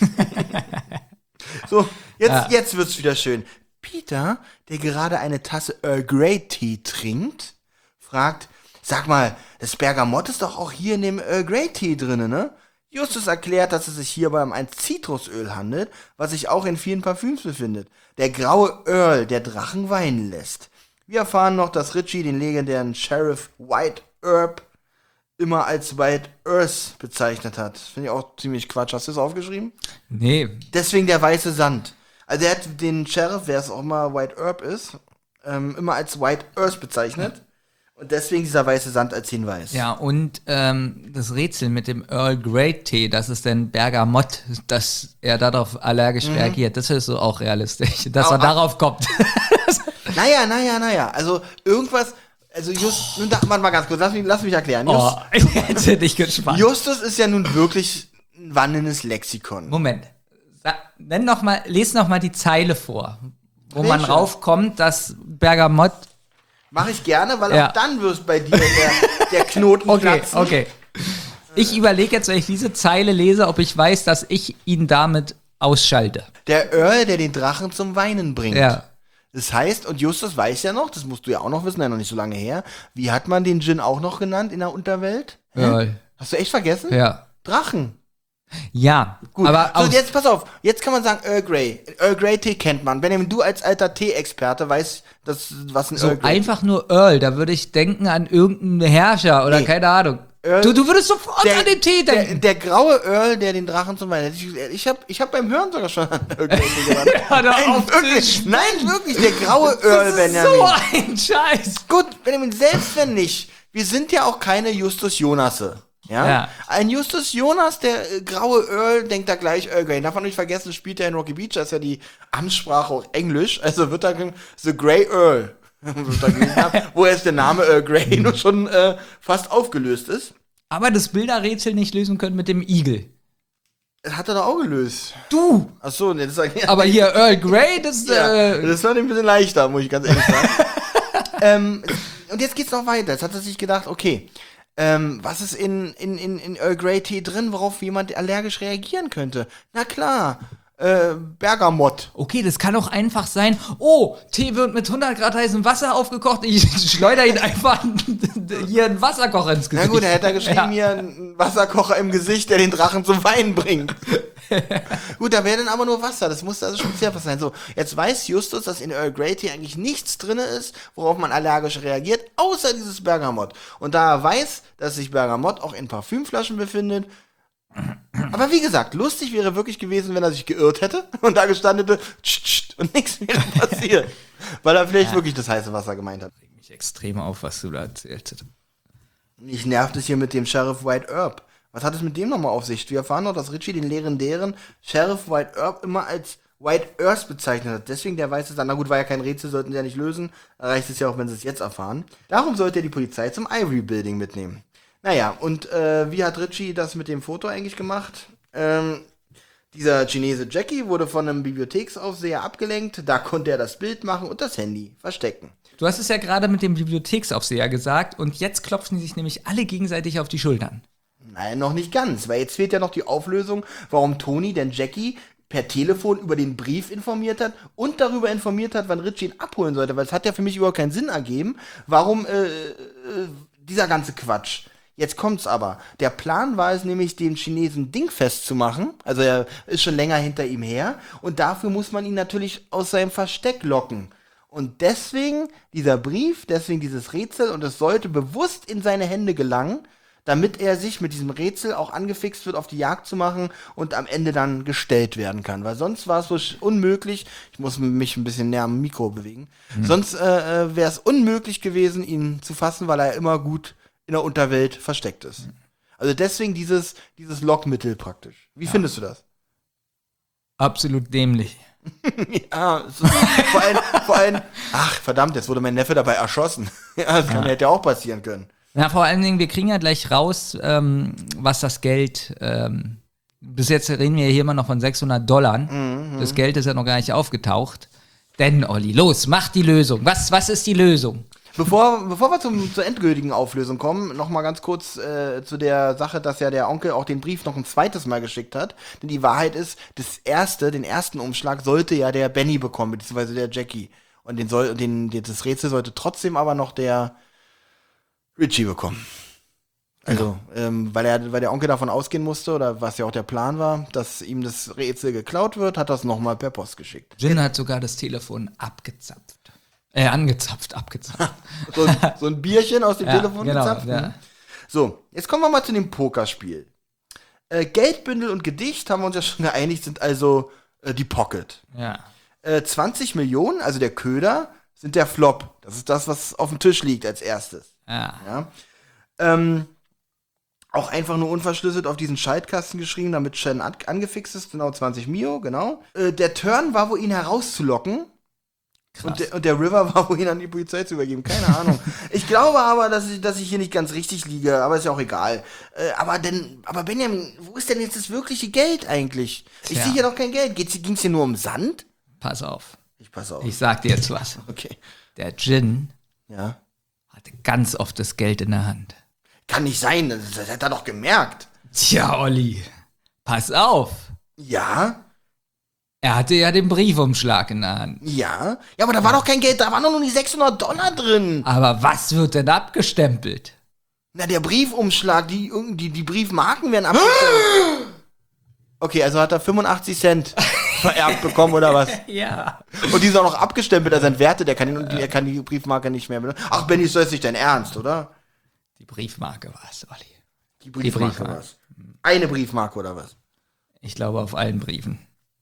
So, jetzt, ja. jetzt wird's wieder schön. Peter, der gerade eine Tasse Earl Grey Tee trinkt, fragt, sag mal, das Bergamott ist doch auch hier in dem Earl Grey Tee drinne, ne? Justus erklärt, dass es sich hierbei um ein Zitrusöl handelt, was sich auch in vielen Parfüms befindet. Der graue Earl, der Drachen weinen lässt. Wir erfahren noch, dass Richie den legendären Sheriff White Herb immer als White Earth bezeichnet hat. Finde ich auch ziemlich Quatsch. Hast du das aufgeschrieben? Nee. Deswegen der weiße Sand. Also er hat den Sheriff, wer es auch mal White Herb ist, ähm, immer als White Earth bezeichnet. Und deswegen dieser weiße Sand als Hinweis. Ja, und ähm, das Rätsel mit dem Earl Grey Tee, das ist denn Bergamott, dass er darauf allergisch mhm. reagiert. Das ist so auch realistisch, dass er darauf kommt. Naja, naja, naja. Also irgendwas, also just, nun, warte mal ganz kurz, lass mich, lass mich erklären. Just, oh, jetzt bin ich gespannt. Justus ist ja nun wirklich ein wandelndes Lexikon. Moment. Sa- nenn noch mal, les noch mal die Zeile vor, wo Welche? man raufkommt, dass Bergamott. Mache ich gerne, weil ja. auch dann wirst bei dir der, der Knoten okay, platzen. Okay, ich überlege jetzt, wenn ich diese Zeile lese, ob ich weiß, dass ich ihn damit ausschalte. Der Earl, der den Drachen zum Weinen bringt. Ja. Das heißt, und Justus weiß ja noch, das musst du ja auch noch wissen, ja noch nicht so lange her, wie hat man den Djinn auch noch genannt in der Unterwelt? Earl. Hast du echt vergessen? Ja. Drachen. Ja, gut. Aber so, jetzt pass auf, jetzt kann man sagen Earl Grey. Earl Grey Tee kennt man. Benjamin, du als alter Tee-Experte weißt, das, was ein so Earl Grey einfach nur Earl, da würde ich denken an irgendeinen Herrscher oder nee. keine Ahnung. Earl, du, du würdest sofort der, an den Tee denken. Der, der graue Earl, der den Drachen zum Weinen. Ich, ich habe ich hab beim Hören sogar schon an Earl Grey gedacht. ja, nein, wirklich, nein, wirklich, der graue Earl, das ist Benjamin. So ein Scheiß. Gut, Benjamin, selbst wenn nicht, wir sind ja auch keine Justus Jonasse. Ja? ja. Ein Justus Jonas, der äh, graue Earl, denkt da gleich Earl Grey. Darf man nicht vergessen, spielt er in Rocky Beach, da ist ja die Amtssprache auch Englisch. Also wird da The Grey Earl, wo erst der Name Earl Grey nur schon äh, fast aufgelöst ist. Aber das Bilderrätsel nicht lösen können mit dem Igel. Das hat er doch auch gelöst. Du! Achso, ne, das ist aber hier Earl Grey, das ja, äh das war ein bisschen leichter, muss ich ganz ehrlich sagen. ähm, und jetzt geht's noch weiter. Jetzt hat er sich gedacht, okay, Ähm, was ist in, in, in, in Earl Grey Tee drin, worauf jemand allergisch reagieren könnte? Na klar, äh, Bergamott. Okay, das kann auch einfach sein, oh, Tee wird mit hundert Grad heißem Wasser aufgekocht, ich schleudere ihn einfach hier einen Wasserkocher ins Gesicht. Na gut, er hätte geschrieben, ja. hier einen Wasserkocher im Gesicht, der den Drachen zum Weinen bringt. Gut, da wäre dann aber nur Wasser, das muss also speziell was sein. So, jetzt weiß Justus, dass in Earl Grey Tee eigentlich nichts drin ist, worauf man allergisch reagiert, außer dieses Bergamott. Und da er weiß, dass sich Bergamott auch in Parfümflaschen befindet. Aber wie gesagt, lustig wäre wirklich gewesen, wenn er sich geirrt hätte und da gestanden hätte und nichts wäre passiert. Weil er vielleicht ja. wirklich das heiße Wasser gemeint hat. Regt mich extrem auf, was du da erzählt hast. Mich nervt es hier mit dem Sheriff White Herb. Was hat es mit dem nochmal auf sich? Wir erfahren noch, dass Richie den legendären Sheriff White Earp immer als White Earth bezeichnet hat. Deswegen der weiße Sand. Na gut, war ja kein Rätsel, sollten sie ja nicht lösen. Reicht es ja auch, wenn sie es jetzt erfahren. Darum sollte er die Polizei zum Ivory Building mitnehmen. Naja, und äh, wie hat Richie das mit dem Foto eigentlich gemacht? Ähm, dieser Chinese Jackie wurde von einem Bibliotheksaufseher abgelenkt. Da konnte er das Bild machen und das Handy verstecken. Du hast es ja gerade mit dem Bibliotheksaufseher gesagt und jetzt klopfen die sich nämlich alle gegenseitig auf die Schultern. Nein, noch nicht ganz, weil jetzt fehlt ja noch die Auflösung, warum Tony denn Jackie per Telefon über den Brief informiert hat und darüber informiert hat, wann Richie ihn abholen sollte, weil es hat ja für mich überhaupt keinen Sinn ergeben, warum äh, äh, dieser ganze Quatsch. Jetzt kommt's aber. Der Plan war es nämlich, den Chinesen dingfest zu machen, also er ist schon länger hinter ihm her und dafür muss man ihn natürlich aus seinem Versteck locken. Und deswegen dieser Brief, deswegen dieses Rätsel und es sollte bewusst in seine Hände gelangen, damit er sich mit diesem Rätsel auch angefixt wird, auf die Jagd zu machen und am Ende dann gestellt werden kann. Weil sonst war es so unmöglich, ich muss mich ein bisschen näher am Mikro bewegen, mhm. sonst äh, wäre es unmöglich gewesen, ihn zu fassen, weil er immer gut in der Unterwelt versteckt ist. Mhm. Also deswegen dieses, dieses Lockmittel praktisch. Wie ja. findest du das? Absolut dämlich. ja, so, vor allem, vor allem, ach verdammt, jetzt wurde mein Neffe dabei erschossen. ja, das kann, ja. hätte ja auch passieren können. Na, vor allen Dingen, wir kriegen ja gleich raus, ähm, was das Geld, ähm, bis jetzt reden wir ja hier immer noch von sechshundert Dollar. Mhm, das Geld ist ja noch gar nicht aufgetaucht. Denn, Olli, los, mach die Lösung. Was, was ist die Lösung? Bevor, bevor wir zum, zur endgültigen Auflösung kommen, noch mal ganz kurz äh, zu der Sache, dass ja der Onkel auch den Brief noch ein zweites Mal geschickt hat. Denn die Wahrheit ist, das erste, den ersten Umschlag sollte ja der Benny bekommen, beziehungsweise der Jackie. Und den soll, den, das Rätsel sollte trotzdem aber noch der Richie bekommen. Also, ja. ähm, weil er, weil der Onkel davon ausgehen musste, oder was ja auch der Plan war, dass ihm das Rätsel geklaut wird, hat das nochmal per Post geschickt. Jin hat sogar das Telefon abgezapft. Äh, angezapft, abgezapft. so, ein, so ein Bierchen aus dem ja, Telefon genau, gezapft. Ja. So, jetzt kommen wir mal zu dem Pokerspiel. Äh, Geldbündel und Gedicht, haben wir uns ja schon geeinigt, sind also äh, die Pocket. Ja. Äh, zwanzig Millionen, also der Köder, sind der Flop. Das ist das, was auf dem Tisch liegt als erstes. Ja. ja. Ähm, auch einfach nur unverschlüsselt auf diesen Schaltkasten geschrieben, damit Shen an- angefixt ist. Genau, zwanzig Mio, genau. Äh, der Turn war, wo ihn herauszulocken. Und der, und der River war, wo ihn an die Polizei zu übergeben. Keine Ahnung. Ich glaube aber, dass ich, dass ich hier nicht ganz richtig liege, aber ist ja auch egal. Äh, aber denn, aber Benjamin, wo ist denn jetzt das wirkliche Geld eigentlich? Ich Tja. sehe hier doch kein Geld. Ging es hier nur um Sand? Pass auf. Ich pass auf. Ich sag dir jetzt was. Okay. Der Jin Ja. hatte ganz oft das Geld in der Hand. Kann nicht sein, das, das hat er doch gemerkt. Tja, Olli, pass auf. Ja? Er hatte ja den Briefumschlag in der Hand. Ja? Ja, aber da war doch kein Geld, da waren doch nur die sechshundert Dollar drin. Aber was wird denn abgestempelt? Na, der Briefumschlag, die, die, die Briefmarken werden abgestempelt. Okay, also hat er fünfundachtzig Cent vererbt bekommen, oder was? Ja. Und die ist auch noch abgestempelt, also entwertet, er kann, die, er kann die Briefmarke nicht mehr benutzen. Ach, Benny, ist das nicht dein Ernst, oder? Die Briefmarke war es, Olli. Die Briefmarke, die Briefmarke. war es. Eine Briefmarke, oder was? Ich glaube auf allen Briefen.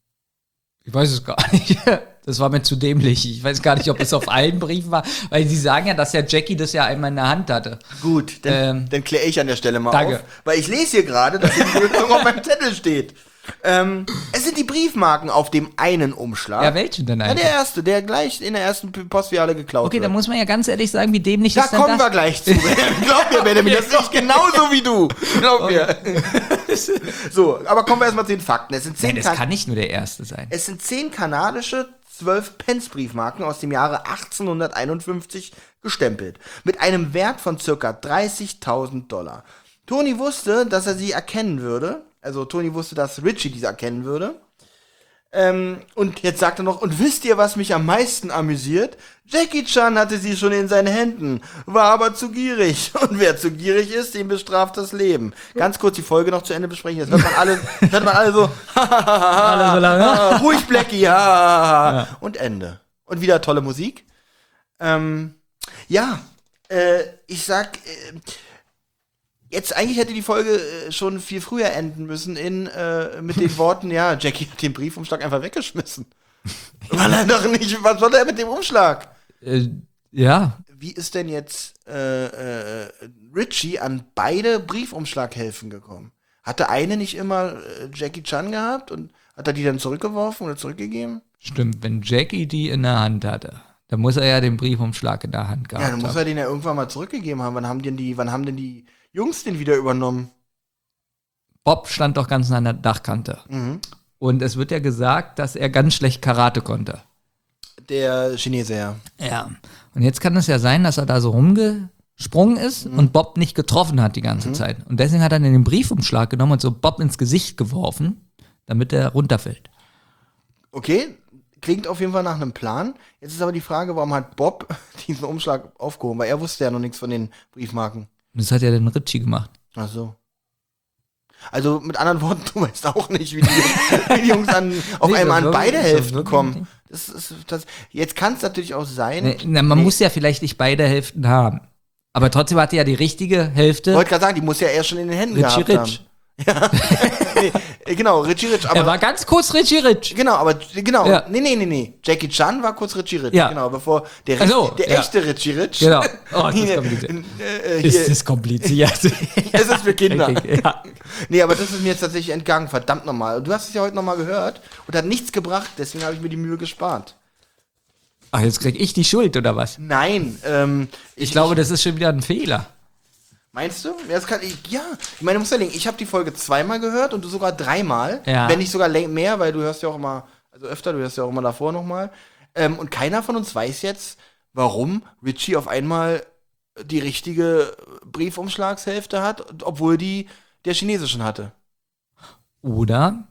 Ich weiß es gar nicht. Das war mir zu dämlich. Ich weiß gar nicht, ob es auf allen Briefen war, weil sie sagen ja, dass der Jackie das ja einmal in der Hand hatte. Gut, dann, Ähm, dann kläre ich an der Stelle mal danke. auf. Weil ich lese hier gerade, dass die Lösung auf meinem Zettel steht. Ähm, es sind die Briefmarken auf dem einen Umschlag. Ja, welchen denn Ja, eigentlich? der erste, der gleich in der ersten Postfiliale geklaut Okay, wird. da muss man ja ganz ehrlich sagen, wie dämlich Da ist denn kommen das? wir gleich zu. Glaub mir, Benjamin, das sehe ich genauso wie du. Glaub mir. So, aber kommen wir erstmal zu den Fakten. Es sind zehn, Nein, das kan- kann nicht nur der erste sein. es sind zehn kanadische zwölf Pence Briefmarken aus dem Jahre achtzehnhunderteinundfünfzig gestempelt. Mit einem Wert von circa dreißigtausend Dollar. Tony wusste, dass er sie erkennen würde. Also Tony wusste, dass Richie diese erkennen würde. Ähm, und jetzt sagt er noch, und wisst ihr, was mich am meisten amüsiert? Jackie Chan hatte sie schon in seinen Händen, war aber zu gierig. Und wer zu gierig ist, den bestraft das Leben. Ganz kurz die Folge noch zu Ende besprechen. Jetzt hört man alle, hört man alle so, Alle so lange. ruhig Blackie, ja. Und Ende. Und wieder tolle Musik. Ähm, ja, äh, ich sag, äh, jetzt eigentlich hätte die Folge äh, schon viel früher enden müssen in äh, mit den Worten, ja, Jackie hat den Briefumschlag einfach weggeschmissen. Weil er doch nicht, was soll er mit dem Umschlag? Äh, ja. Wie ist denn jetzt äh, äh, Richie an beide Briefumschlaghälften gekommen? Hatte eine nicht immer äh, Jackie Chan gehabt und hat er die dann zurückgeworfen oder zurückgegeben? Stimmt, wenn Jackie die in der Hand hatte, dann muss er ja den Briefumschlag in der Hand gehabt Ja, dann muss haben. er den ja irgendwann mal zurückgegeben haben. Wann haben denn die, wann haben denn die Jungs den wieder übernommen? Bob stand doch ganz nah an der Dachkante. Mhm. Und es wird ja gesagt, dass er ganz schlecht Karate konnte. Der Chinese, ja. Ja. Und jetzt kann es ja sein, dass er da so rumgesprungen ist Mhm. und Bob nicht getroffen hat die ganze Mhm. Zeit. Und deswegen hat er dann den Briefumschlag genommen und so Bob ins Gesicht geworfen, damit er runterfällt. Okay, klingt auf jeden Fall nach einem Plan. Jetzt ist aber die Frage, warum hat Bob diesen Umschlag aufgehoben? Weil er wusste ja noch nichts von den Briefmarken. Und das hat ja dann Ritchie gemacht. Ach so. Also mit anderen Worten, du weißt auch nicht, wie die, wie die Jungs an, auf Nee, einmal das an wirklich- beide das Hälften wirklich kommen. nicht. Das ist, das, jetzt kann es natürlich auch sein. Nee, na, man Nee. muss ja vielleicht nicht beide Hälften haben. Aber trotzdem hatte ja die richtige Hälfte Ich wollte gerade sagen, die muss ja erst schon in den Händen Richie gehabt Rich. haben. Ja. nee, äh, genau, Richie Rich. Aber Er war ganz kurz Richie Rich. Genau, aber genau, Ja. nee, nee, nee, nee. Jackie Chan war kurz Richie Rich, Ja. genau, bevor der, Ach so, Rich- der ja. echte Richie Rich. Genau. Oh, ist das Hier, kompliziert. äh, äh, Ist hier, das kompliziert? es ist für Kinder. Ja. Nee, aber das ist mir jetzt tatsächlich entgangen, verdammt nochmal. Du hast es ja heute nochmal gehört und hat nichts gebracht, deswegen habe ich mir die Mühe gespart. Ach, jetzt krieg ich die Schuld, oder was? Nein, ähm, Ich glaube, das ist schon wieder ein Fehler. Meinst du? Ja, das kann ich, ja. Ich meine, du musst ja denken, ich habe die Folge zweimal gehört und du sogar dreimal. Ja. Wenn nicht sogar läng- mehr, weil du hörst ja auch immer, also öfter, du hörst ja auch immer davor nochmal. Ähm, und keiner von uns weiß jetzt, warum Richie auf einmal die richtige Briefumschlagshälfte hat, obwohl die der Chinese schon hatte. Oder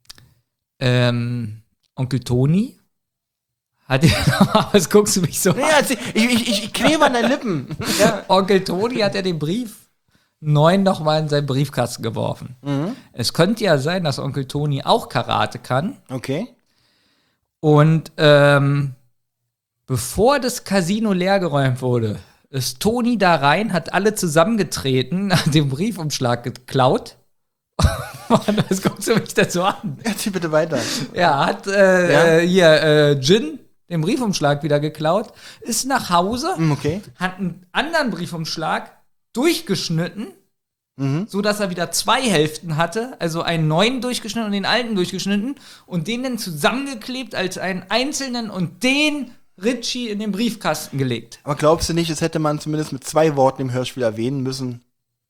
ähm, Onkel Toni hat ja, was guckst du mich so an? Nee, erzähl, ich, ich, ich, ich klebe an deinen Lippen. Ja. Onkel Toni hat ja den Brief neun nochmal in seinen Briefkasten geworfen. Mhm. Es könnte ja sein, dass Onkel Toni auch Karate kann. Okay. Und ähm, bevor das Casino leergeräumt wurde, ist Toni da rein, hat alle zusammengetreten, hat den Briefumschlag geklaut. Mann, was guckst du mich da so an? Erzähl bitte weiter. Ja, hat äh, Ja? äh, hier äh, Jin den Briefumschlag wieder geklaut, ist nach Hause, Hm, Okay. hat einen anderen Briefumschlag durchgeschnitten, Mhm. so dass er wieder zwei Hälften hatte, also einen neuen durchgeschnitten und den alten durchgeschnitten und den dann zusammengeklebt als einen einzelnen und den Ritchie in den Briefkasten gelegt. Aber glaubst du nicht, das hätte man zumindest mit zwei Worten im Hörspiel erwähnen müssen?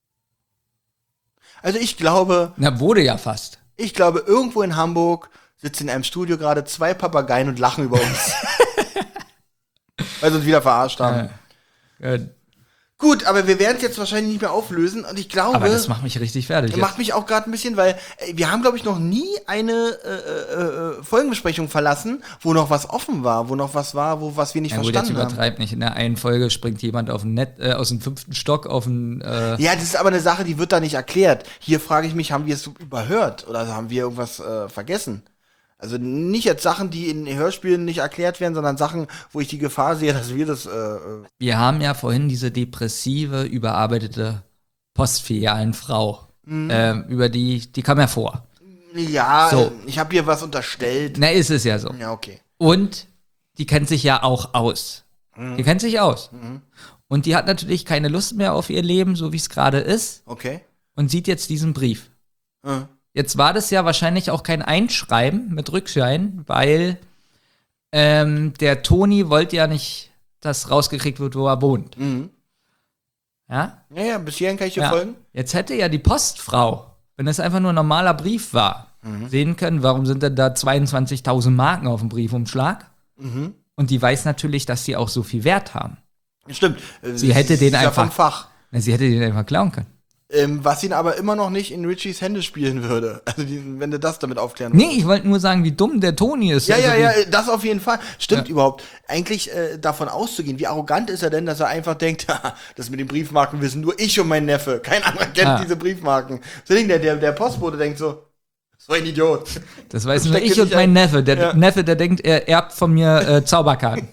Also ich glaube, Na, wurde ja fast. ich glaube, irgendwo in Hamburg sitzen in einem Studio gerade zwei Papageien und lachen über uns. Weil sie uns wieder verarscht haben. Äh, Gut, aber wir werden es jetzt wahrscheinlich nicht mehr auflösen und ich glaube, aber das macht mich richtig fertig. das macht mich auch gerade ein bisschen, weil äh, wir haben, glaube ich, noch nie eine äh, äh, Folgenbesprechung verlassen, wo noch was offen war, wo noch was war, wo was wir nicht Ja, gut, jetzt verstanden haben. übertreibt nicht. In der einen Folge springt jemand auf dem Net, äh, aus dem fünften Stock auf den. Äh, Ja, das ist aber eine Sache, die wird da nicht erklärt. Hier frage ich mich, haben wir es überhört oder haben wir irgendwas äh, vergessen? Also nicht jetzt Sachen, die in Hörspielen nicht erklärt werden, sondern Sachen, wo ich die Gefahr sehe, dass wir das. Äh, äh, Wir haben ja vorhin diese depressive, überarbeitete Postfilialenfrau. Mhm. Ähm, über die, die kam ja vor. ja, So. äh, ich habe hier was unterstellt. Na, ist es ja so. Ja, okay. Und die kennt sich ja auch aus. Die kennt sich aus. Und die hat natürlich keine Lust mehr auf ihr Leben, so wie es gerade ist, Okay. und sieht jetzt diesen Brief. Äh. Jetzt war das ja wahrscheinlich auch kein Einschreiben mit Rückschein, weil ähm, der Toni wollte ja nicht, dass rausgekriegt wird, wo er wohnt. Mhm. Ja? Ja, ja, bis hierhin kann ich dir Ja. folgen. Jetzt hätte ja die Postfrau, wenn es einfach nur ein normaler Brief war, sehen können, warum sind denn da zweiundzwanzigtausend Marken auf dem Briefumschlag? Mhm. Und die weiß natürlich, dass sie auch so viel Wert haben. Stimmt. Äh, Sie hätte ist den ja einfach- vom Fach. Na, sie hätte den einfach klauen können. Ähm, was ihn aber immer noch nicht in Richies Hände spielen würde. Also diesen, wenn du das damit aufklären Nee, ich wollte nur sagen, wie dumm der Toni ist. Ja, Also ja, wie- ja, das auf jeden Fall. Stimmt Ja. überhaupt. Eigentlich äh, davon auszugehen, wie arrogant ist er denn, dass er einfach denkt, haha, das mit den Briefmarken wissen nur ich und mein Neffe. Kein anderer kennt Ah. diese Briefmarken. So Ding, der, der, der Postbote denkt so, so ein Idiot. Das weiß nur Steckt ich dir und nicht mein ein. Neffe. Der Ja. Neffe, der denkt, er erbt von mir äh, Zauberkarten.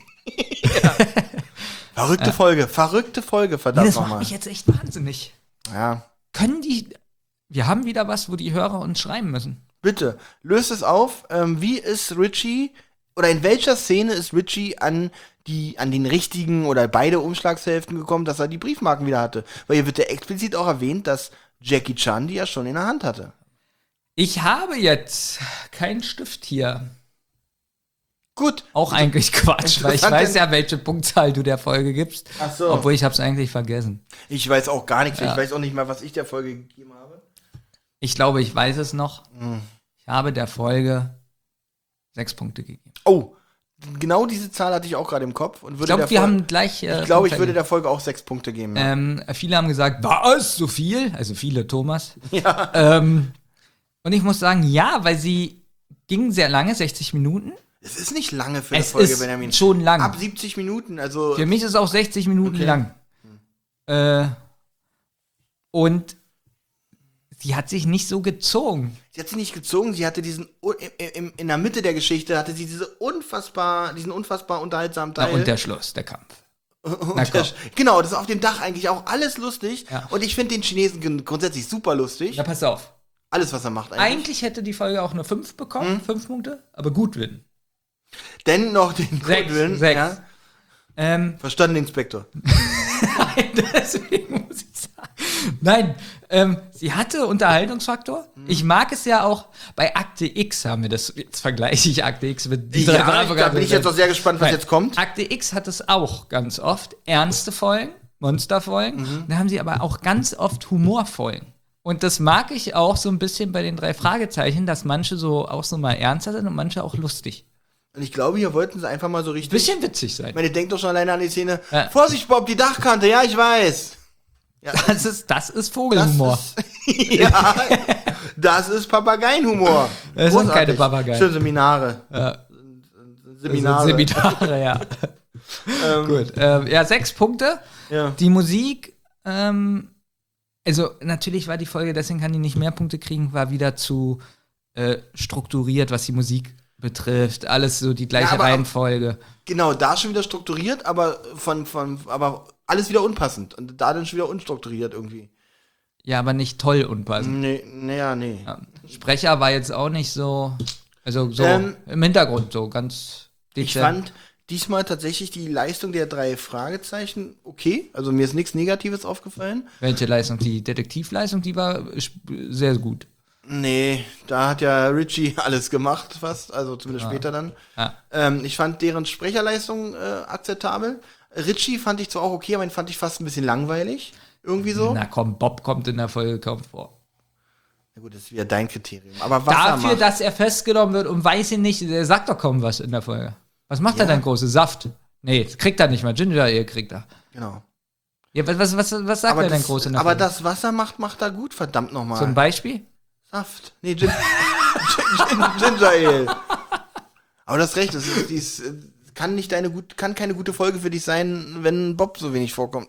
Verrückte Folge, verrückte Folge, Nee, verdammt das macht nochmal. mich jetzt echt wahnsinnig. Ja, Können die. Wir haben wieder was, wo die Hörer uns schreiben müssen. bitte, löst es auf. Ähm, wie ist Richie, oder in welcher Szene ist Richie an die, an den richtigen oder beide Umschlagshälften gekommen, dass er die Briefmarken wieder hatte? Weil hier wird ja explizit auch erwähnt, dass Jackie Chan die er schon in der Hand hatte. Ich habe jetzt keinen Stift hier. Gut. Auch eigentlich Quatsch, weil ich weiß denn- ja, welche Punktzahl du der Folge gibst. Ach so. Obwohl ich habe es eigentlich vergessen. Ich weiß auch gar nichts. Ja. Ich weiß auch nicht mal, was ich der Folge gegeben habe. Ich glaube, ich weiß es noch. Hm. Ich habe der Folge sechs Punkte gegeben. Oh, genau diese Zahl hatte ich auch gerade im Kopf. Und würde Ich glaube, der wir Fol- haben gleich. Äh, Ich glaube, ich Punkte würde der Folge auch sechs Punkte geben. Ja. Ähm, viele haben gesagt, was, so viel? Also viele, Thomas. Ja. Ähm, und ich muss sagen, ja, weil sie ging sehr lange, sechzig Minuten. Es ist nicht lange für Es eine Folge, ist Benjamin. schon lang. Ab siebzig Minuten, also. Für mich ist es auch sechzig Minuten Okay. lang. Äh, und sie hat sich nicht so gezogen. Sie hat sie nicht gezogen, sie hatte diesen, in, in, in der Mitte der Geschichte hatte sie diese unfassbar, diesen unfassbar unterhaltsamen Na, Teil. und der Schluss, der Kampf. Und Na, der, komm. genau, das ist auf dem Dach eigentlich auch alles lustig. Ja. Und ich finde den Chinesen gen- grundsätzlich super lustig. Ja, pass auf. Alles, was er macht eigentlich. Eigentlich hätte die Folge auch nur fünf bekommen, Hm? fünf Punkte, aber gut win. Denn noch den Sechs, Goodwin, sechs. Ja, Ähm, verstanden, Inspektor. Nein, deswegen muss ich sagen. Nein, ähm, sie hatte Unterhaltungsfaktor. Ich mag es ja auch, bei Akte X haben wir das, jetzt vergleiche ich Akte X mit die drei Ja, Bravo- da bin ich jetzt auch sehr gespannt, was Nein, jetzt kommt. Akte X hat es auch ganz oft. Ernste Folgen, Monsterfolgen. Mhm. Da haben sie aber auch ganz oft Humorfolgen. Und das mag ich auch so ein bisschen bei den drei Fragezeichen, dass manche so auch so mal ernster sind und manche auch lustig. Und ich glaube, hier wollten sie einfach mal so richtig. Bisschen witzig sein. Ich meine, denkt doch schon alleine an die Szene. Ja. Vorsicht, Bob, die Dachkante, ja, ich weiß. Ja, Das ist, das ist das Vogelhumor. ist, ja, das ist Papageienhumor. Das sind Großartig. keine Papageien. Schön Seminare. Ja. Seminare. Seminare, ja. Ähm, Gut. Ähm, ja, sechs Punkte. Ja. Die Musik, ähm, also natürlich war die Folge, deswegen kann die nicht mehr Punkte kriegen, war wieder zu äh, strukturiert, was die Musik betrifft. Alles so die gleiche Ja, aber- Reihenfolge. Genau, da schon wieder strukturiert, aber von, von, aber alles wieder unpassend. Und da dann schon wieder unstrukturiert irgendwie. Ja, aber nicht toll unpassend. Nee, naja, nee. Ja. Sprecher war jetzt auch nicht so, also so Ähm, im Hintergrund so ganz Ich dezent. fand diesmal tatsächlich die Leistung der drei Fragezeichen okay. Also mir ist nichts Negatives aufgefallen. Welche Leistung? Die Detektivleistung, die war sp- sehr gut. Nee, da hat ja Richie alles gemacht fast, also zumindest später dann. Ja. Ähm, ich fand deren Sprecherleistung äh, akzeptabel. Richie fand ich zwar auch okay, aber ihn fand ich fast ein bisschen langweilig. Irgendwie so. Na komm, Bob kommt in der Folge kaum vor. Na gut, das ist wieder dein Kriterium. Aber was er Dafür, macht, dass er festgenommen wird und weiß ich nicht, der sagt doch kaum was in der Folge. Was macht er Ja. denn große Saft? Nee, kriegt er nicht mal. Ginger Ale kriegt er. genau. Ja, was, was, was, was sagt Aber, er denn das, groß in der aber Folge? das, was er macht, macht er gut, verdammt nochmal. Zum Beispiel? Saft. Nee, Gin Gin Ginger Ale. Aber du hast recht, das ist, dies, äh, kann, nicht deine gut, kann keine gute Folge für dich sein, wenn Bob so wenig vorkommt.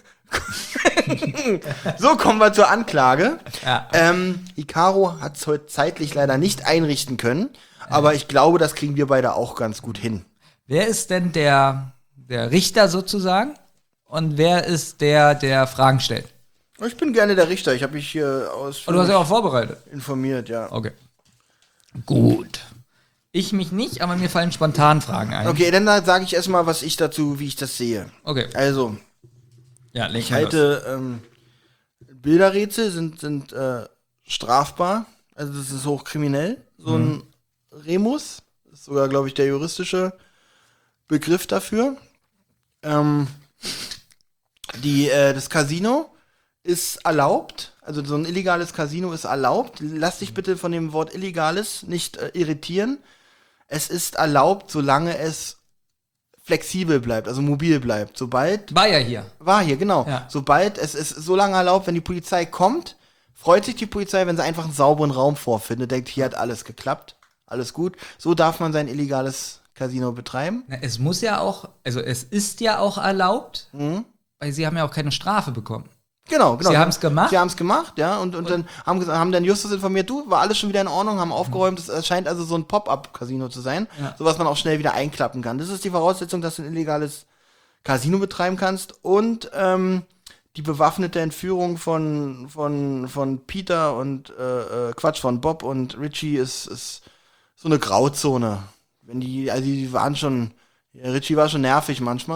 So, kommen wir zur Anklage. Ja. Ähm, Hikaru hat es heute zeitlich leider nicht einrichten können, aber ich glaube, das kriegen wir beide auch ganz gut hin. Wer ist denn der, der Richter sozusagen? Und wer ist der, der Fragen stellt? Ich bin gerne der Richter, ich habe mich hier Oh, du hast ausführlich ja auch vorbereitet. informiert, ja. Okay. Gut. Ich mich nicht, aber mir fallen spontan Fragen ein. Okay, dann sage ich erstmal, was ich dazu, wie ich das sehe. Okay. Also, Ja, leg ich mal los. halte, ähm, Bilderrätsel sind, sind äh, strafbar, also das ist hochkriminell. So ein Remus ist sogar, glaube ich, der juristische Begriff dafür. Ähm, die, äh, das Casino ist erlaubt, also so ein illegales Casino ist erlaubt. Lass dich bitte von dem Wort illegales nicht äh, irritieren. Es ist erlaubt, solange es flexibel bleibt, also mobil bleibt. Sobald War ja hier. war hier, genau. Ja. Sobald es ist so lange erlaubt, wenn die Polizei kommt, freut sich die Polizei, wenn sie einfach einen sauberen Raum vorfindet, denkt, hier hat alles geklappt, alles gut. So darf man sein illegales Casino betreiben. Na, es muss ja auch, also es ist ja auch erlaubt, Mhm. weil sie haben ja auch keine Strafe bekommen. Genau, genau. Sie haben's gemacht? Sie haben es gemacht, ja. Und, und, dann haben, ges- haben dann Justus informiert, du, war alles schon wieder in Ordnung, haben aufgeräumt. Es scheint also so ein Pop-Up-Casino zu sein, Ja. sodass man auch schnell wieder einklappen kann. Das ist die Voraussetzung, dass du ein illegales Casino betreiben kannst. Und ähm, die bewaffnete Entführung von, von, von Peter und äh, äh, Quatsch, von Bob und Richie ist, ist so eine Grauzone. Wenn die, also die waren schon, ja, Richie war schon nervig manchmal.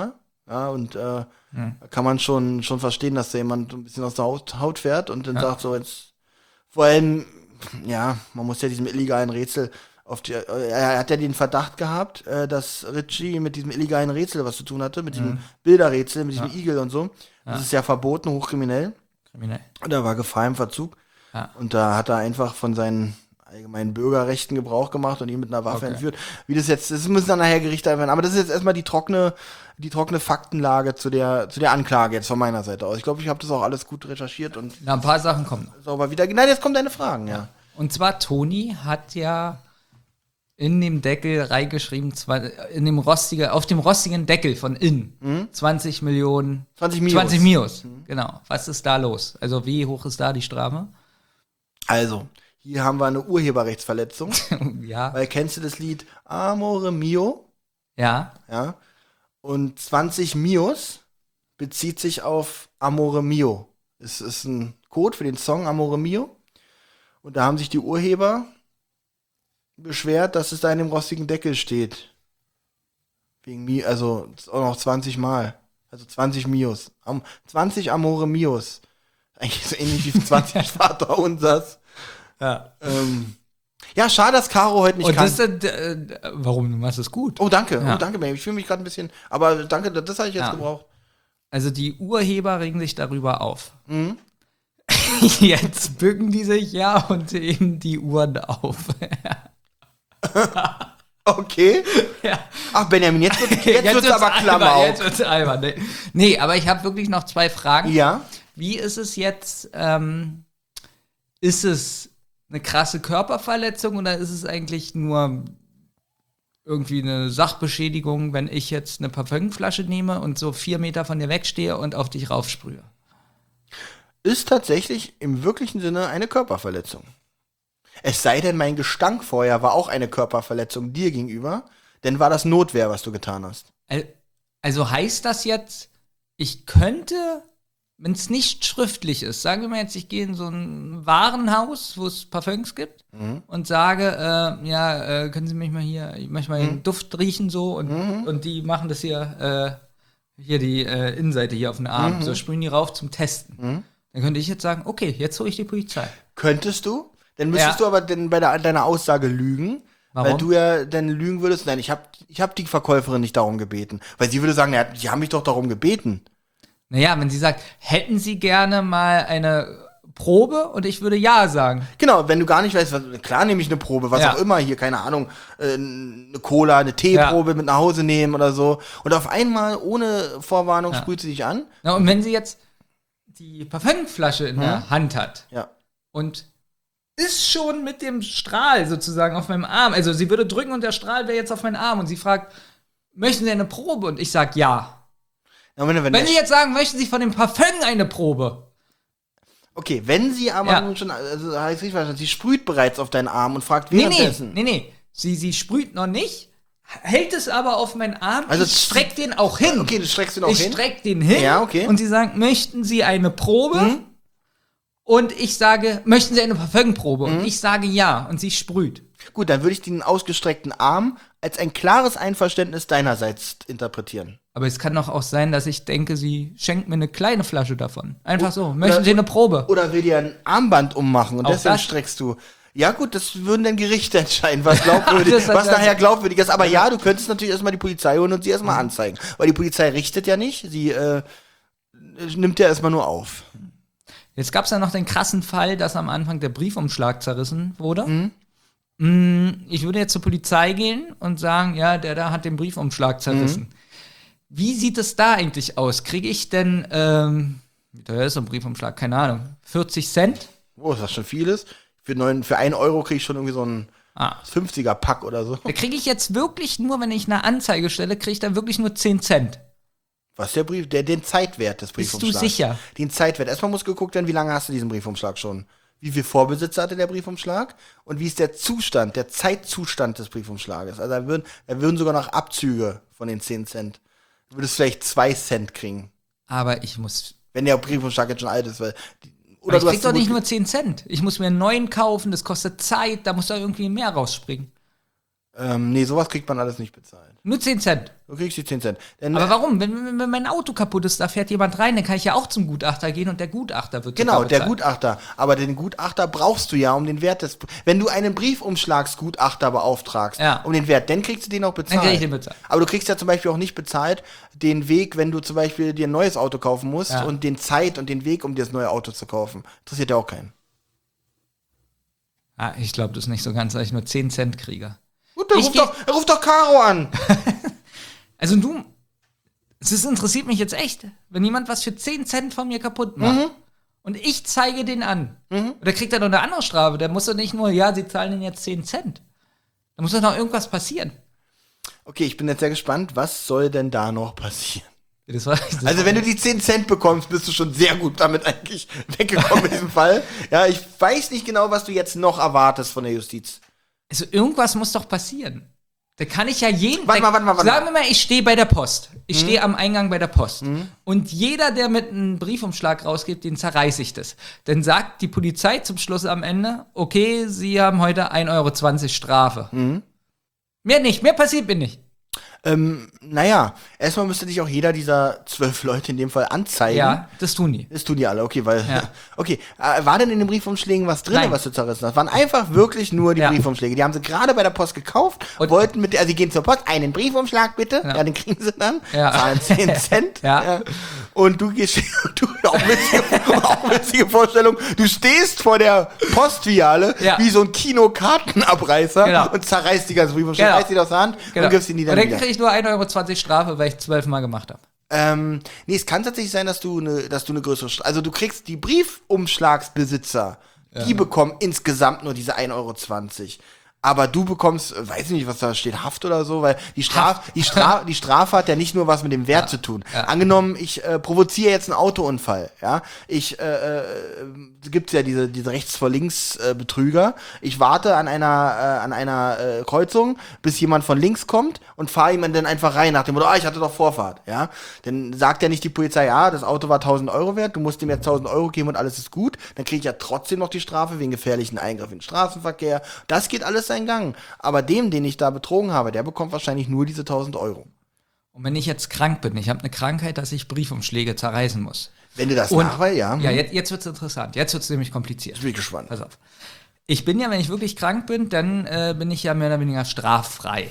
Ja, und äh, hm. da kann man schon, schon verstehen, dass da jemand ein bisschen aus der Haut, Haut fährt und dann ja. sagt so, jetzt, vor allem, ja, man muss ja diesem illegalen Rätsel auf die, er hat ja den Verdacht gehabt, äh, dass Ritchie mit diesem illegalen Rätsel was zu tun hatte, mit mhm. diesem Bilderrätsel, mit diesem ja. Igel und so. Das ja. ist ja verboten, hochkriminell. Kriminell. Und er war Gefahr im Verzug. Ja. Und da hat er einfach von seinen allgemeinen Bürgerrechten Gebrauch gemacht und ihn mit einer Waffe okay. entführt. Wie das jetzt, das müssen dann nachher Gerichte werden. Aber das ist jetzt erstmal die trockene, die trockene Faktenlage zu der, zu der Anklage jetzt von meiner Seite aus. Ich glaube, ich habe das auch alles gut recherchiert und. Na, ein paar Sachen kommen. Sauber wieder. Nein, jetzt kommen deine Fragen, ja. Und zwar, Toni hat ja in dem Deckel reingeschrieben, in dem rostige, auf dem rostigen Deckel von innen, mhm. zwanzig Millionen. zwanzig Mios. zwanzig Mios, mhm. genau. Was ist da los? Also, wie hoch ist da die Strafe? Also, hier haben wir eine Urheberrechtsverletzung. Ja. Weil kennst du das Lied Amore Mio? Ja. Ja. Und zwanzig Mios bezieht sich auf Amore Mio. Es ist ein Code für den Song Amore Mio. Und da haben sich die Urheber beschwert, dass es da in dem rostigen Deckel steht. Wegen Mio, also auch noch zwanzig Mal. Also zwanzig Mios. Am, zwanzig Amore Mios. Eigentlich so ähnlich wie zwanzig Vater unsers. Ja. Ähm, ja, schade, dass Caro heute nicht und kann. Das, äh, warum? Du machst es gut. Oh, danke. Ja. Oh, danke, Baby. Ich fühle mich gerade ein bisschen. Aber danke, das habe ich jetzt ja. gebraucht. Also die Urheber regen sich darüber auf. Mhm. Jetzt bücken die sich ja und heben die Uhren auf. Okay. Ja. Ach, Benjamin, jetzt wird jetzt, jetzt wird's aber Klamauk. Jetzt wird's albern. Nee. nee, aber ich habe wirklich noch zwei Fragen. Ja. Wie ist es jetzt, ähm, ist es eine krasse Körperverletzung oder ist es eigentlich nur irgendwie eine Sachbeschädigung, wenn ich jetzt eine Parfümflasche nehme und so vier Meter von dir wegstehe und auf dich raufsprühe? Ist tatsächlich im wirklichen Sinne eine Körperverletzung. Es sei denn, mein Gestank vorher war auch eine Körperverletzung dir gegenüber, denn war das Notwehr, was du getan hast. Also heißt das jetzt, ich könnte, wenn es nicht schriftlich ist, sagen wir mal jetzt, ich gehe in so ein Warenhaus, wo es Parfüms gibt mhm. und sage, äh, ja, äh, können Sie mich mal hier, ich möchte mal mhm. den Duft riechen so und, mhm. und die machen das hier, äh, hier die äh, Innenseite hier auf den Arm, mhm. so sprühen die rauf zum Testen. Mhm. Dann könnte ich jetzt sagen, okay, jetzt hole ich die Polizei. Könntest du? Dann müsstest ja. du aber denn bei der, deiner Aussage lügen. Warum? Weil du ja dann lügen würdest. Nein, ich habe ich hab die Verkäuferin nicht darum gebeten. Weil sie würde sagen, ja, die haben mich doch darum gebeten. Naja, wenn sie sagt, hätten Sie gerne mal eine Probe? Und ich würde ja sagen. Genau, wenn du gar nicht weißt, was, klar nehme ich eine Probe, was ja. auch immer hier, keine Ahnung, äh, eine Cola, eine Teeprobe ja. mit nach Hause nehmen oder so. Und auf einmal, ohne Vorwarnung, ja. sprüht sie dich an. Na, und wenn sie jetzt die Parfümflasche in hm. der Hand hat ja. und ist schon mit dem Strahl sozusagen auf meinem Arm. Also sie würde drücken und der Strahl wäre jetzt auf meinen Arm und sie fragt, möchten Sie eine Probe? Und ich sag ja. ja wenn wenn, wenn Sie jetzt sagen, möchten Sie von dem Parfüm eine Probe? Okay, wenn sie aber ja. nun schon, also heißt richtig verstanden, sie sprüht bereits auf deinen Arm und fragt währenddessen. Nee, nee, nee, nee. Sie, sie sprüht noch nicht, hält es aber auf meinen Arm, also ich streck den auch hin. Okay, du streckst den auch ich hin? Ich streck den hin ja, okay. und sie sagt, möchten Sie eine Probe? Hm? Und ich sage, möchten Sie eine Parfümprobe? Mhm. Und ich sage ja. Und sie sprüht. Gut, dann würde ich den ausgestreckten Arm als ein klares Einverständnis deinerseits interpretieren. Aber es kann doch auch sein, dass ich denke, sie schenkt mir eine kleine Flasche davon. Einfach so. Möchten oder, Sie eine Probe? Oder will dir ein Armband ummachen und auch deswegen das? Streckst du. Ja gut, das würden dann Gerichte entscheiden, was glaubwürdig, was nachher glaubwürdig ist. Aber ja, du könntest natürlich erstmal die Polizei holen und sie erstmal anzeigen. Weil die Polizei richtet ja nicht, sie äh, nimmt ja erstmal nur auf. Jetzt gab es ja noch den krassen Fall, dass am Anfang der Briefumschlag zerrissen wurde. Mhm. Ich würde jetzt zur Polizei gehen und sagen, ja, der da hat den Briefumschlag zerrissen. Mhm. Wie sieht es da eigentlich aus? Kriege ich denn, ähm, wie teuer ist so ein Briefumschlag? Keine Ahnung, vierzig Cent? Oh, ist das schon vieles? Für, neun, für einen Euro kriege ich schon irgendwie so ein ah. fünfziger-Pack oder so. Da kriege ich jetzt wirklich nur, wenn ich eine Anzeige stelle, kriege ich dann wirklich nur zehn Cent. Was der Brief, der, den Zeitwert des Briefumschlags. Bist du sicher? Den Zeitwert. Erstmal muss geguckt werden, wie lange hast du diesen Briefumschlag schon? Wie viel Vorbesitzer hatte der Briefumschlag? Und wie ist der Zustand, der Zeitzustand des Briefumschlages? Also da würden, da würden sogar noch Abzüge von den zehn Cent. Du würdest vielleicht zwei Cent kriegen. Aber ich muss... Wenn der Briefumschlag jetzt schon alt ist, weil... Oder ich krieg doch nicht nur zehn Cent. Ich muss mir einen neuen kaufen, das kostet Zeit, da muss da irgendwie mehr rausspringen. Ähm, nee, sowas kriegt man alles nicht bezahlt. Nur zehn Cent. Du kriegst die zehn Cent. Denn, Aber warum? Wenn, wenn, wenn mein Auto kaputt ist, da fährt jemand rein, dann kann ich ja auch zum Gutachter gehen und der Gutachter wird Genau, sogar der bezahlt. Gutachter. Aber den Gutachter brauchst du ja um den Wert des... Wenn du einen Briefumschlagsgutachter beauftragst, Ja. um den Wert, dann kriegst du den auch bezahlt. Dann krieg ich den bezahlt. Aber du kriegst ja zum Beispiel auch nicht bezahlt den Weg, wenn du zum Beispiel dir ein neues Auto kaufen musst Ja. und den Zeit und den Weg, um dir das neue Auto zu kaufen. Interessiert ja auch keinen. Ah, ich glaube, das ist nicht so ganz, dass ich nur zehn Cent kriege. Gut, dann Ich ruf geh- doch, ruf doch Caro an. Also du, es ist, interessiert mich jetzt echt, wenn jemand was für zehn Cent von mir kaputt macht Mhm. und ich zeige den an, oder kriegt er noch eine andere Strafe, der muss doch nicht nur, ja, sie zahlen den jetzt zehn Cent. Da muss doch noch irgendwas passieren. Okay, ich bin jetzt sehr gespannt, was soll denn da noch passieren? Das war, das Also wenn du die zehn Cent bekommst, bist du schon sehr gut damit eigentlich weggekommen in diesem Fall. Ja, ich weiß nicht genau, was du jetzt noch erwartest von der Justiz. also irgendwas muss doch passieren. Da kann ich ja jeden. Warte mal, warte mal, warte Sagen wir mal, ich stehe bei der Post. Ich stehe am Eingang bei der Post. Mhm. Und jeder, der mit einem Briefumschlag rausgibt, den zerreiße ich das. Dann sagt die Polizei zum Schluss am Ende, okay, Sie haben heute ein Euro zwanzig Strafe. Mhm. Mehr nicht, mehr passiert mir nicht. Ähm, naja, erstmal müsste dich auch jeder dieser zwölf Leute in dem Fall anzeigen. Ja, das tun die. Das tun die alle, okay, weil. Ja. Okay, äh, war denn in den Briefumschlägen was drin, Nein. was du zerrissen hast? Waren einfach wirklich nur die Ja. Briefumschläge. Die haben sie gerade bei der Post gekauft, Und- wollten mit der, also sie gehen zur Post, einen Briefumschlag bitte, ja, Ja. den kriegen sie dann, Ja. zahlen zehn Cent. Ja. Und du gehst, du, auch witzige, auch witzige Vorstellung, du stehst vor der Postfiliale Ja. wie so ein Kinokartenabreißer Genau. und zerreißt die ganzen Briefumschläge, Genau. reißt die aus der Hand Genau. und gibst ihnen die dann und dann wieder. kriege ich nur ein Euro zwanzig Strafe, weil ich zwölfmal gemacht habe. Ähm, nee, es kann tatsächlich sein, dass du eine, dass du eine größere, St- also du kriegst die Briefumschlagsbesitzer, die bekommen insgesamt nur diese ein Euro zwanzig. Aber du bekommst, äh, weiß ich nicht, was da steht, Haft oder so, weil die Strafe, die Strafe, die Strafe hat ja nicht nur was mit dem Wert zu tun. ja. Angenommen, ich äh, provoziere jetzt einen Autounfall, ja, ich, äh, äh, gibt's ja diese, diese rechts vor links äh, Betrüger. Ich warte an einer, äh, an einer äh, Kreuzung, bis jemand von links kommt und fahre jemanden dann einfach rein nach dem Motto, ah, ich hatte doch Vorfahrt, ja. Dann sagt ja nicht die Polizei, ja, das Auto war tausend Euro wert, du musst ihm jetzt tausend Euro geben und alles ist gut. Dann kriege ich ja trotzdem noch die Strafe wegen gefährlichen Eingriff in den Straßenverkehr. Das geht alles seinen Gang. Aber dem, den ich da betrogen habe, der bekommt wahrscheinlich nur diese tausend Euro. Und wenn ich jetzt krank bin, ich habe eine Krankheit, dass ich Briefumschläge zerreißen muss. Wenn du das Und- nachweist, ja. Ja, jetzt, jetzt wird es interessant. Jetzt wird es nämlich kompliziert. Ich bin gespannt. Pass auf. Ich bin ja, wenn ich wirklich krank bin, dann äh, bin ich ja mehr oder weniger straffrei.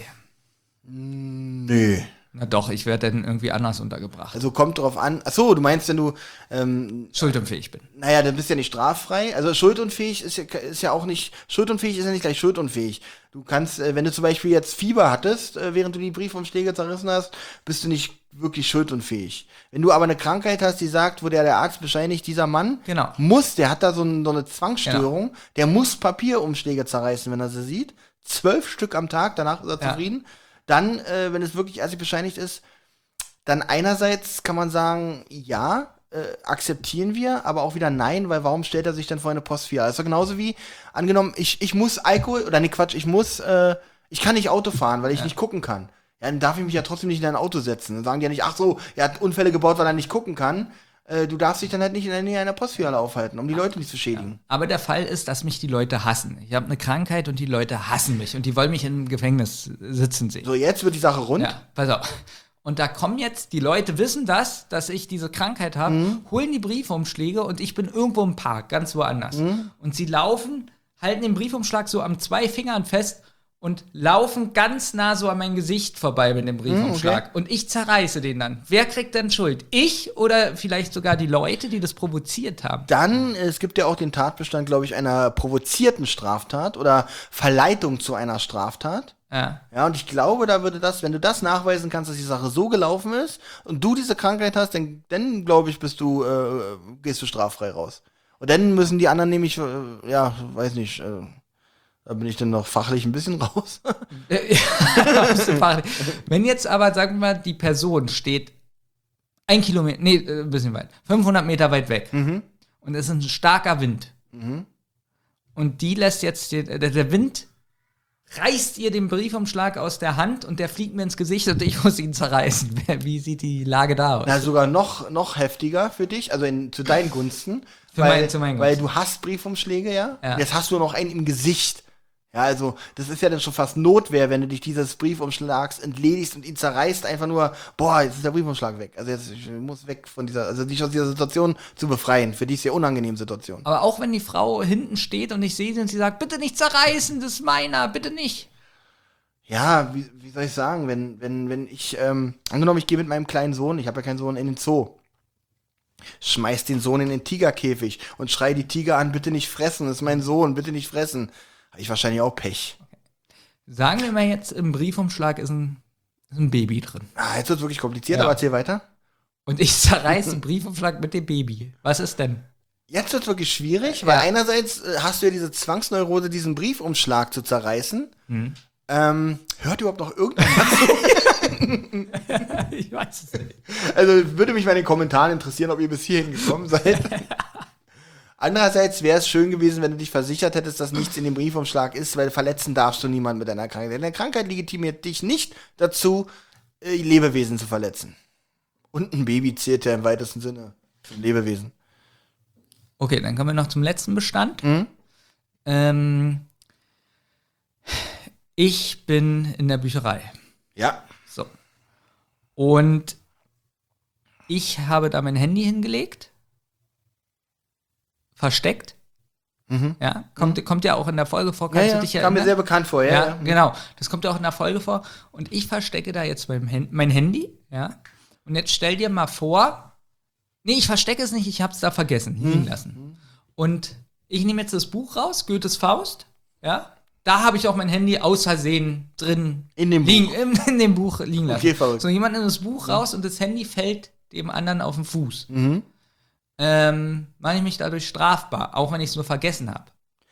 Nö. Na doch, ich werde dann irgendwie anders untergebracht. Also kommt drauf an. Ach so, du meinst, wenn du, ähm, Schuldunfähig bin. naja, dann bist du ja nicht straffrei. Also schuldunfähig ist ja, ist ja auch nicht, schuldunfähig ist ja nicht gleich schuldunfähig. Du kannst, äh, wenn du zum Beispiel jetzt Fieber hattest, äh, während du die Briefumschläge zerrissen hast, bist du nicht wirklich schuldunfähig. Wenn du aber eine Krankheit hast, die sagt, wo der, der Arzt bescheinigt, dieser Mann Genau. muss, der hat da so, ein, so eine Zwangsstörung, der muss Papierumschläge zerreißen, wenn er sie sieht. Zwölf Stück am Tag, danach ist er Ja. zufrieden. Dann, äh, wenn es wirklich ärztlich bescheinigt ist, dann einerseits kann man sagen, ja, äh, akzeptieren wir, aber auch wieder nein, weil warum stellt er sich denn vor eine Postfiliale? Also genauso wie, angenommen, ich, ich muss Alkohol, oder nee, Quatsch, ich muss, äh, ich kann nicht Auto fahren, weil ich nicht gucken kann. Ja, dann darf ich mich ja trotzdem nicht in ein Auto setzen. Dann sagen die ja nicht, ach so, er hat Unfälle gebaut, weil er nicht gucken kann. Äh, du darfst dich dann halt nicht in der Nähe einer Postfiliale aufhalten, um die Leute nicht zu schädigen. Aber der Fall ist, dass mich die Leute hassen. Ich habe eine Krankheit und die Leute hassen mich und die wollen mich im Gefängnis sitzen sehen. So, jetzt wird die Sache rund. Ja, pass auf. Und da kommen jetzt, die Leute wissen das, dass ich diese Krankheit habe, Mhm. holen die Briefumschläge und ich bin irgendwo im Park, ganz woanders. Mhm. Und sie laufen, halten den Briefumschlag so am zwei Fingern fest und laufen ganz nah so an mein Gesicht vorbei mit dem Briefumschlag. okay. Und ich zerreiße den dann. Wer kriegt denn Schuld? Ich oder vielleicht sogar die Leute, die das provoziert haben? Dann, es gibt ja auch den Tatbestand, glaube ich, einer provozierten Straftat oder Verleitung zu einer Straftat. Ja. Ja, und ich glaube, da würde das, wenn du das nachweisen kannst, dass die Sache so gelaufen ist und du diese Krankheit hast, dann, dann glaube ich, bist du, äh, gehst du straffrei raus. Und dann müssen die anderen nämlich, äh, ja, weiß nicht, äh, da bin ich dann noch fachlich ein bisschen raus. Wenn jetzt aber, sagen wir mal, die Person steht ein Kilometer, nee, äh, ein bisschen weit, fünfhundert Meter weit weg und es ist ein starker Wind und die lässt jetzt, den, der, der Wind reißt ihr den Briefumschlag aus der Hand und der fliegt mir ins Gesicht und ich muss ihn zerreißen. Wie sieht die Lage da aus? Na, sogar noch, noch heftiger für dich, also in, zu deinen Gunsten. Für weil, mein- zu meinen weil Gunsten. du hast Briefumschläge, ja? Ja. Jetzt hast du noch einen im Gesicht. Ja, also, das ist ja dann schon fast Notwehr, wenn du dich dieses Briefumschlags entledigst und ihn zerreißt, einfach nur, boah, jetzt ist der Briefumschlag weg. Also jetzt ich muss weg von dieser, also dich aus dieser Situation zu befreien, für die sehr unangenehme Situation. Aber auch wenn die Frau hinten steht und ich sehe sie und sie sagt, bitte nicht zerreißen, das ist meiner, bitte nicht. Ja, wie, wie soll ich sagen, wenn, wenn, wenn ich, ähm, angenommen, ich gehe mit meinem kleinen Sohn, ich habe ja keinen Sohn, in den Zoo. Schmeiß den Sohn in den Tigerkäfig und schrei die Tiger an, bitte nicht fressen, das ist mein Sohn, bitte nicht fressen. Habe ich wahrscheinlich auch Pech. Sagen wir mal jetzt, im Briefumschlag ist ein, ist ein Baby drin. Ah, jetzt wird es wirklich kompliziert, Ja. aber erzähl weiter. Und ich zerreiße den Briefumschlag mit dem Baby. Was ist denn? Jetzt wird es wirklich schwierig, weil Ja. einerseits äh, hast du ja diese Zwangsneurose, diesen Briefumschlag zu zerreißen. Hm. Ähm, hört überhaupt noch irgendjemand zu? Ich weiß es nicht. Also würde mich mal in den Kommentaren interessieren, ob ihr bis hierhin gekommen seid. Andererseits wäre es schön gewesen, wenn du dich versichert hättest, dass nichts in dem Briefumschlag ist, weil verletzen darfst du niemanden mit deiner Krankheit. Deine Krankheit legitimiert dich nicht dazu, äh, Lebewesen zu verletzen. Und ein Baby zählt ja im weitesten Sinne zum Lebewesen. Okay, dann kommen wir noch zum letzten Bestand. Mhm. Ähm, ich bin in der Bücherei. Ja. So. Und ich habe da mein Handy hingelegt. Versteckt. Mhm. Ja, kommt, kommt ja auch in der Folge vor. Ja, Kannst ja, du dich kam erinnern? mir sehr bekannt vor, ja. Ja, ja. genau. Das kommt ja auch in der Folge vor. Und ich verstecke da jetzt mein, Hand, mein Handy, ja. Und jetzt stell dir mal vor, nee, ich verstecke es nicht, ich hab's da vergessen, Hm. liegen lassen. Und ich nehme jetzt das Buch raus, Goethes Faust, ja. Da habe ich auch mein Handy aus Versehen drin In dem liegen, Buch. in, in dem Buch liegen lassen. Okay, verrückt. So, jemand nimmt das Buch raus und das Handy fällt dem anderen auf den Fuß. Mhm. Ähm, mache ich mich dadurch strafbar, auch wenn ich es nur vergessen habe.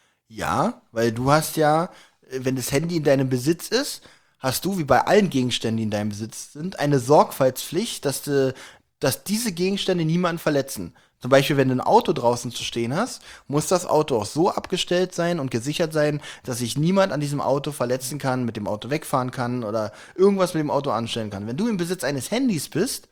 Ja, weil du hast ja, äh, wenn das Handy in deinem Besitz ist, hast du, wie bei allen Gegenständen, die in deinem Besitz sind, eine Sorgfaltspflicht, dass, du, dass diese Gegenstände niemanden verletzen. Zum Beispiel, wenn du ein Auto draußen zu stehen hast, muss das Auto auch so abgestellt sein und gesichert sein, dass sich niemand an diesem Auto verletzen kann, mit dem Auto wegfahren kann oder irgendwas mit dem Auto anstellen kann. Wenn du im Besitz eines Handys bist,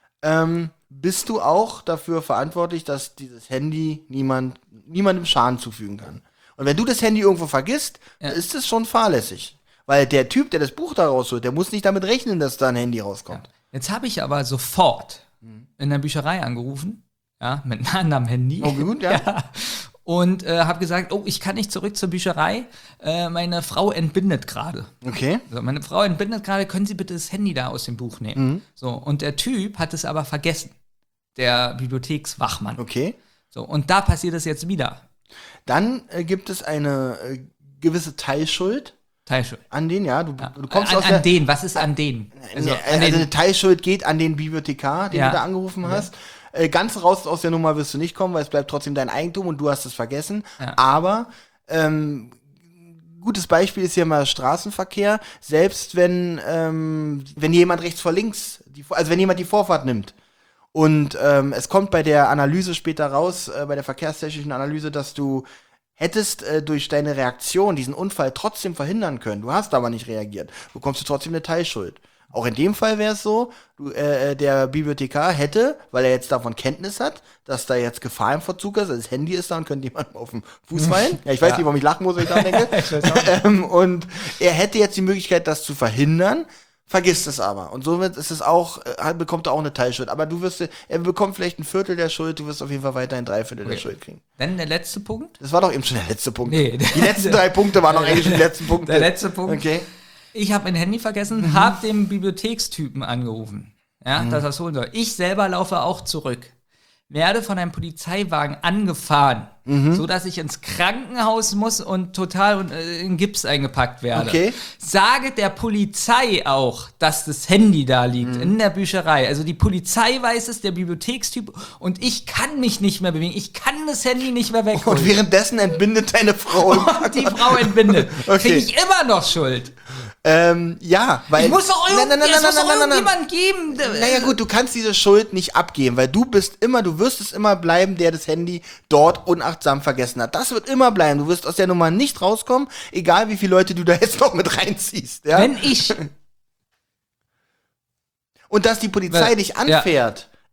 ähm, bist du auch dafür verantwortlich, dass dieses Handy niemand, niemandem Schaden zufügen kann. Und wenn du das Handy irgendwo vergisst, Ja. ist es schon fahrlässig. Weil der Typ, der das Buch da rausholt, der muss nicht damit rechnen, dass da ein Handy rauskommt. Jetzt habe ich aber sofort in der Bücherei angerufen, ja, mit einem anderen Handy. Oh, gut, ja. Ja. Und äh, habe gesagt, oh, ich kann nicht zurück zur Bücherei, äh, meine Frau entbindet gerade. Okay. So, meine Frau entbindet gerade, können Sie bitte das Handy da aus dem Buch nehmen? Mhm. So, und der Typ hat es aber vergessen, der Bibliothekswachmann. Okay. So, und da passiert es jetzt wieder. Dann äh, gibt es eine äh, gewisse Teilschuld Teilschuld. an den, ja. Du, Ja. du kommst an, aus der. an den, was ist an den? Also, an also den- eine Teilschuld geht an den Bibliothekar, den Ja. du da angerufen hast. Äh, ganz raus aus der Nummer wirst du nicht kommen, weil es bleibt trotzdem dein Eigentum und du hast es vergessen. Ja. Aber ähm, gutes Beispiel ist hier mal Straßenverkehr. Selbst wenn ähm, wenn jemand rechts vor links, die, also wenn jemand die Vorfahrt nimmt und ähm, es kommt bei der Analyse später raus, äh, bei der verkehrstechnischen Analyse, dass du hättest äh, durch deine Reaktion diesen Unfall trotzdem verhindern können. Du hast aber nicht reagiert. Bekommst du trotzdem eine Teilschuld. Auch in dem Fall wäre es so, du, äh, der Bibliothekar hätte, weil er jetzt davon Kenntnis hat, dass da jetzt Gefahr im Verzug ist, also das Handy ist da und könnte jemandem auf den Fuß fallen. Ja, ich weiß Ja. nicht, warum ich lachen muss, wenn ich daran denke. ähm, und er hätte jetzt die Möglichkeit, das zu verhindern, vergisst es aber. Und somit ist es auch, äh, bekommt er auch eine Teilschuld. Aber du wirst, er bekommt vielleicht ein Viertel der Schuld, du wirst auf jeden Fall weiterhin drei Viertel der Okay. Schuld kriegen. Dann der letzte Punkt. Das war doch eben schon der letzte Punkt. Nee. Die letzten drei Punkte waren doch eigentlich schon die letzten Punkte. Der letzte Punkt. Okay. Ich habe mein Handy vergessen, Mhm. habe den Bibliothekstypen angerufen, ja, dass er es holen soll. Ich selber laufe auch zurück, werde von einem Polizeiwagen angefahren, Mhm. so dass ich ins Krankenhaus muss und total äh, in Gips eingepackt werde. Okay. Sage der Polizei auch, dass das Handy da liegt Mhm. in der Bücherei. Also die Polizei weiß es, der Bibliothekstyp, und ich kann mich nicht mehr bewegen. Ich kann das Handy nicht mehr wegholen. Und währenddessen entbindet deine Frau. Und die Frau entbindet. Okay. Kriege ich immer noch Schuld. ähm, ja, weil. Ich muss doch Nein, irgend, nein, nein, es muss nein, doch nein, nein, nein. irgendjemand geben. der- Naja gut, du kannst diese Schuld nicht abgeben, weil du bist immer, du wirst es immer bleiben, der das Handy dort unachtsam vergessen hat. Das wird immer bleiben. Du wirst aus der Nummer nicht rauskommen, egal wie viele Leute du da jetzt noch mit reinziehst. Ja? Wenn ich, Und dass die Polizei Weil- dich ja. anfährt,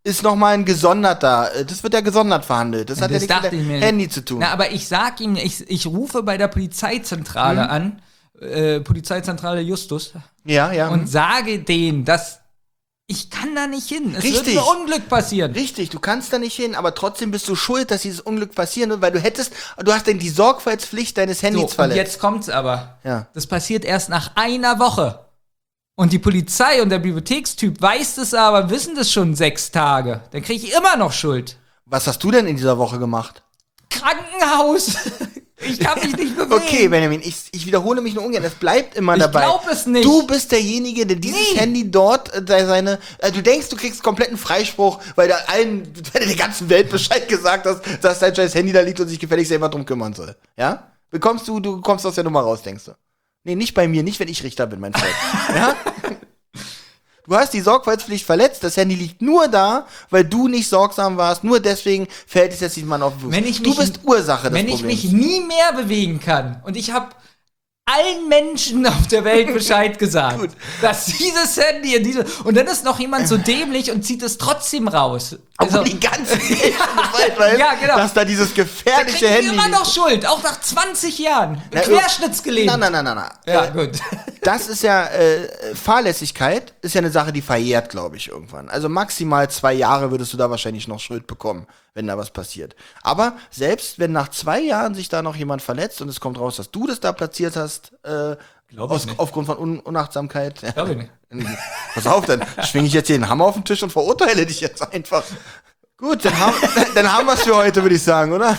ist nochmal ein gesonderter, äh, das wird ja gesondert verhandelt. Das hat ja Das nichts mit dachte ich dem mir. Handy zu tun. Na, aber ich sag ihm, ich, ich rufe bei der Polizeizentrale Mhm. an, äh, Polizeizentrale Justus, ja, ja. und sage denen, dass ich kann da nicht hin. Es Richtig. wird ein Unglück passieren. Richtig, du kannst da nicht hin, aber trotzdem bist du schuld, dass dieses Unglück passieren wird, weil du hättest, du hast denn die Sorgfaltspflicht deines So, Handys und verletzt. jetzt kommt's aber. Ja. Das passiert erst nach einer Woche. Und die Polizei und der Bibliothekstyp weiß es aber, wissen das schon sechs Tage. Dann kriege ich immer noch Schuld. Was hast du denn in dieser Woche gemacht? Krankenhaus. Ich kann mich nicht bewegen. Okay, Benjamin, ich, ich wiederhole mich nur ungern, es bleibt immer Ich dabei. glaub es nicht. Du bist derjenige, der dieses Nee. Handy dort, äh, sei- seine, äh, du denkst, du kriegst kompletten Freispruch, weil du allen, weil du der ganzen Welt Bescheid gesagt hast, dass dein scheiß Handy da liegt und sich gefälligst selber drum kümmern soll. Ja? Bekommst du, du kommst aus der Nummer raus, denkst du. Nee, nicht bei mir, nicht wenn ich Richter bin, mein Freund. Ja? Du hast die Sorgfaltspflicht verletzt, das Handy liegt nur da, weil du nicht sorgsam warst, nur deswegen fällt es jetzt diesem Mann auf den Fuß. Wenn ich Du mich- bist Ursache des Wenn ich Problems. mich nie mehr bewegen kann und ich habe allen Menschen auf der Welt Bescheid gesagt, Gut. dass dieses Handy in diese und dann ist noch jemand so dämlich und zieht es trotzdem raus. Also, Obwohl die ganze Welt Bescheid weiß, Ja, genau. dass da dieses da gefährliche kriegen Handy die immer liegt. noch Schuld, auch nach zwanzig Jahren. Na, Querschnittsgelähmt. Nein, nein, nein, nein, nein. Ja, Äh, gut. Das ist ja, äh, Fahrlässigkeit ist ja eine Sache, die verjährt, glaube ich, irgendwann. Also maximal zwei Jahre würdest du da wahrscheinlich noch Schuld bekommen, wenn da was passiert. Aber selbst wenn nach zwei Jahren sich da noch jemand verletzt und es kommt raus, dass du das da platziert hast, äh, Glaub ich aus, nicht. aufgrund von Un Unachtsamkeit. Glaub ich nicht. Pass auf, dann schwinge ich jetzt hier den Hammer auf den Tisch und verurteile dich jetzt einfach. Gut, dann haben, dann haben wir es für heute, würde ich sagen, oder?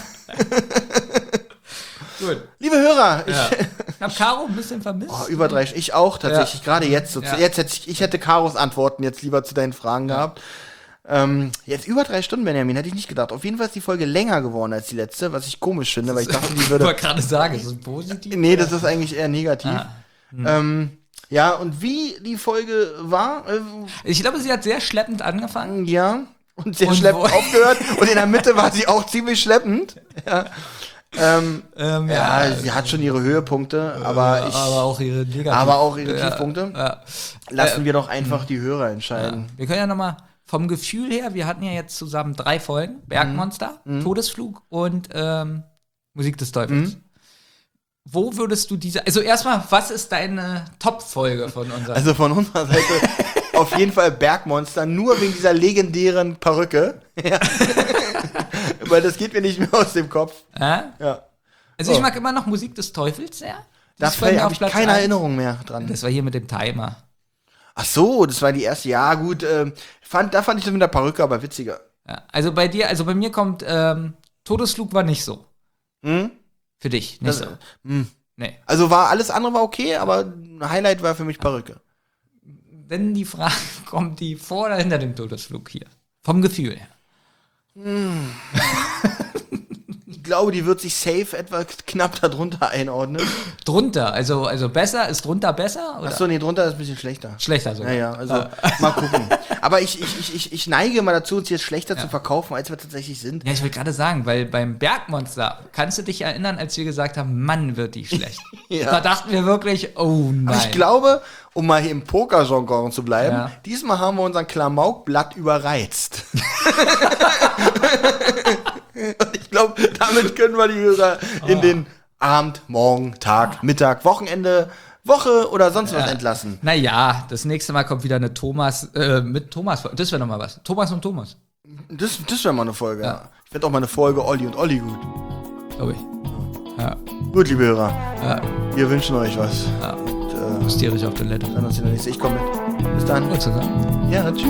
Gut. Liebe Hörer, ich, Ja. Ich hab Caro ein bisschen vermisst. Oh, über drei, ich auch tatsächlich, Ja. gerade jetzt. So, Ja. jetzt hätte ich, ich hätte Karos Antworten jetzt lieber zu deinen Fragen gehabt. Ähm, jetzt über drei Stunden, Benjamin, hätte ich nicht gedacht. Auf jeden Fall ist die Folge länger geworden als die letzte, was ich komisch finde, weil ich dachte, die Ich würde. wollte gerade sagen, ist das positiv? Nee, das ist eigentlich eher negativ. Ah. Ähm, ja, und wie die Folge war, äh, Ich glaube, sie hat sehr schleppend angefangen. ja, und sehr Und schleppend wo- aufgehört. Und in der Mitte war sie auch ziemlich schleppend. Ja, ähm, Ähm, ja, sie hat schon ihre Höhepunkte, aber ich. aber auch ihre Negativ aber auch ihre Ja, Tiefpunkte. Ja. Lassen wir doch einfach die Hörer entscheiden. Wir können ja nochmal vom Gefühl her, wir hatten ja jetzt zusammen drei Folgen: Bergmonster, Todesflug und ähm, Musik des Teufels. Wo würdest du diese, also erstmal, was ist deine Top-Folge von unseren? Also von unserer Seite auf jeden Fall Bergmonster, nur wegen dieser legendären Perücke. Ja. Weil das geht mir nicht mehr aus dem Kopf. ja? Ja. Also ich Oh. mag immer noch Musik des Teufels sehr. Da Das war mir habe auf ich Platz keine eins. Erinnerung mehr dran. Das war hier mit dem Timer. Ach so, das war die erste. Ja, gut. Ähm, fand, da fand ich das mit der Perücke aber witziger. Ja, also bei dir, also bei mir kommt ähm, Todesflug war nicht so. Hm? Für dich, nicht Das, so. hm. Nee. Also war alles andere war okay, aber ein Highlight war für mich Perücke. Wenn die Frage kommt, die vor oder hinter dem Todesflug hier. Vom Gefühl her. Ich glaube, die wird sich safe etwas knapp darunter einordnen. Drunter, also, also besser, ist drunter besser? Oder? Achso, nee, drunter ist ein bisschen schlechter. Schlechter sogar. Naja, also mal gucken. Aber ich, ich, ich, ich, ich neige mal dazu, uns jetzt schlechter zu verkaufen, als wir tatsächlich sind. Ja, ich wollte gerade sagen, weil beim Bergmonster, kannst du dich erinnern, als wir gesagt haben, Mann, wird die schlecht. Ja. Da dachten wir wirklich, oh nein. Aber ich glaube, um mal hier im Poker-Jargon zu bleiben, Ja. diesmal haben wir unseren Klamaukblatt überreizt. Und ich glaube, damit können wir die Hörer in den Abend, Morgen, Tag, Mittag, Wochenende, Woche oder sonst was entlassen. Naja, das nächste Mal kommt wieder eine Thomas, äh, mit Thomas, das wäre nochmal was. Thomas und Thomas, Das, das wäre mal eine Folge. Ja. Ja. Ich finde auch mal eine Folge Olli und Olli gut. glaube ich. Ja, Gut, liebe Hörer, ja, wir wünschen euch was. ja. Und, äh, Hysterisch auf Toilette. dann uns in der nächsten. Ich komme mit. Bis dann. Nur zusammen. Ja, tschüss.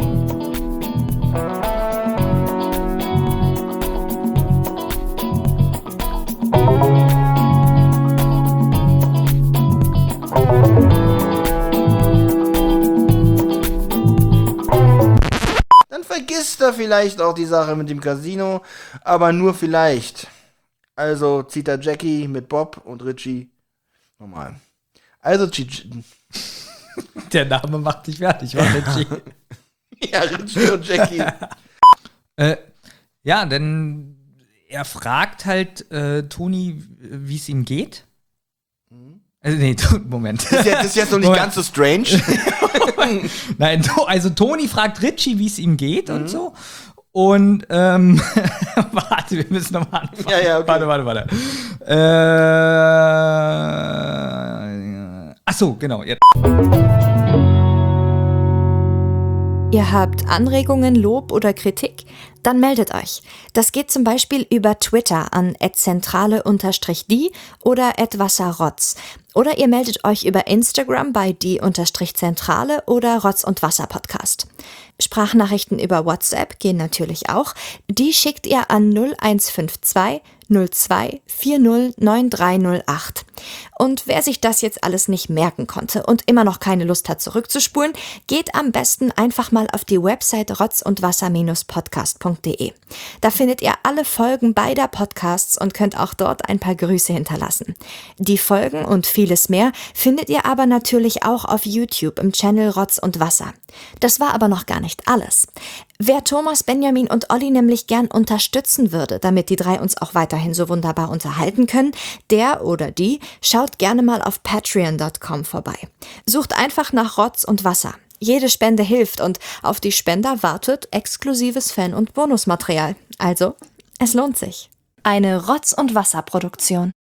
Dann vergisst er vielleicht auch die Sache mit dem Casino, aber nur vielleicht. Also zieht er Jackie mit Bob und Richie normal. Also Chi- Der Name macht dich fertig, war Richie. ja, Richie und Jackie. äh, ja, denn er fragt halt äh, Toni, wie es ihm geht. Also, nee, Moment. Das ist jetzt, das ist jetzt noch nicht Moment. ganz so strange. Nein, also Toni fragt Richie, wie es ihm geht mhm. und so. Und, ähm, warte, wir müssen nochmal anfangen. Ja, ja, okay. Warte, warte, warte. Äh, ach so, genau. Ja. Ihr habt Anregungen, Lob oder Kritik? Dann meldet euch. Das geht zum Beispiel über Twitter an at zentrale unterstrich die oder at wasserrotz. Oder ihr meldet euch über Instagram bei die unterstrich zentrale oder Rotz und Wasser Podcast. Sprachnachrichten über WhatsApp gehen natürlich auch. Die schickt ihr an null eins fünf zwei null zwei vier null neun drei null acht. Und wer sich das jetzt alles nicht merken konnte und immer noch keine Lust hat zurückzuspulen, geht am besten einfach mal auf die Website rotz und wasser podcast punkt de. Da findet ihr alle Folgen beider Podcasts und könnt auch dort ein paar Grüße hinterlassen. Die Folgen und vieles mehr findet ihr aber natürlich auch auf YouTube im Channel Rotz und Wasser. Das war aber noch gar nicht alles. Wer Thomas, Benjamin und Olli nämlich gern unterstützen würde, damit die drei uns auch weiterhin so wunderbar unterhalten können, der oder die schaut gerne mal auf patreon punkt com vorbei. Sucht einfach nach Rotz und Wasser. Jede Spende hilft und auf die Spender wartet exklusives Fan- und Bonusmaterial. Also, es lohnt sich. Eine Rotz- und Wasser-Produktion.